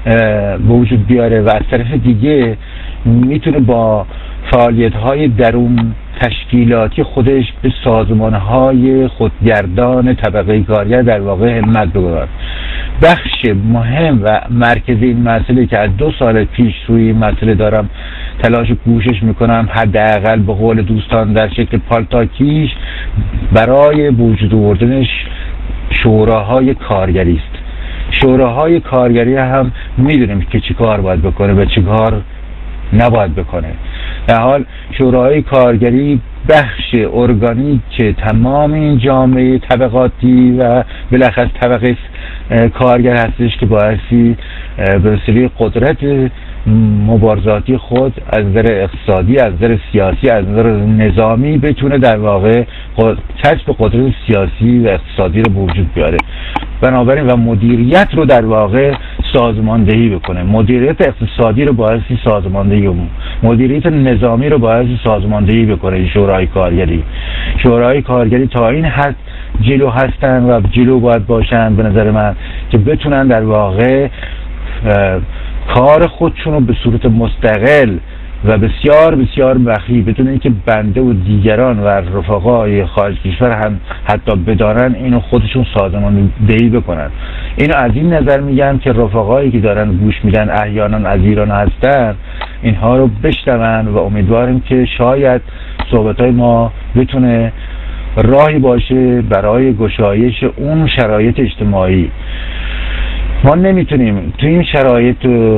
به وجود بیاره و از طرف دیگه میتونه با فعالیت‌های درون تشکیلاتی خودش به سازمان‌های خودگردان طبقه کارگر در واقع همت بگذارد. بخش مهم و مرکزی این مسئله که از دو سال پیش روی این مسئله دارم تلاش و کوشش میکنم، حداقل به قول دوستان در شکل پالتاکیش، برای وجود آوردنش شوراهای کارگری است. شوراهای کارگری هم میدونیم که چی کار باید بکنه و چی کار نباید بکنه. در حال شورای کارگری بخش ارگانیک تمام این جامعه طبقاتی و بالاخص طبقه کارگر هستش که باعثی به وسیله قدرت مبارزاتی خود از نظر اقتصادی، از نظر سیاسی، از نظر نظامی بتونه در واقع کسب قدرت سیاسی و اقتصادی رو به وجود بیاره. بنابراین و مدیریت رو در واقع سازماندهی بکنه. مدیریت اقتصادی رو باعثی سازماندهی و مدیریت نظامی رو باعثی سازماندهی بکنه. شورای کارگری شورای کارگری تا این حد جلو هستن و جلو باید باشن به نظر من که بتونن در واقع کار خودشون رو به صورت مستقل و بسیار بسیار مخفی بدون اینکه بنده و دیگران و رفقای خارج کشور هم حتی بدانن اینو خودشون سازماندهی بکنن. اینو از این نظر میگم که رفقایی که دارن گوش میدن احیانا از ایران هستن اینها رو بشنون و امیدواریم که شاید صحبتهای ما بتونه راهی باشه برای گشایش اون شرایط اجتماعی. ما نمیتونیم تو این شرایط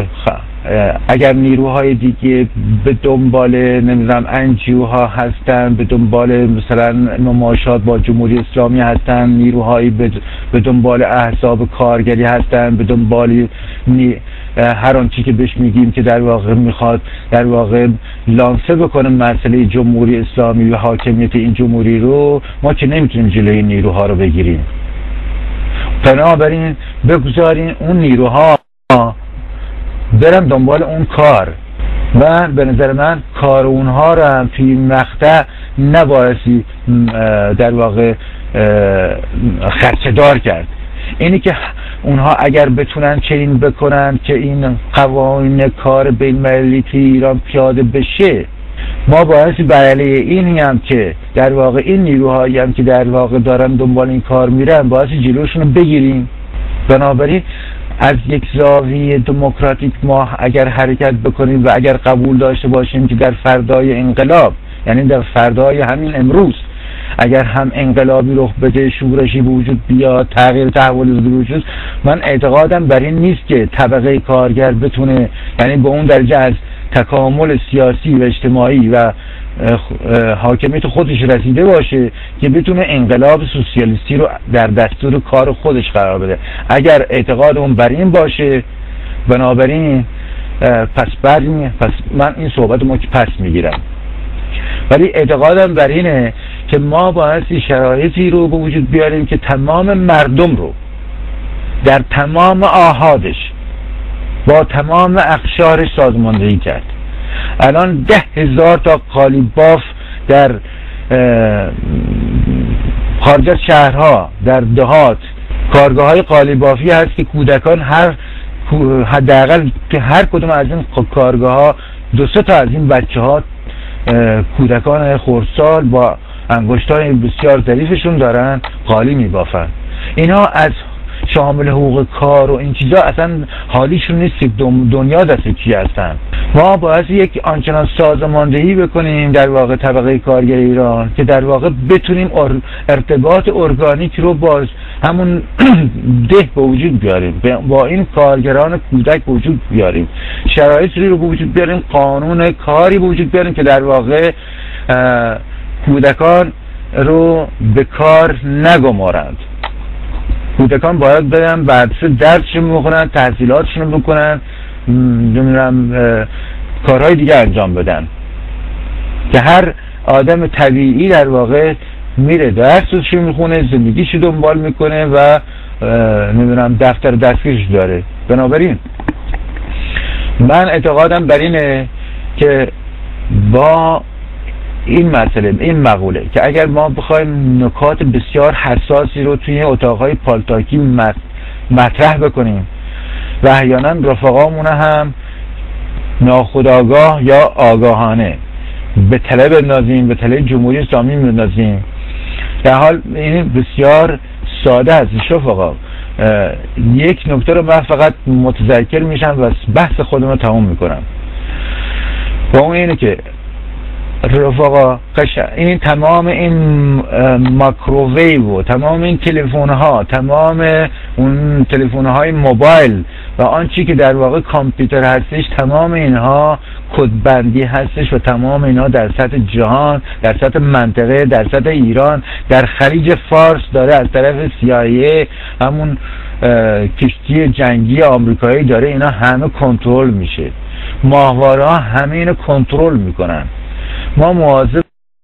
اگر نیروهای دیگه به دنبال نمیدونم انجیوها هستن، به دنبال مثلا مماشات با جمهوری اسلامی هستن، نیروهایی به دنبال احزاب کارگری هستن، به دنبال هر آنچه که بهش میگیم که در واقع میخواد در واقع لانسه بکنه مسئله جمهوری اسلامی و حاکمیت این جمهوری رو، ما که نمیتونیم جلوی نیروها رو بگیریم. بنابراین بگذارین اون نیروها برن دنبال اون کار و به نظر من کار اونها رو هم توی این مقطع نبایستی در واقع خرچه‌دار کرد. اینی که اونها اگر بتونن چنین بکنن که این قوانین کار بین‌المللی توی ایران پیاده بشه، ما بایستی بر علیه اینی هم که در واقع این نیروهایی هم که در واقع دارن دنبال این کار میرن بایستی جلوشون رو بگیریم. بنابراین از یک زاویه دموکراتیک ما اگر حرکت بکنیم و اگر قبول داشته باشیم که در فردای انقلاب، یعنی در فردای همین امروز، اگر هم انقلابی رخ بده، شورشی وجود بیاد، تغییر تحول وجود، من اعتقادم بر این نیست که طبقه کارگر بتونه، یعنی به اون درجه از تکامل سیاسی و اجتماعی و حاکمیت خودش رسیده باشه که بتونه انقلاب سوسیالیستی رو در دستور کار خودش قرار بده. اگر اعتقاد اون بر این باشه، بنابراین پس بر این پس من این صحبت رو پس میگیرم. ولی اعتقادم بر اینه که ما بایستی شرایطی رو به وجود بیاریم که تمام مردم رو در تمام آحادش با تمام اقشارش سازماندهی کرد. الان ده هزار تا قالیباف در خارج از شهرها، در دهات، کارگاه های قالیبافی هست که کودکان هر حداقل که هر کدوم از این کارگاه ها دو سه تا از این بچه ها کودکان خردسال با انگشتای بسیار ظریفشون دارن قالی میبافن. اینا از شامل حقوق کار و این چیزا اصلا حالیشون نیست که دنیا دست کی هستن. ما باید یک آنچنان سازماندهی بکنیم در واقع طبقه کارگر ایران که در واقع بتونیم ارتباط ارگانیک رو باز همون ده به وجود بیاریم، با این کارگران کودک به وجود بیاریم، شرایطی رو به وجود بیاریم، قانون کاری به وجود بیاریم که در واقع کودکان رو به کار نگمارند. کودکان باید برن بعدش درسشون بخونن، تحصیلاتشون بکنن، نمیدونم کارهای دیگه انجام بدن که هر آدم طبیعی در واقع میره درسشو میخونه، زندگیشو دنبال میکنه و نمیدونم دفتر دستگیرش داره. بنابراین من اعتقادم بر اینه که با این مسئله، این مقوله که اگر ما بخوایم نکات بسیار حساسی رو توی اتاقهای پالتاکی مطرح بکنیم و احیانا رفقامون هم ناخودآگاه یا آگاهانه به تله بندازیم، به تله جمهوری اسلامی بندازیم، در حال این بسیار ساده است. رفقا یک نکته رو من فقط متذکر میشم و بحث خودم رو تموم میکنم، و اون اینه که رفقا این تمام این ماکروویو و تمام این تلفن ها، تمام اون تلفن های موبایل و آنچه که در واقع کامپیوتر هستش، تمام اینها کدبندی هستش و تمام اینها در سطح جهان، در سطح منطقه، در سطح ایران، در خلیج فارس داره از طرف سی آی ای، همون کشتی جنگی آمریکایی داره اینا همه کنترل میشه. ماهواره ها همه اینو کنترل میکنن. ما مواظب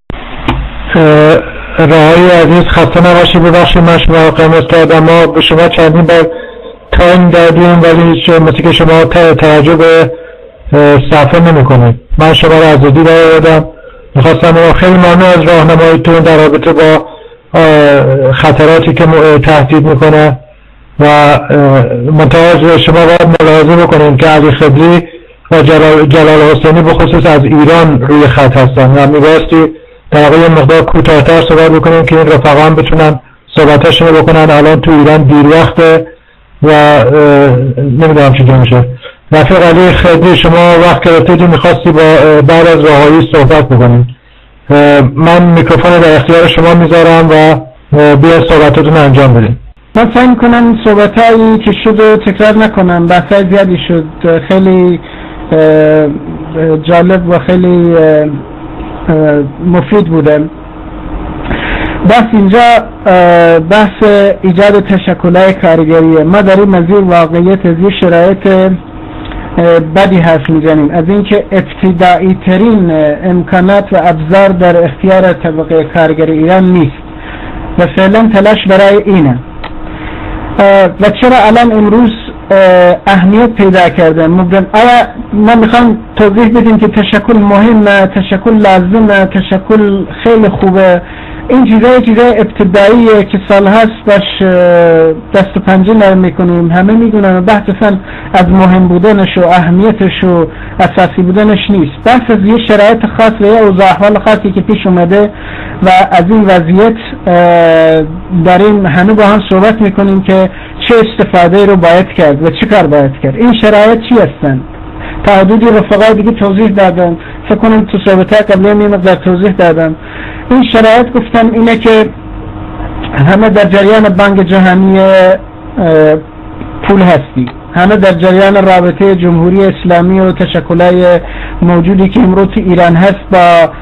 رهایی عزیز خسته نباشی، ببخشید من شما رو قرمز کردم. ما به شما چندین بار تایم دادیم ولی مثل که شما توجه به صفحه نمی کنید. من شما رو از دید آوردم، میخواستم خیلی ممنون از راهنماییتون در رابطه با خطراتی که تهدید میکنه و منتها شما باید ملاحظه بکنید که علی خبلی و جلال, جلال حسینی به خصوص از ایران روی خط هستن و میبایستی در واقع یه مقدار کوتاه‌تر صحبت بکنیم که این رفقا هم بتونن صحبتاشون رو بکنن. الان تو ایران دیر وقته و نمیدونم چی میشه. رفیق علی خیلی شما وقت گرفتید میخواستی با بعد از رهایی صحبت بکنیم. من میکروفون در اختیار شما میذارم و بیا صحبتاتون انجام بدیم. من سعی میکنم صحبتایی که شد تکرار نکنم، بحثای زیادی شد، خیلی جالب و خیلی مفید بوده. بس اینجا بحث ایجاد تشکل‌های کارگریه. ما داریم از این واقعیت، از این شرایط بدی حرف میزنیم، از اینکه ابتدایی ترین امکانات و ابزار در اختیار طبقه کارگر ایران نیست و فعلا تلاش برای اینه. و چرا الان امروز اهمیت پیدا کرده. ممکن آیا ما میخوام توضیح بدیم که تشکل مهمه، تشکل لازمه، تشکل خیلی خوبه. این چیزای چیزای ابتداییه که سال هست باش دست و پنجه نرم میکنیم، همه میدونن و بحث اصلا از مهم بودنش و اهمیتش و اساسی بودنش نیست. بحث از یه شرایط خاص و یه اوضاع احوال خاصی که پیش اومده و از این وضعیت داریم همه با هم صحبت میکنیم که چه استفاده رو باید کرد و چه کار باید کرد. این شرایط چی هستن؟ تا حدودی رفقای دیگه توضیح دادم، فکر کنم تو صحبتها قبلی هم یه مقدار توضیح دادم. این شرایط گفتم اینه که همه در جریان بانک جهانی پول هستی، همه در جریان رابطه جمهوری اسلامی و تشکلای موجودی که امروز تو ایران هست با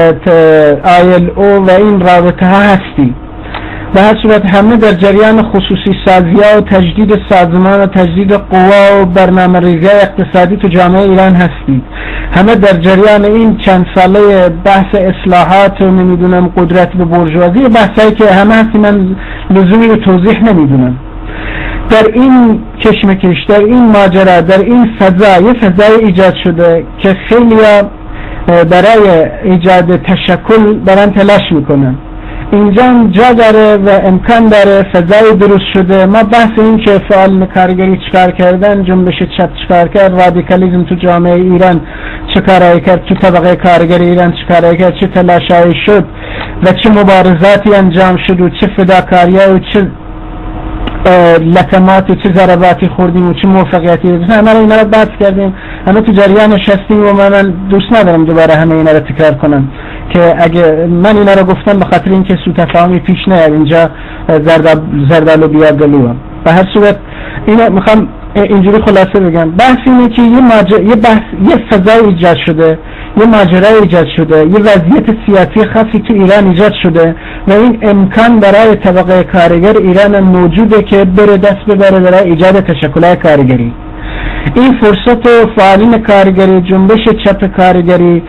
آی ال او و این رابطه ها هستی. به هر صورت همه در جریان خصوصی سازی ها و تجدید سازمان و تجدید قوا و برنامه ریزی اقتصادی تو جامعه ایران هستید. همه در جریان این چند ساله بحث اصلاحات و نمیدونم قدرت به برجوازی، بحثایی که همه هستی، من لزومی رو توضیح نمیدونم. در این کشمکش، در این ماجرا، در این فضا، یه فضای ایجاد شده که خیلی برای ایجاد تشکل برن تلاش میکنن. اینجا جا داره و امکان داره، فضای درست شده. ما بحث این که فعال کارگری چکار کردن، جنبش چپ چکار کرد، رادیکالیسم تو جامعه ایران چکارایی کرد، تو طبقه کارگر ایران چکارایی کرد، چه تلاشایی شد و چه مبارزاتی انجام شد و چه فداکاری‌ها و چه لطمات و چه ضرباتی خوردیم و چه موفقیتی داشتیم. همه اینا رو بحث کردیم، همه تو جریانش هستیم و من دوست ندارم دوباره همه اینا رو تکرار کنم که اگه من اینا رو گفتم به خاطر اینکه سوء تفاهمی پیش نیاد، اینجا زردالو بیادلوام. به هر صورت اینا میخوام اینجوری خلاصه بگم. بحث اینه که یه ماجرا، یه بحث، یه فضای ایجاد شده، یه ماجرا ایجاد شده، یه وضعیت سیاسی خاصی تو ایران ایجاد شده و این امکان برای طبقه کارگر ایران موجوده که بره دست ببره برای ایجاد تشکلات کارگری. این فرصت و فعالین کارگری، جنبش چپ کارگری،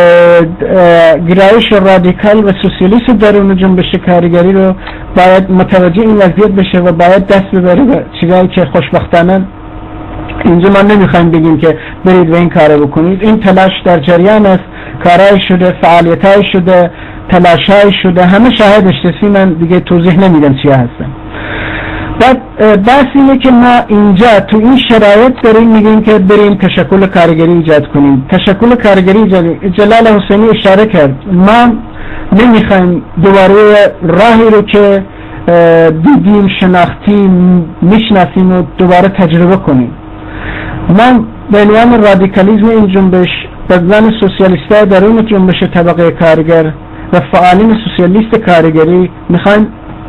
گرایش رادیکال و سوسیالیست درون جنبش کارگری رو باید متوجه این وضعیت بشه و باید دست ببره به چیزایی که خوشبختانه اینجا ما نمیخوایم بگیم که برید و این کارو بکنید. این تلاش در جریان است، کارهای شده، فعالیتهای شده، تلاشهای شده، همه شاهدش هستیم. من دیگه توضیح نمیدم چیا هستم. بعد بحث اینه که ما اینجا تو این شرایط داریم میگیم که بریم تشکل کارگری ایجاد کنیم. تشکل کارگری ایجاد، جلال حسینی اشاره کرد، ما نمیخوایم دوباره راهی رو که دیدیم، شناختیم، میشناسیم و دوباره تجربه کنیم. ما به عنوان رادیکالیسم این جنبش، به عنوان سوسیالیست‌ها درون جنبش طبقه کارگر و فعالین سوسیالیست کارگری میخوایم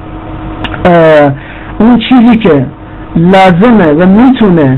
اون چیزی که لازمه و میتونه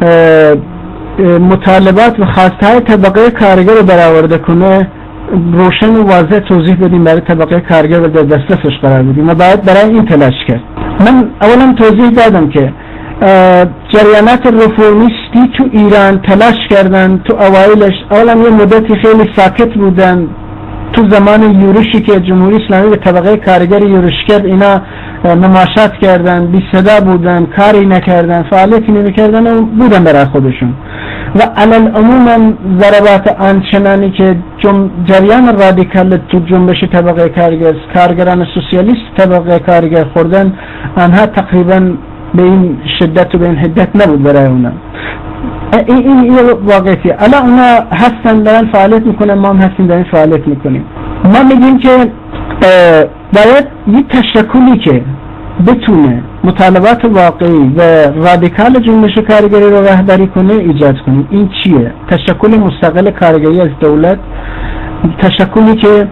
مطالبات و خواستهای طبقه کارگر رو برآورده کنه روشن و واضح توضیح بدیم برای طبقه کارگر و در دسترسش قرار بدیم و باید برای این تلاش کرد. من اولا توضیح دادم که جریانات رفرمیستی تو ایران تلاش کردن تو اوایلش، اولا یه مدتی خیلی ساکت بودن. تو زمان یورشی که جمهوری اسلامی به طبقه کارگر یورش کرد، اینا مماشات کردن، بی صدا بودن، کاری نکردن، فعالیتی نمیکردن و بودن برای خودشون. و علل عموما ضربات آنچنانی که جریان رادیکال تو جنبش طبقه کارگر، کارگران سوسیالیست طبقه کارگر خوردن، آنها تقریبا به این شدت و به این حدت نبود برای اونا. این این این واقعیه. الان اونا هستن دارن فعالیت میکنن، ما هم هستیم داریم فعالیت میکنیم. ما میگیم که باید یه تشکلی که بتونه مطالبات واقعی و رادیکال جنبش کارگری رو رهبری کنه ایجاد کنیم. این چیه؟ تشکل مستقل کارگری از دولت، تشکلی که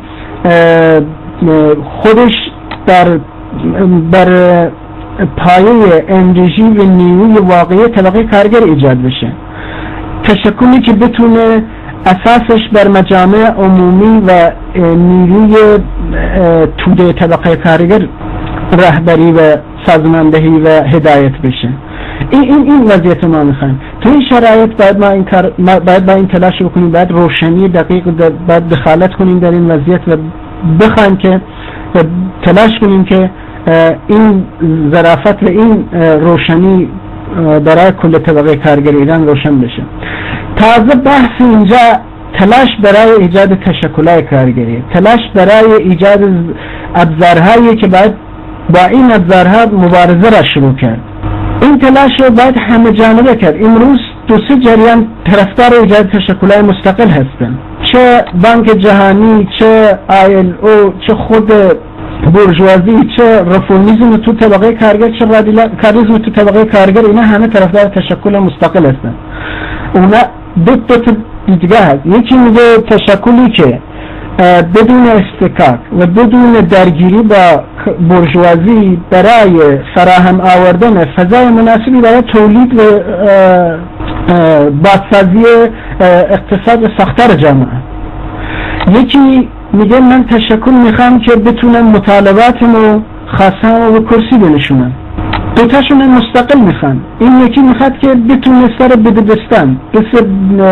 خودش در بر پایه انرژی و نیروی واقعی طبقه کارگر ایجاد بشه، تشکلی که بتونه اساسش بر مجامع عمومی و نیروی توده طبقه کارگر رهبری و سازماندهی و هدایت بشه. این این این وضعیت ما میخوایم. تو این شرایط باید ما این کار باید با این تلاش بکنیم، باید روشنی دقیق باید دخالت کنیم در این وضعیت و بخوایم که تلاش کنیم که این ظرافت و این روشنی برای کل طبقه کارگر ایران روشن بشه. تازه بحث اینجا تلاش برای ایجاد تشکل‌های کارگری، تلاش برای ایجاد ابزارهایی که باید با این ابزارها مبارزه را شروع کرد. این تلاش رو باید همه جانبه کرد. امروز دو سه جریان طرفدار ایجاد تشکل‌های مستقل هستند، چه بانک جهانی، چه آی ال او، چه خود بورژوازی، چه رفورمیزم تو طبقه کارگر، چه رادیکالیسم تو طبقه کارگر، اینا همه طرفدار تشکل مستقل هستند. اونا دو تا دیدگاه هست. یکی میگه تشکلی که بدون استکاک و بدون درگیری با بورژوازی برای فراهم آوردن فضای مناسبی برای تولید و بازسازی اقتصاد ساختار جامعه. یکی میگه من تشکل میخوام که بتونم مطالباتمو خواستم و کرسی بنشونم. دوتاشون مستقل میخوان. این یکی میخواد که بتونه سر بده دستن مثل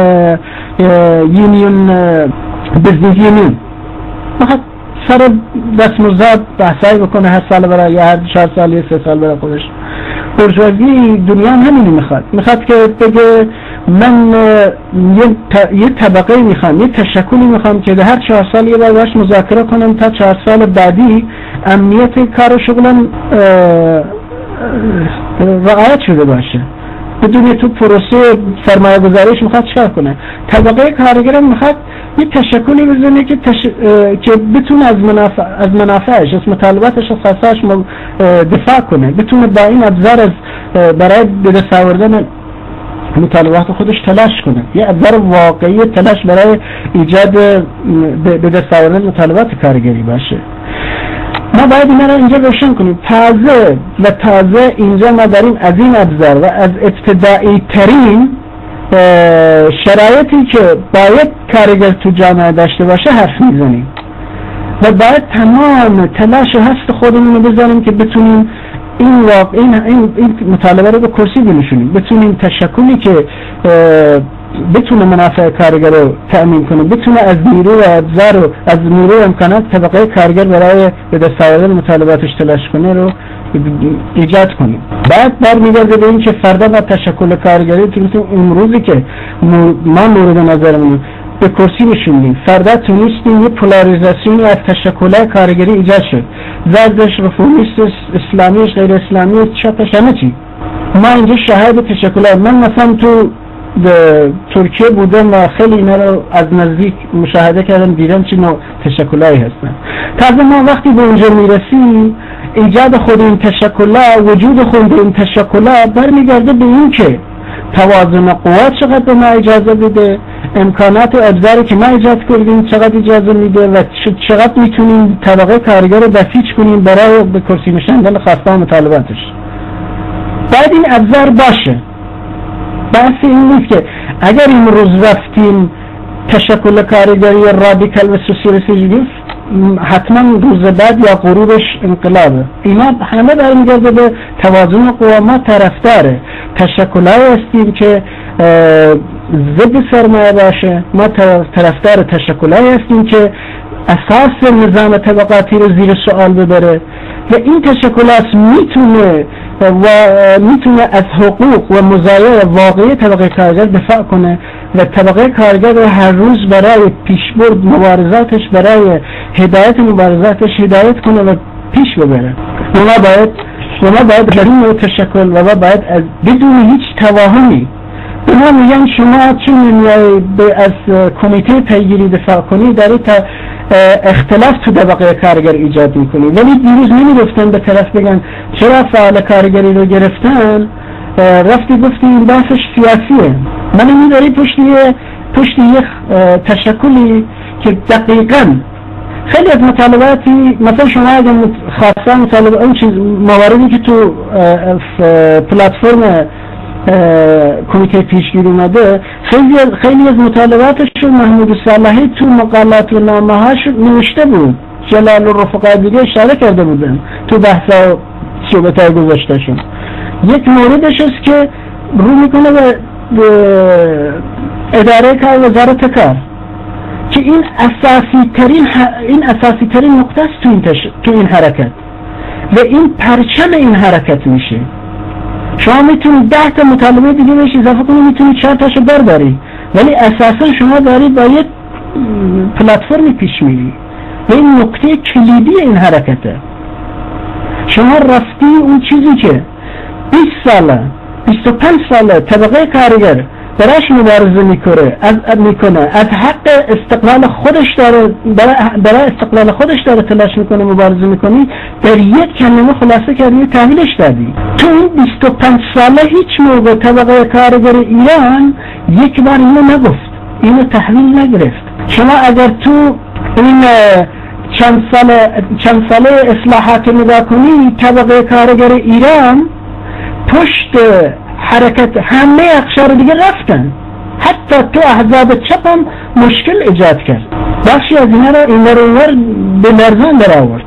یونیون بزنس یونیون میخواد سر دست مزاد بحثایی بکنه هر سال برای یا هر چهار سال یا سه سال برای خودش. برجوازی دنیا همینی میخواد. میخواد که بگه من یه طبقه میخوام، یه تشکلی میخوام که هر چهار سال یه بار باش مذاکره کنم تا چهار سال بعدی امنیت کار و شغلم رعایت شده باشه. بدون تو پروسه سرمایه گذاریش میخواد چکار کنه؟ طبقه کارگر میخواد یه تشکلی بزنه که تش... که بتونه از منافع از منافعش، از مطالباتش، از خواستهاش دفاع کنه، بتونه با این ابزار از برای به دست آوردن مطالبات خودش تلاش کنه. یه ابزار واقعی تلاش برای ایجاد به دست آوردن مطالبات کارگری باشه. ما باید اینا رو اینجا روشن کنیم. تازه و تازه اینجا ما داریم از این ابزار و از ابتدایی ترین شرایطی که باید کارگر تو جامعه داشته باشه حرف میزنیم و باید تمام تلاش هست خودمون رو بذاریم که بتونیم این واقع این, این, این مطالبه رو به کرسی بنشونیم، بتونیم تشکلی که بتونه منافع کارگر رو تأمین کنه، بتونه از نیرو و ابزار و از نیرو و امکانات طبقه کارگر برای به دست آوردن مطالباتش تلاش کنه رو ایجاد کنیم. بعد برمیگرده به این که فردا با تشکل کارگری تو امروزی که ما مورد نظرمون به کرسی نشوندیم، فردا تونستیم یه پولاریزاسیونی از تشکل کارگری ایجاد شد. زردش، رفورمیست، اسلامیش، غیر اسلامیش، چپش، همه چی. ما اینجا شاهد تشکل. من مثلا تو ترکیه بودم و خیلی اینا رو از نزدیک مشاهده کردم، دیدم چی نوع تشکلایی هستن. تازه ما وقتی به اونجا میرسیم ایجاد خود این تشکل‌ها، وجود خود این تشکل‌ها برمیگرده به این که توازن قوا چقدر به ما اجازه بده، امکانات و ابزاری که ما ایجاد کردیم چقدر اجازه میده و چقدر میتونیم طبقه کارگر رو بسیج کنیم برای به کرسی نشاندن خواسته و مطالباتش. باید این ابزار باشه. بحث این نیست که اگر امروز رفتیم تشکل کارگری رادیکال و سوسیالیستی حتما روز بعد یا غروبش انقلابه. اینا همه برمیگرده به توازن قوا. ما طرفدار تشکل‌هایی هستیم که ضد سرمایه باشه، ما طرفدار تشکل‌هایی هستیم که اساس نظام طبقاتی رو زیر سوال ببره و این تشکلات میتونه و میتونه از حقوق و مزایای واقعی طبقه کارگر دفاع کنه و طبقه کارگر رو هر روز برای پیشبرد مبارزاتش، برای هدایت مبارزاتش هدایت کنه و پیش ببره. و ما باید و ما باید در این تشکل و ما باید از بدون هیچ توهمی به ما میگن شما چون نمیایی از کمیته پیگیری دفاع کنی داری تا اختلاف تو طبقه کارگر ایجاد میکنی، ولی دیروز نمیگفتن به طرف بگن چرا فعال کارگری رو گرفتن، رفتی گفتی این بحثش سیاسیه. من میداری پشتی پشتی یک تشکلی که دقیقاً خیلی از مطالباتی مثلا شما اگه خواستن مطالبات اون چیز مواردی که تو پلتفرم کمیته پیشگیری اومده، خیلی خیلی از مطالباتشون محمود صالحی تو مقالات و نامه‌هاش نوشته بود، جلال الرفقا دیگه اشاره کرده بودن تو بحثا و صحبت‌های گذاشتهشون. یک موردش است که رو میکنه به اداره کار وزارت کار که این اساسی ترین این اساسی ترین نقطه است تو این تش... تو این حرکت. و این پرچم این حرکت میشه. شما میتونید ده تا مطالبه دیگه بهش اضافه کنید، میتونید چهار تاشو برداری، ولی اساسا شما دارید با یک پلتفرمی پیش میری و این نکته کلیدی این حرکته. شما رفتی اون چیزی که بیست ساله بیست و پنج ساله طبقه کارگر براش مبارزه میکنه از میکنه از حق استقلال خودش داره، برای استقلال خودش داره تلاش میکنه، مبارزه میکنی، در یک کلمه خلاصه کردی تحویلش دادی. تو این بیست و پنج ساله هیچ موقع طبقه کارگر ایران یک بار اینو نگفت، اینو تحویل نگرفت. شما اگر تو این چند ساله چند ساله اصلاحات نگاه کنی، طبقه کارگر ایران پشت حرکت همه اقشار دیگه رفتن، حتی تو احزاب چپ هم مشکل ایجاد کرد، بخشی از اینا را این رو اینور به لرزان در آورد،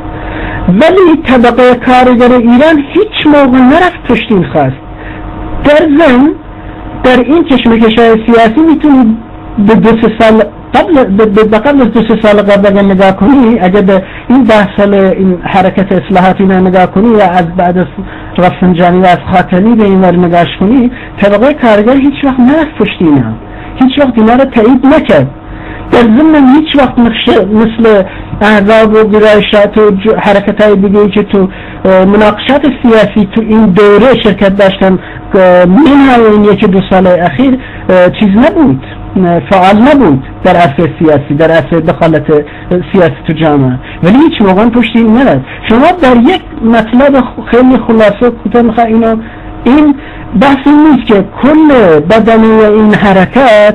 ولی طبقه کارگر ایران هیچ موقع نرفت پشت این خواست. در ضمن در این کشمکش‌های سیاسی میتونی به دو سه سال قبل به قبل از دو سه سال قبل اگر نگاه کنی، اگر به این ده سال این حرکت اصلاحاتی نگاه کنی یا از بعد از رفسنجانی و از خاتمی به این ور نگاش کنی، طبقه کارگر هیچ وقت نرفت پشت اینا، هیچ وقت اینا رو تایید نکرد. در ضمن هیچ وقت مثل احزاب و گرایشات و حرکت های دیگه که تو مناقشات سیاسی تو این دوره شرکت داشتن منهای این یکی دو سال اخیر چیز نبود، فعال نبود در عرصه سیاسی، در عرصه دخالت سیاسی تو جامعه، ولی هیچ موقع پشت این نرفت. شما در یک مطلب خیلی خلاصه کوتاه میخواه اینو، این بحث این نیست که کل بدنه این حرکت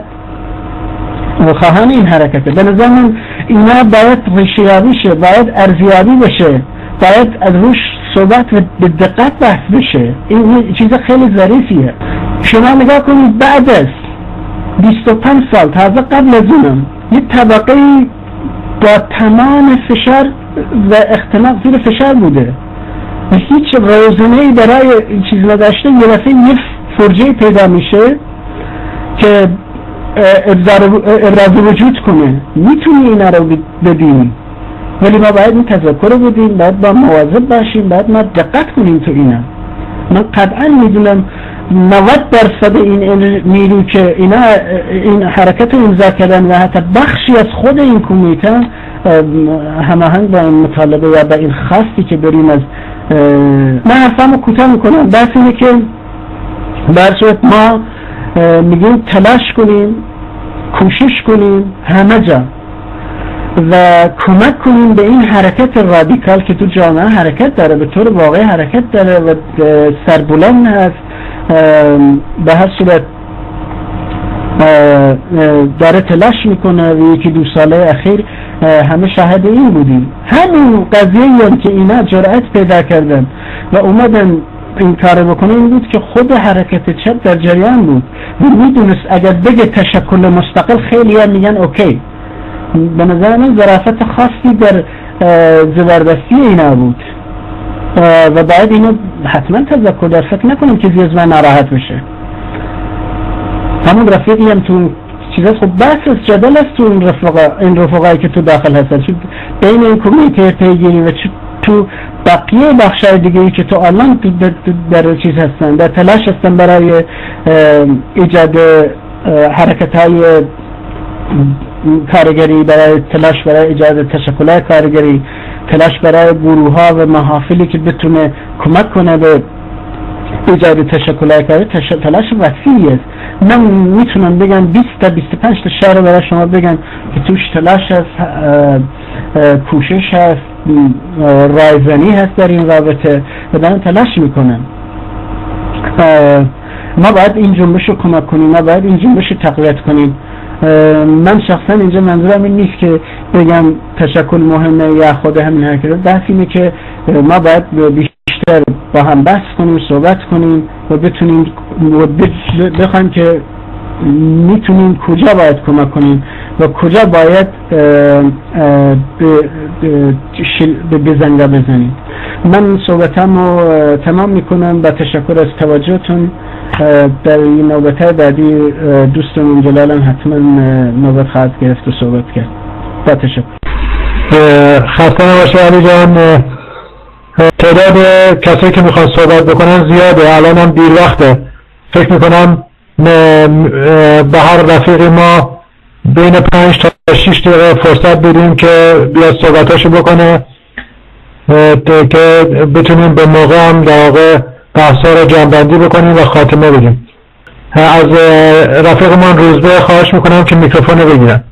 و خواهان این حرکته، به نظر من اینا باید ریشه‌یابی شه، باید ارزیابی بشه، باید از روش صحبت و به دقت بحث بشه. این چیز خیلی ظریفیه. شما نگاه کنید بعد از بیست و پنج سال، تازه قبل از اونم، یه طبقه با تمام فشار و اختناق زیر فشار بوده و هیچ روزنه‌ای برای چیز نداشته، یه دفعه یه فرجه پیدا میشه که ابراز وجود کنه، میتونی اینا رو ببینی، ولی ما باید این تذکر رو بدیم، باید با مواظب باشیم، باید ما دقت کنیم تو اینا. من قطعا میدونم نود درصد این نیرو که اینا این حرکت رو امضا کردن و حتی بخشی از خود این کمیته هماهنگ با این مطالبه یا با این خواستی که بریم از من حرفمو کوتاه میکنم. بحث اینه که در صورت ما میگیم تلاش کنیم، کوشش کنیم همه جا و کمک کنیم به این حرکت رادیکال که تو جامعه حرکت داره، به طور واقعی حرکت داره و سربلند هست، به هر صورت داره تلاش میکنه و یکی دو ساله اخیر همه شاهد این بودیم. همین قضیه هم که اینا جرأت پیدا کردن و اومدن این کار بکنه این بود که خود حرکت چپ در جریان بود و میدونست اگر بگه تشکل مستقل خیلی هم میگن اوکی. به نظر من ظرافت خاصی در زبردستی اینا بود و باید اینو حتما تذکر در فکر نکنیم که زیاد من ناراحت بشه. همون رفیقی هم تو چیزاست، خب بحث از جدل است تو این رفقا، این رفقایی که تو داخل هستن بین این کمیته پیگیری و تو بقیه بخشای دیگه‌ای که تو الان در, در چیز هستن، در تلاش هستن برای ایجاد حرکت‌های کارگری، برای تلاش برای ایجاد تشکل‌های کارگری، تلاش برای گروه‌ها و محافلی که بتونه کمک کنه به ایجاد تشکل‌های کارگری. تلاش وسیعی است. من میتونم بگم بیست تا بیست و پنج تا شهر برای شما بگم که توش تلاش هست، کوشش هست، رایزنی هست در این رابطه و دارن تلاش میکنن. ما باید این جنبش رو کمک کنیم، ما باید این جنبش رو تقویت کنیم. من شخصا اینجا منظورم این نیست که بگم تشکل مهمه یا خود همین حرکت، بحث اینه که ما باید بیشتر با هم بحث کنیم، صحبت کنیم و بتونیم بخوایم که میتونیم کجا باید کمک کنیم و کجا باید به زنگا بزنیم. من صحبتم رو تمام میکنم با تشکر از توجهتون. در این نوبت‌های بعدی دوستمون جلالم حتما نوبت خواهد گرفت و صحبت کرد. با تشکر. خسته نباشه علی جان. تعداد کسایی که میخوان صحبت بکنن زیاده، الان هم دیر وقته. فکر میکنم به هر رفیقی ما بین پنج تا شیش دقیقه فرصت بدیم که بیاد صحبتاشو بکنه که بتونیم به موقع هم در واقع بحثا رو جمع‌بندی بکنیم و خاتمه بدیم. از رفیقمان روزبه خواهش میکنم که میکروفون رو بگیرن.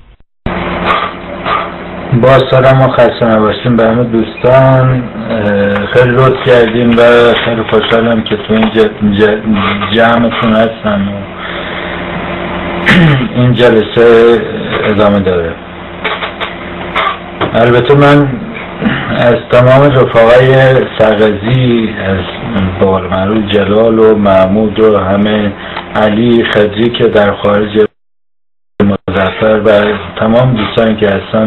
با سلام و خسته نباشیم به همه دوستان. خیلی لطف کردیم و خیلی خوشحالم که تو این جمعتون هستم و این جلسه ادامه داره. البته من از تمام رفقای سرغزی، از بقول معروف جلال و محمود و همه علی خضری که در خارج، مظفر و تمام دوستانی که هستن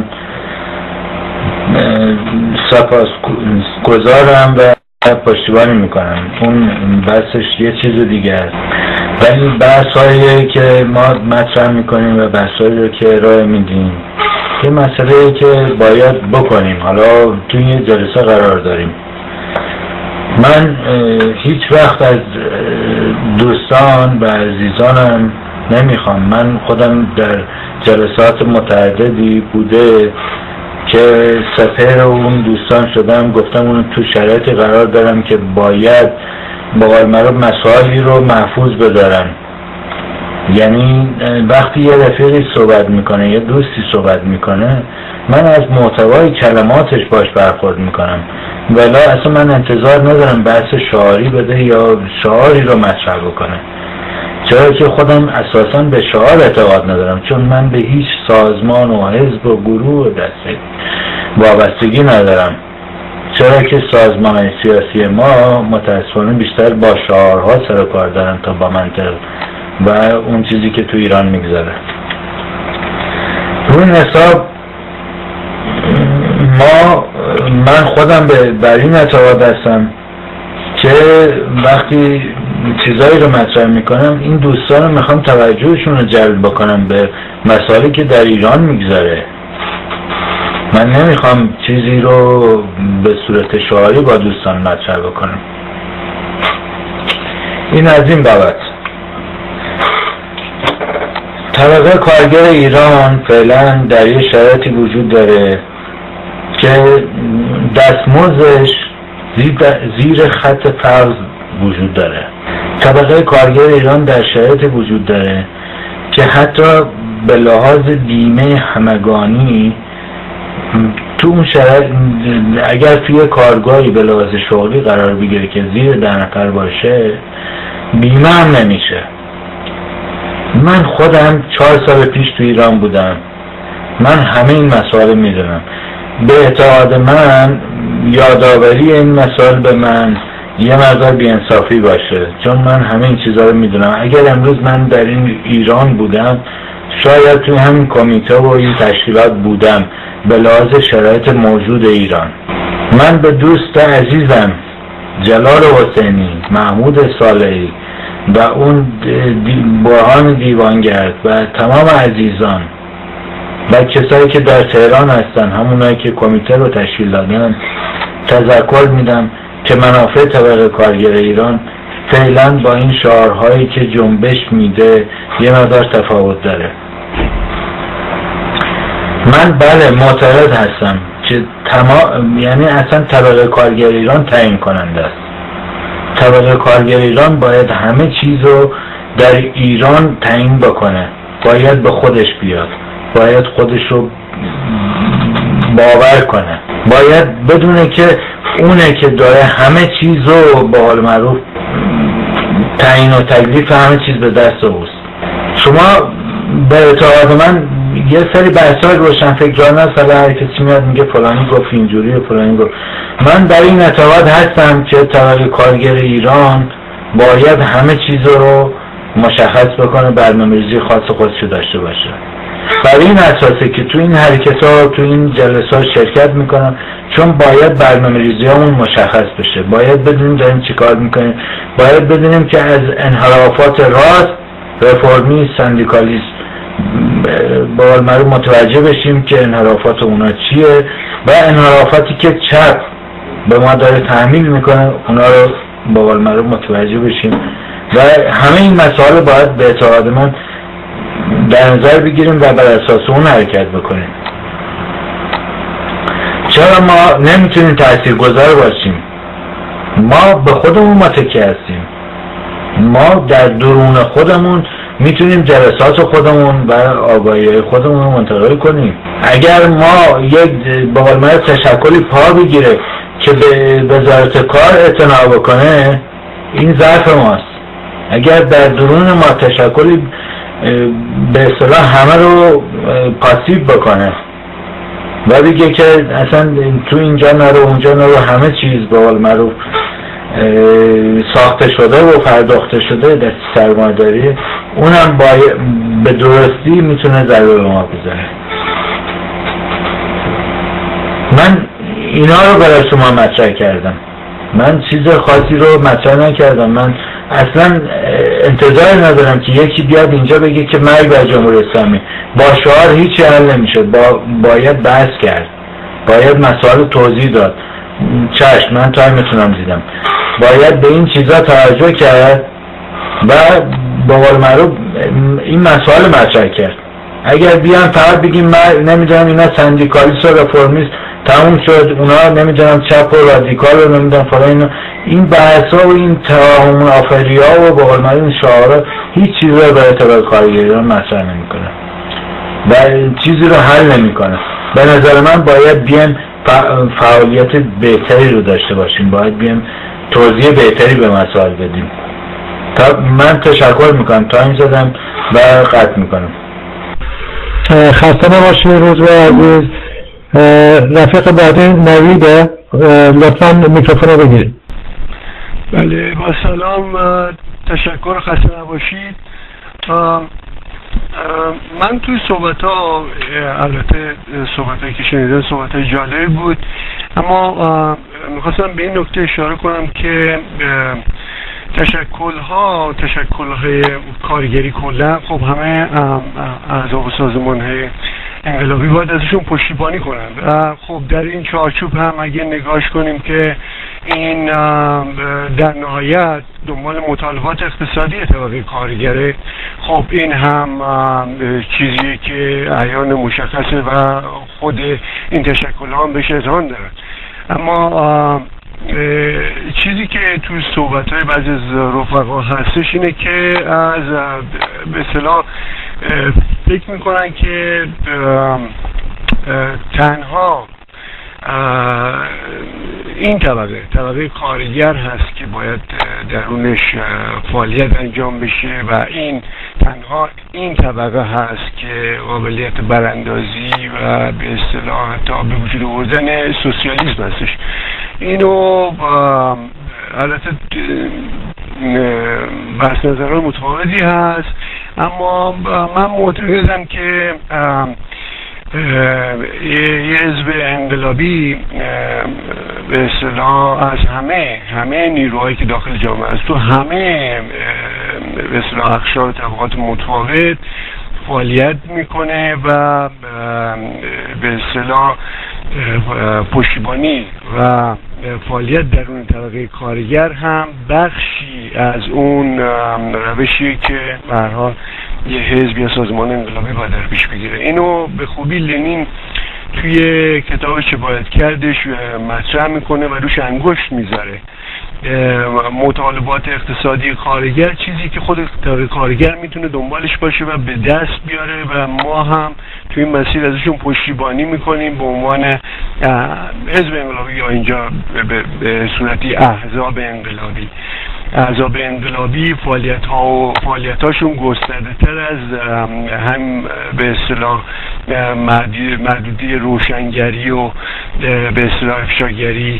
سپاس گذارم و پشتیبانی میکنم. اون بحثش یه چیز دیگه است، ولی بحثایی که ما مطرح میکنیم و بحثایی رو که ارائه میدیم یه مسئله که باید بکنیم. حالا توی یه جلسه قرار داریم. من هیچ وقت از دوستان و عزیزانم نمیخوام، من خودم در جلسات متعددی بوده که سفیر اون دوستان شدم، گفتم اون تو شرایطی قرار دارم که باید با قول معروف مسائلی رو محفوظ بدارن. یعنی وقتی یه رفیقی صحبت میکنه، یه دوستی صحبت میکنه، من از محتوای کلماتش باش برخورد میکنم، ولی اصلا من انتظار ندارم بحث شعاری بده یا شعاری رو مطرح بکنه، چرا که خودم اساساً به شعار اعتقاد ندارم، چون من به هیچ سازمان و حزب و گروه دسته وابستگی ندارم، چرا که سازمان سیاسی ما متاسفانه بیشتر با شعارها سر و کار دارن تا با منطق و اون چیزی که تو ایران میگذره. روی حساب ما من خودم بر این اعتقاد هستم که وقتی چیزایی رو مطرح میکنم این دوستان رو میخوام توجهشون رو جلب بکنم به مسائلی که در ایران میگذره. من نمیخوام چیزی رو به صورت شعاری با دوستان مطرح بکنم. این از این بابت. طبقه کارگر ایران فعلا در یه شرایطی وجود داره که دستمزدش زیر خط فقر وجود داره. طبقه کارگر ایران در شرایطی وجود داره که حتی به لحاظ بیمه همگانی تو اون شرایط اگر توی کارگاهی به لحاظ شغلی قرار بگیره که زیر ده نفر باشه بیمه هم نمیشه. من خودم چهار سال پیش تو ایران بودم، من همه این مسائل میدونم. به اعتقاد من یادآوری این مسائل به من یه مقدار بی‌انصافی باشه، چون من همه این چیزا رو میدونم. اگر امروز من در این ایران بودم شاید تو همین کمیته و این تشکیلات بودم به لحاظ شرایط موجود ایران. من به دوست عزیزم جلال حسینی، محمود صالحی و اون برهان دیوانگرد و تمام عزیزان و کسایی که در تهران هستن، همونایی که کمیته رو تشکیل دادن، تذکر میدم که منافع طبقه کارگر ایران فعلا با این شعارهایی که جنبش میده یه مقدار تفاوت داره. من بله معترض هستم که تمام، یعنی اصلا طبقه کارگر ایران تعیین کننده است. طبقه کارگر ایران باید همه چیز رو در ایران تعیین بکنه، باید به خودش بیاد، باید خودش رو باور کنه، باید بدونه که اونه که داره همه چیز رو با حال معروف تعیین و تکلیف همه چیز به دست اوست. شما به اعتقاد من یه سری بحث‌های روشنفکرانه است، حالا هر کسی میاد میگه فلانی گفت اینجوری و فلانی گفت. من در این اعتقاد هستم که طبقه کارگر ایران باید همه چیز رو مشخص بکنه، برنامه‌ریزی خاص خودشو داشته باشه. بر این اساسه که تو این حرکت‌ها تو این جلسات شرکت میکنم، چون باید برنامه‌ریزی همون مشخص بشه، باید بدونیم داریم چی کار میکنیم، باید بدونیم که از انحرافات راست، رفرمی، سندیکالیسم با معلوم متوجه بشیم که انحرافات اونا چیه و انحرافاتی که چپ به ما داره تحمیل میکنه اونا رو با قول معروف متوجه بشیم و همه این مسائل باید به اعتقاد من در نظر بگیریم و بر اساس اون حرکت بکنیم. چرا ما نمیتونیم تاثیرگذار باشیم؟ ما به خودمون متکی هستیم. ما در درون خودمون میتونیم جلسات خودمون و آگاهی خودمون رو منتقل کنیم. اگر ما یک به قول معروف تشکلی پا بگیره که به وزارت کار اعتنا بکنه، این ضعف ماست. اگر در درون ما تشکلی به اصطلاح همه رو پاسیو بکنه و بگه که اصلا تو اینجا نرو اونجا نرو، همه چیز به قول معروف ساخته شده و پرداخته شده در سرمایه‌داری، اونم با به درستی میتونه ضربه به ما بزنه. من اینا رو برای شما مطرح کردم، من چیز خاصی رو مطرح نکردم. من اصلا انتظار ندارم که یکی بیاد اینجا بگه که مرگ بر جمهوری اسلامی. با شعار هیچی حل نمیشه، با باید بحث کرد، باید مسائل توضیح داد. چشم، من تایمتونم دیدم. باید به این چیزا توجه کرد و با قول معروف این مسائل مطرح کرد. اگر بیان فقط بگیم من نمیدونم اینا سندیکالیست و رفرمیست تموم شد، اونا نمیدونم چپ و رادیکال و نمیدونم فلان، اینا این بحثا و این توهم آفریا و با قول معروف این شعارا هیچ چیزی رو برای طبقه کارگران مطرح نمیکنه و چیزی رو حل نمیکنه. به نظر من باید بیان فعالیت بهتری رو داشته باشیم، باید بیان توضیح بهتری به مسائل بدیم. تا من تشکر میکنم، تایم زدم و قطع میکنم. خسته نباشید روز و عزیز. رفیق بعدی نویده، لطفا میکروفون رو بگیرید. بله با سلام، تشکر، خسته نباشید. من توی صحبت ها، البته صحبت هایی که شنیدم صحبت های جالب بود، اما میخواستم به این نکته اشاره کنم که تشکل ها تشکل های کارگری کلا خب همه اعضا و سازمان های انقلابی باید ازشون پشتیبانی کنند. خب در این چارچوب هم اگه نگاش کنیم که این در نهایت دنبال مطالبات اقتصادی طبقه کارگره، خب این هم چیزیه که عیان مشخصه و خود این تشکل ها هم بهش اذعان دارن. اما چیزی که توی صحبت های بعضی از رفقا هستش اینه که از به اصطلاح فکر میکنن که تنها این طبقه طبقه کارگر هست که باید درونش فعالیت انجام بشه و این تنها این طبقه هست که قابلیت براندازی و به اصطلاح حتی به وجود آوردن سوسیالیسم هستش. اینو البته بحث نظرهای متفاوتی هست، اما من معتقدم که یه حزب انقلابی به اصطلاح از همه همه نیروهایی که داخل جامعه است، تو همه به اصطلاح اقشار و طبقات متفاوت فعالیت میکنه و به اصطلاح پشتیبانی و فعالیت درون طبقه کارگر هم بخشی از اون روشی که به هر حال یه حزب یا سازمان انقلابی باید در پیش بگیره. اینو به خوبی لنین توی کتابش چه باید کردش مطرح میکنه و روش انگشت میذاره. مطالبات اقتصادی کارگر چیزی که خود کارگر میتونه دنبالش باشه و به دست بیاره و ما هم توی این مسیر ازشون پشتیبانی میکنیم به عنوان حزب انقلابی یا اینجا به صورتی احزاب انقلابی. احزاب انقلابی فعالیت ها و فعالیت هاشون گسترده تر از هم به اصطلاح محدودی روشنگری و به اصطلاح افشاگری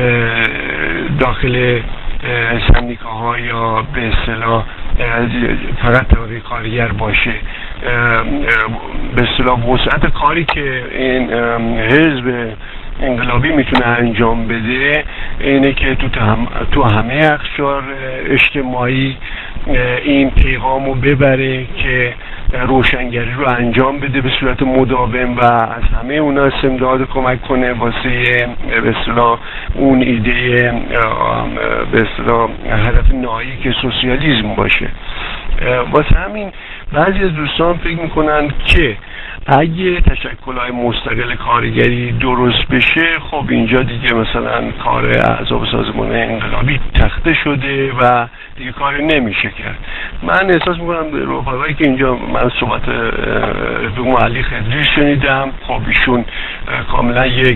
داخل سندیکاها یا به اصطلاح فقط طبقه کارگر باشه. به اصطلاح وسعت کاری که این حزب انقلابی میتونه انجام بده اینه که تو تو همه اقشار اجتماعی این پیغامو ببره که روشنگری رو انجام بده به صورت مداوم و از همه اونا استمداد کمک کنه واسه به اصطلاح اون ایده به اصطلاح هدف نهایی که سوسیالیسم باشه. واسه همین بعضی از دوستان فکر میکنن که اگه تشکل‌های مستقل کارگری درست بشه خب اینجا دیگه مثلا کار احزاب سازمان انقلابی تخته شده و دیگه کاری نمیشه کرد. من احساس میکنم رفقایی که اینجا من صحبت رفیق علی خضری شنیدم، خب ایشون کاملا یک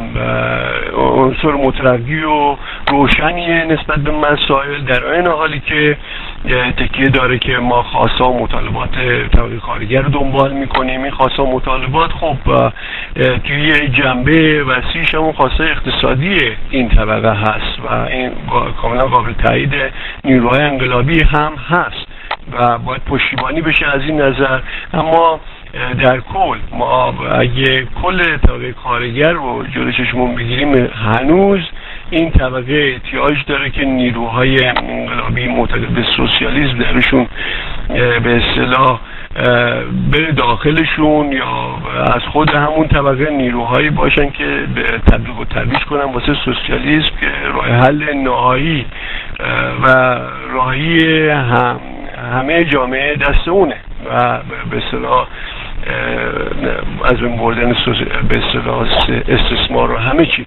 عنصر مترقی و روشنیه نسبت به مسائل، در این حالی که تکیه داره که ما خواسته و مطالبات طبقه کارگر رو دنبال میکنیم. این خواسته و مطالبات خب توی جنبه وسیعش همون خواسته اقتصادی این طبقه هست و این کاملا قابل تایید نیروهای انقلابی هم هست و باید پشتیبانی بشه از این نظر. اما در کل ما اگه کل طبقه کارگر رو جلوی چشمون بگیریم هنوز این طبقه احتیاج داره که نیروهای انقلابی معتقد به سوسیالیسم درشون به اصطلاح به داخلشون یا از خود همون طبقه نیروهایی باشن که تبلیغ و ترویج کنن واسه سوسیالیسم که راه حل نهایی و راهی هم همه جامعه دست اونه و به اصطلاح از بین بردن به اصطلاح استثمار رو همه چی.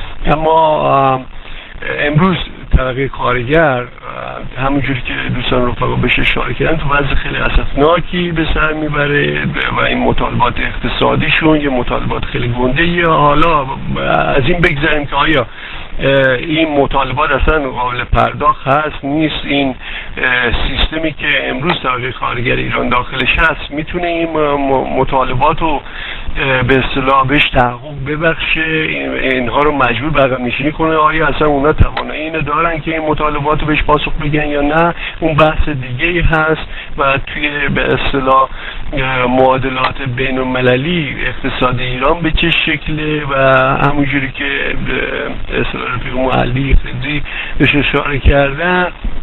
اما امروز طبقه کارگر همونجوری که دوستان رفقا بهش اشاره کردن تو وضع خیلی اسفناکی به سر میبره و این مطالبات اقتصادیشون یه مطالبات خیلی گنده. یا حالا از این بگذاریم که آیا این مطالبات اصلا قابل پرداخت هست نیست، این سیستمی که امروز طبقه کارگر ایران داخلش هست میتونه این مطالبات رو به اصطلاح بهش تحقق ببخشه، اینها رو مجبور به عقب نشینی کنه؟ آیا اصلا اونا توانایی اینو دارن که این مطالبات رو بهش پاسخ بگن یا نه؟ اون بحث دیگه هست و توی به اصطلاح معادلات بین المللی اقتصاد ایران به چه شکله و همونجوری که به اصطلاح رفیق علی خضری بهش اشاره کردن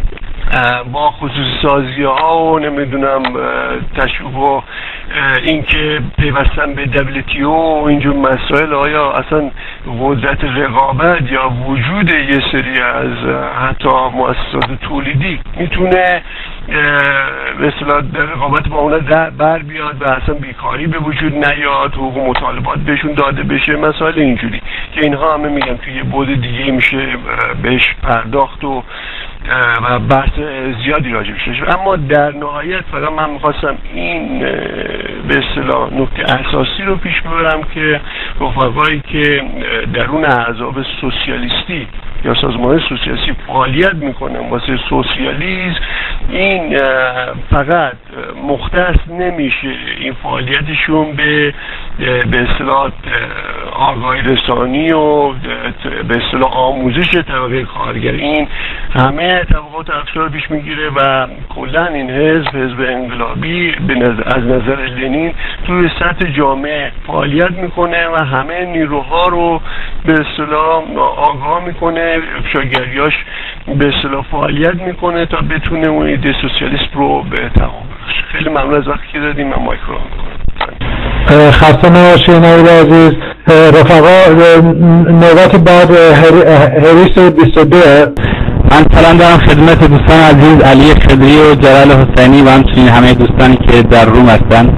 با خصوصی سازی ها و نمیدونم تشویق و این که پیوستن به دبلیو تی او و اینجور مسائل، آیا اصلا قدرت رقابت یا وجود یه سری از حتی مؤسسات تولیدی میتونه به اصطلاح رقابت با اونا بر بیاد و اصلا بیکاری به وجود نیاد، حقوق مطالبات بهشون داده بشه، مسائل اینجوری که اینها همه میگم توی یه بعد دیگه میشه بهش پرداخت و و بحث زیادی راجع بشه. اما در نهایت فقط من میخواستم این به اصطلاح نکته اساسی رو پیش ببرم که رفقایی که درون احزاب سوسیالیستی یا سازمان سوسیالیستی فعالیت میکنن واسه سوسیالیسم، این فقط مختص نمیشه این فعالیتشون به به اصطلاح آگاهی رسانی و به اصطلاح آموزش طبقه کارگر. این همه طبقات اقشار پیش میگیره و کلا این حزب حزب انقلابی از نظر لنین توی سطح جامعه فعالیت میکنه و همه نیروها رو به اصطلاح آگاه میکنه، افشاگریاش به اصطلاح فعالیت میکنه تا بتونه اون ایده سوسیالیست رو به تحقق برسونه. خیلی ممنون از وقتی که دادیم. من مایک رو میکنم. خسته نباشید نوید عزیز. رفقا نوبت بعد هریس بیست و دو. من سلام دارم خدمت دوستان عزیز علی خضری و جلال حسینی و همچنین همه دوستانی که در روم هستن.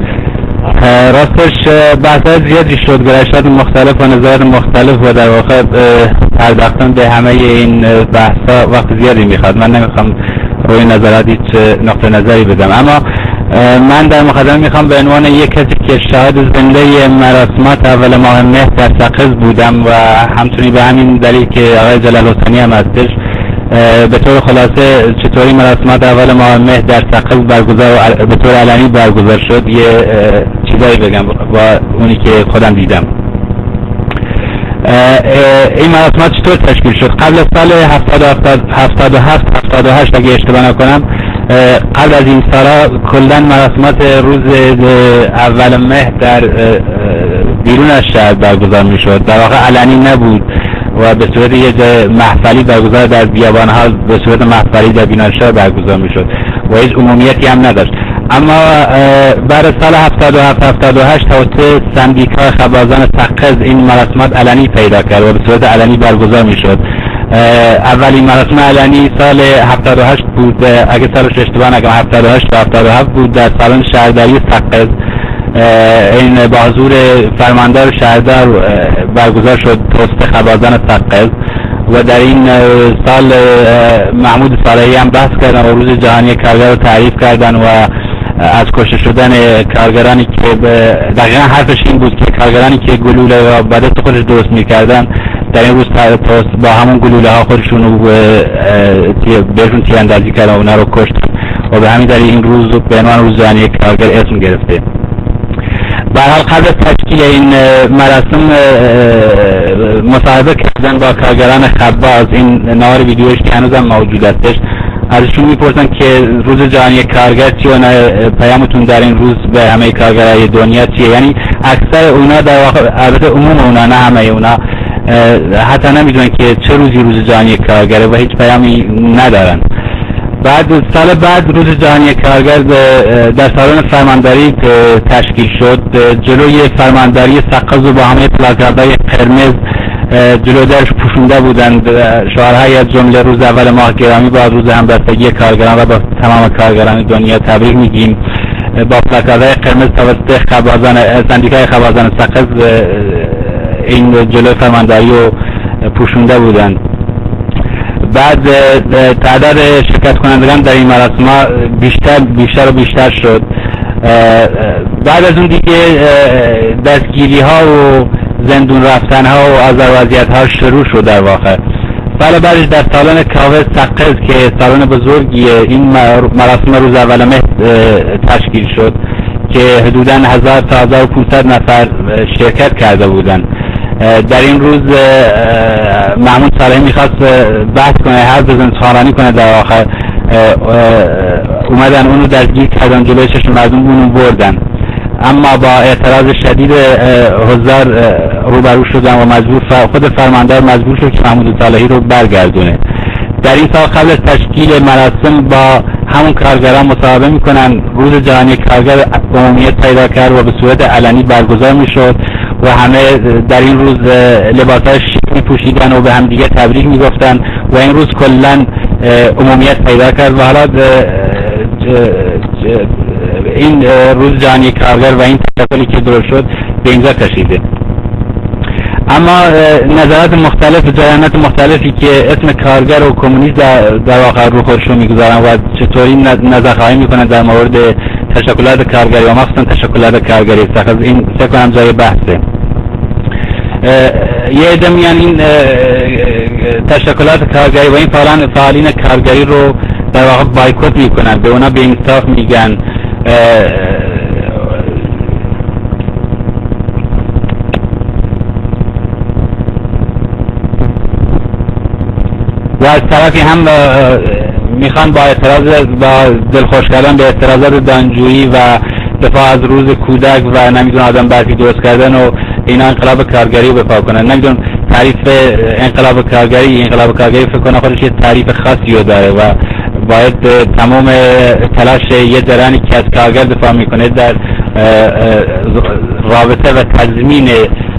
راستش بحث‌های زیادی شد، گرایشات مختلف و نظرات مختلف و در واقع پرداختن به همه این بحث‌ها وقت زیادی میخواد. من نمیخوام روی نظرات هیچ نقطه نظری بدم، اما من در مقدمه میخوام به عنوان یک کسی که شاهد زنده مراسمات اول ماه مهر در سقز بودم و همچنین به همین دلیل که آقای جلال حسینی هم هستش، به طور خلاصه چطوری مراسمات اول ماه مهر در سقز برگزار و به طور علنی برگزار شد یه چیزایی بگم با اونی که خودم دیدم. این مراسمات چطور تشکیل شد؟ قبل از سال هفتاد و هفت هفتاد و هشت اگه اشتباه نکنم، قبل از این سالا کلا مراسمات روز اول مهر در بیرون از شهر برگزار می شد، در واقع علنی نبود و به صورت یه محفلی برگزار در بیابان‌ها به صورت محفلی در بیرون از شهر برگزار می شد و هیچ عمومیتی هم نداشت. اما بعد سال هفتاد و هفت هفتاد و هشت توسط سندیکای خبازان سقز این مراسمات علنی پیدا کرد و به صورت علنی برگزار می شد. اولین مراسم علنی سال هفتاد و هشت بود، اگه سالش اشتباه نکنم هفتاد و هشت و هفتاد و هفت بود، در سالن شهرداری سقز این با حضور فرماندار شهردار برگزار شد توسط خبازان سقز و در این سال محمود صالحی هم بحث کردن و روز جهانی کارگر رو تعریف کردن و از کشته شدن کارگرانی که دقیقا حرفش این بود که کارگرانی که گلوله و بدست خودش درست میکردن در این روز با همون گلوله ها خودشون رو بهشون تیراندازی کردن و اونا رو کشتن و به همین دلیل این روز به عنوان روز جهانی کارگر اسم گرفته. به هر حال قبل از تشکیل این مراسم مصاحبه کردن با کارگران خباز، این نوار ویدیوش که هنوزم موجود هستش، ازشون میپرسن که روز جهانی کارگر چیه و پیامتون در این روز به همه کارگرای دنیا چیه. یعنی اکثر اونا در واقع، البته عموم اونا نه همه اونا، حتی نمیدونن که چه روزی روز جهانی کارگره و هیچ پیامی ندارن. بعد سال بعد روز جهانی کارگر در سالن فرمانداری تشکیل شد. جلوی فرمانداری سقز و با همه پلاکاردهای قرمز جلو درش پوشونده بودند شعارهایی از جمله روز اول ماه گرامی با روز همبستگی کارگران و با تمام کارگران دنیا تبریک میگیم. با پلاکاردهای قرمز توسط خبازان سندیکای خبازان سقز این جلوی فرمانداری رو پوشونده بودند. بعد تعداد شرکت کنندگان در این مراسم بیشتر بیشتر و بیشتر شد. بعد از اون دیگه دستگیری ها و زندون رفتن ها و آزار و اذیت ها شروع شد در واقع. سال بعدش در سالن کاوه سقز که سالن بزرگیه این مراسم روز اول مه تشکیل شد که حدوداً هزار تا هزار و پانصد نفر شرکت کرده بودند. در این روز محمود صالحی میخواست بحث کنه، حرف بزنه، سخنرانی کنه، در آخر اومدن اونو درگیر کردن، جلوی چشم مردم اونو بردن، اما با اعتراض شدید حضار روبرو شدن و مجبور خود فرماندار مجبور شد که محمود صالحی رو برگردونه. در این سال قبل از تشکیل مراسم با همون کارگران مصاحبه میکنن. روز جهانی کارگر عمومیت پیدا کرد و به صورت علنی برگزار میشد و همه در این روز لباسهای شیک میپوشیدن و به هم دیگه تبریک میگفتن و این روز کلا عمومیت پیدا کرد و حالا این روز جهانی کارگر و این تحولی که درست شد به اینجا کشیده. اما نظرات مختلف، جریانات مختلفی که اسم کارگر و کمونیست در واقع رو خودشون میگذارن و چطوری نظرخواهی میکنن در مورد تشکلات کارگری و مخصوصا تشکلات کارگری سقز، این فکر کنم جای بحثه. یه عده میان این تشکلات کارگری و این فعالان فعالین کارگری رو در واقع بایکوت میکنن، به اونا به انصاف میگن. و از طرفی هم میخوان با اعتراض با دلخوش کردن به اعتراضات دانجویی و دفاع از روز کودک و نمیدون آدم برفی درست کردن و اینا انقلاب کارگری رو بپا کنن. نمیدون تعریف انقلاب کارگری انقلاب کارگری فکر کنم خودش یه تعریف خاصی رو داره و باید تمام تلاش یه درانی که از کارگر دفاع میکنه در رابطه و تضمین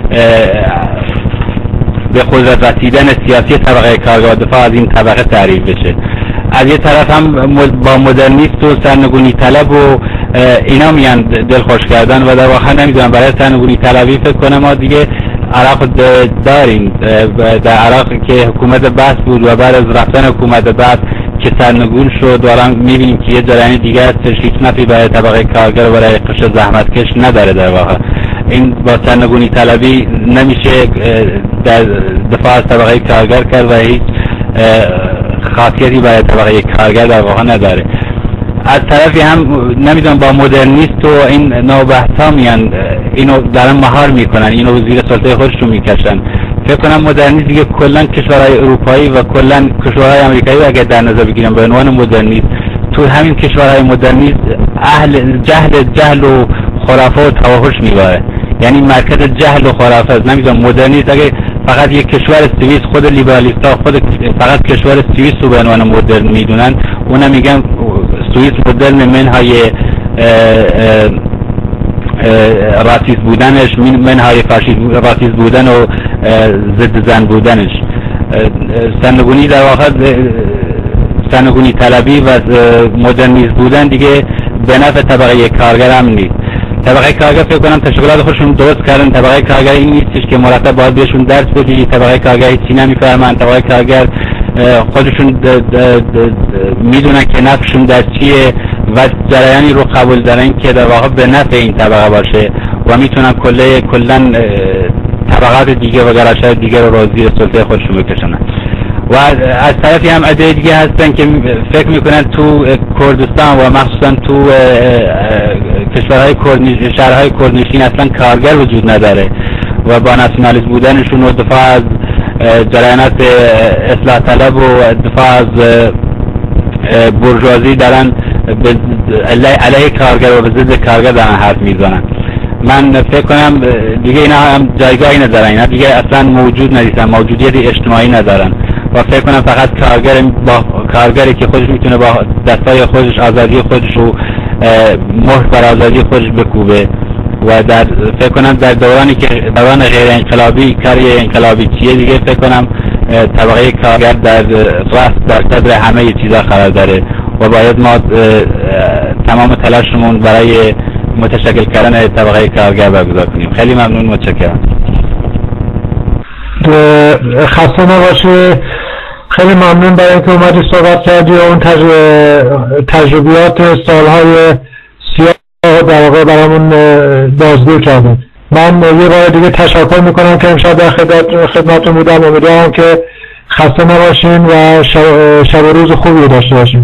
به قدرت رسیدن سیاسی طبقه کارگر و دفاع از این طبقه تعریف بشه. از یه طرف هم با مدرنیست و سرنگونی طلب و اینا میان دلخوش کردن و در واقع نمیدونم برای سرنگونی طلبی فکر کنم ما دیگه عراق داریم. در عراق که حکومت بحث بود و بعد از رفتن حکومت بحث که سرنگون شد و الان میبینیم که یه جریان دیگه هستش، هیچ نفعی برای طبقه کارگر و برای قشر زحمتکش نداره. در واقع این با سرنگونی طلبی نمیشه در دفاع از طبقه کارگر کرد و هیچ خاصیتی برای طبقه کارگر در واقع نداره. از طرفی هم نمیدونم با مدرنیست و این نوبحثا میان اینو دارن مهار میکنن، اینو زیر سلطه خودشون میکشن. فکر کنم مدرنیست دیگه کلا کشورهای اروپایی و کلا کشورهای آمریکایی اگه در نظر بگیریم به عنوان مدرنیست، تو همین کشورهای مدرنیست اهل جهل جهل و خرافه و توحش میباره، یعنی مرکز جهل و خرافه است. نمیدونم مدرنیست اگه فقط یک کشور سوئیس، خود لیبرالیست‌ها خود فقط کشور سوئیس رو به عنوان مدرن میدونن، اونا میگن سوئیس مدرن منهای راسیست بودنش، منهای راسیست بودن و ضد زن بودنش. سرنگونی در واقع سرنگونی طلبی و مدرنیست بودن دیگه به نفع طبقه کارگر هم نیست. طبقه کارگر فکر کنم تشکیلات خودشون درست کردن. طبقه کارگر این نیستش که مرتب باید بهشون درس بدی. طبقه کارگر هیچی نمیفهمن. طبقه کارگر خودشون میدونن که نفعشون در چیه و جریانی رو قبول دارن که در واقع به نفع این طبقه باشه و میتونن کله کلا طبقات دیگه و گرایش‌های دیگه رو زیر سلطه خودشون بکشونن. و از طرفی هم عده دیگه هستن که فکر میکنن تو کردستان و مخصوصا تو کشورهای کردنشین، شهرهای کردنشین اصلا کارگر وجود نداره و با ناسیونالیست بودنشون و دفاع از جریانات اصلاح طلب و دفاع از برجوازی دارن علیه کارگر و به ضد کارگر دارن حرف میزنن. من فکر کنم دیگه اینا هم جایگاهی ندارن، اینا دیگه اصلا موجود نیستن، موجودیت اجتماعی ندارن و فکر کنم فقط کارگر با کارگری که خودش میتونه با دستای خودش آزادی خودش و مهر بر آزادی خودش بکوبه و در فکر کنم در دورانی که دوران غیر انقلابی کاری انقلابی چیه دیگه فکر کنم طبقه کارگر در راست در صدر همه چیزا قرار داره و باید ما تمام تلاشمون برای متشکل کردن طبقه کارگر برگزار کنیم. خیلی ممنون، متشکرم. خسته نباشه. خیلی ممنون برای اینکه اومدی صحبت کردی و اون تجربیات سالهای سیاه در واقع برامون بازگو کردن. من یه بار دیگه تشکر میکنم که امشب در خدمتتون بودم. امیدوارم که خسته نباشین و شب و روز خوبی داشته باشین.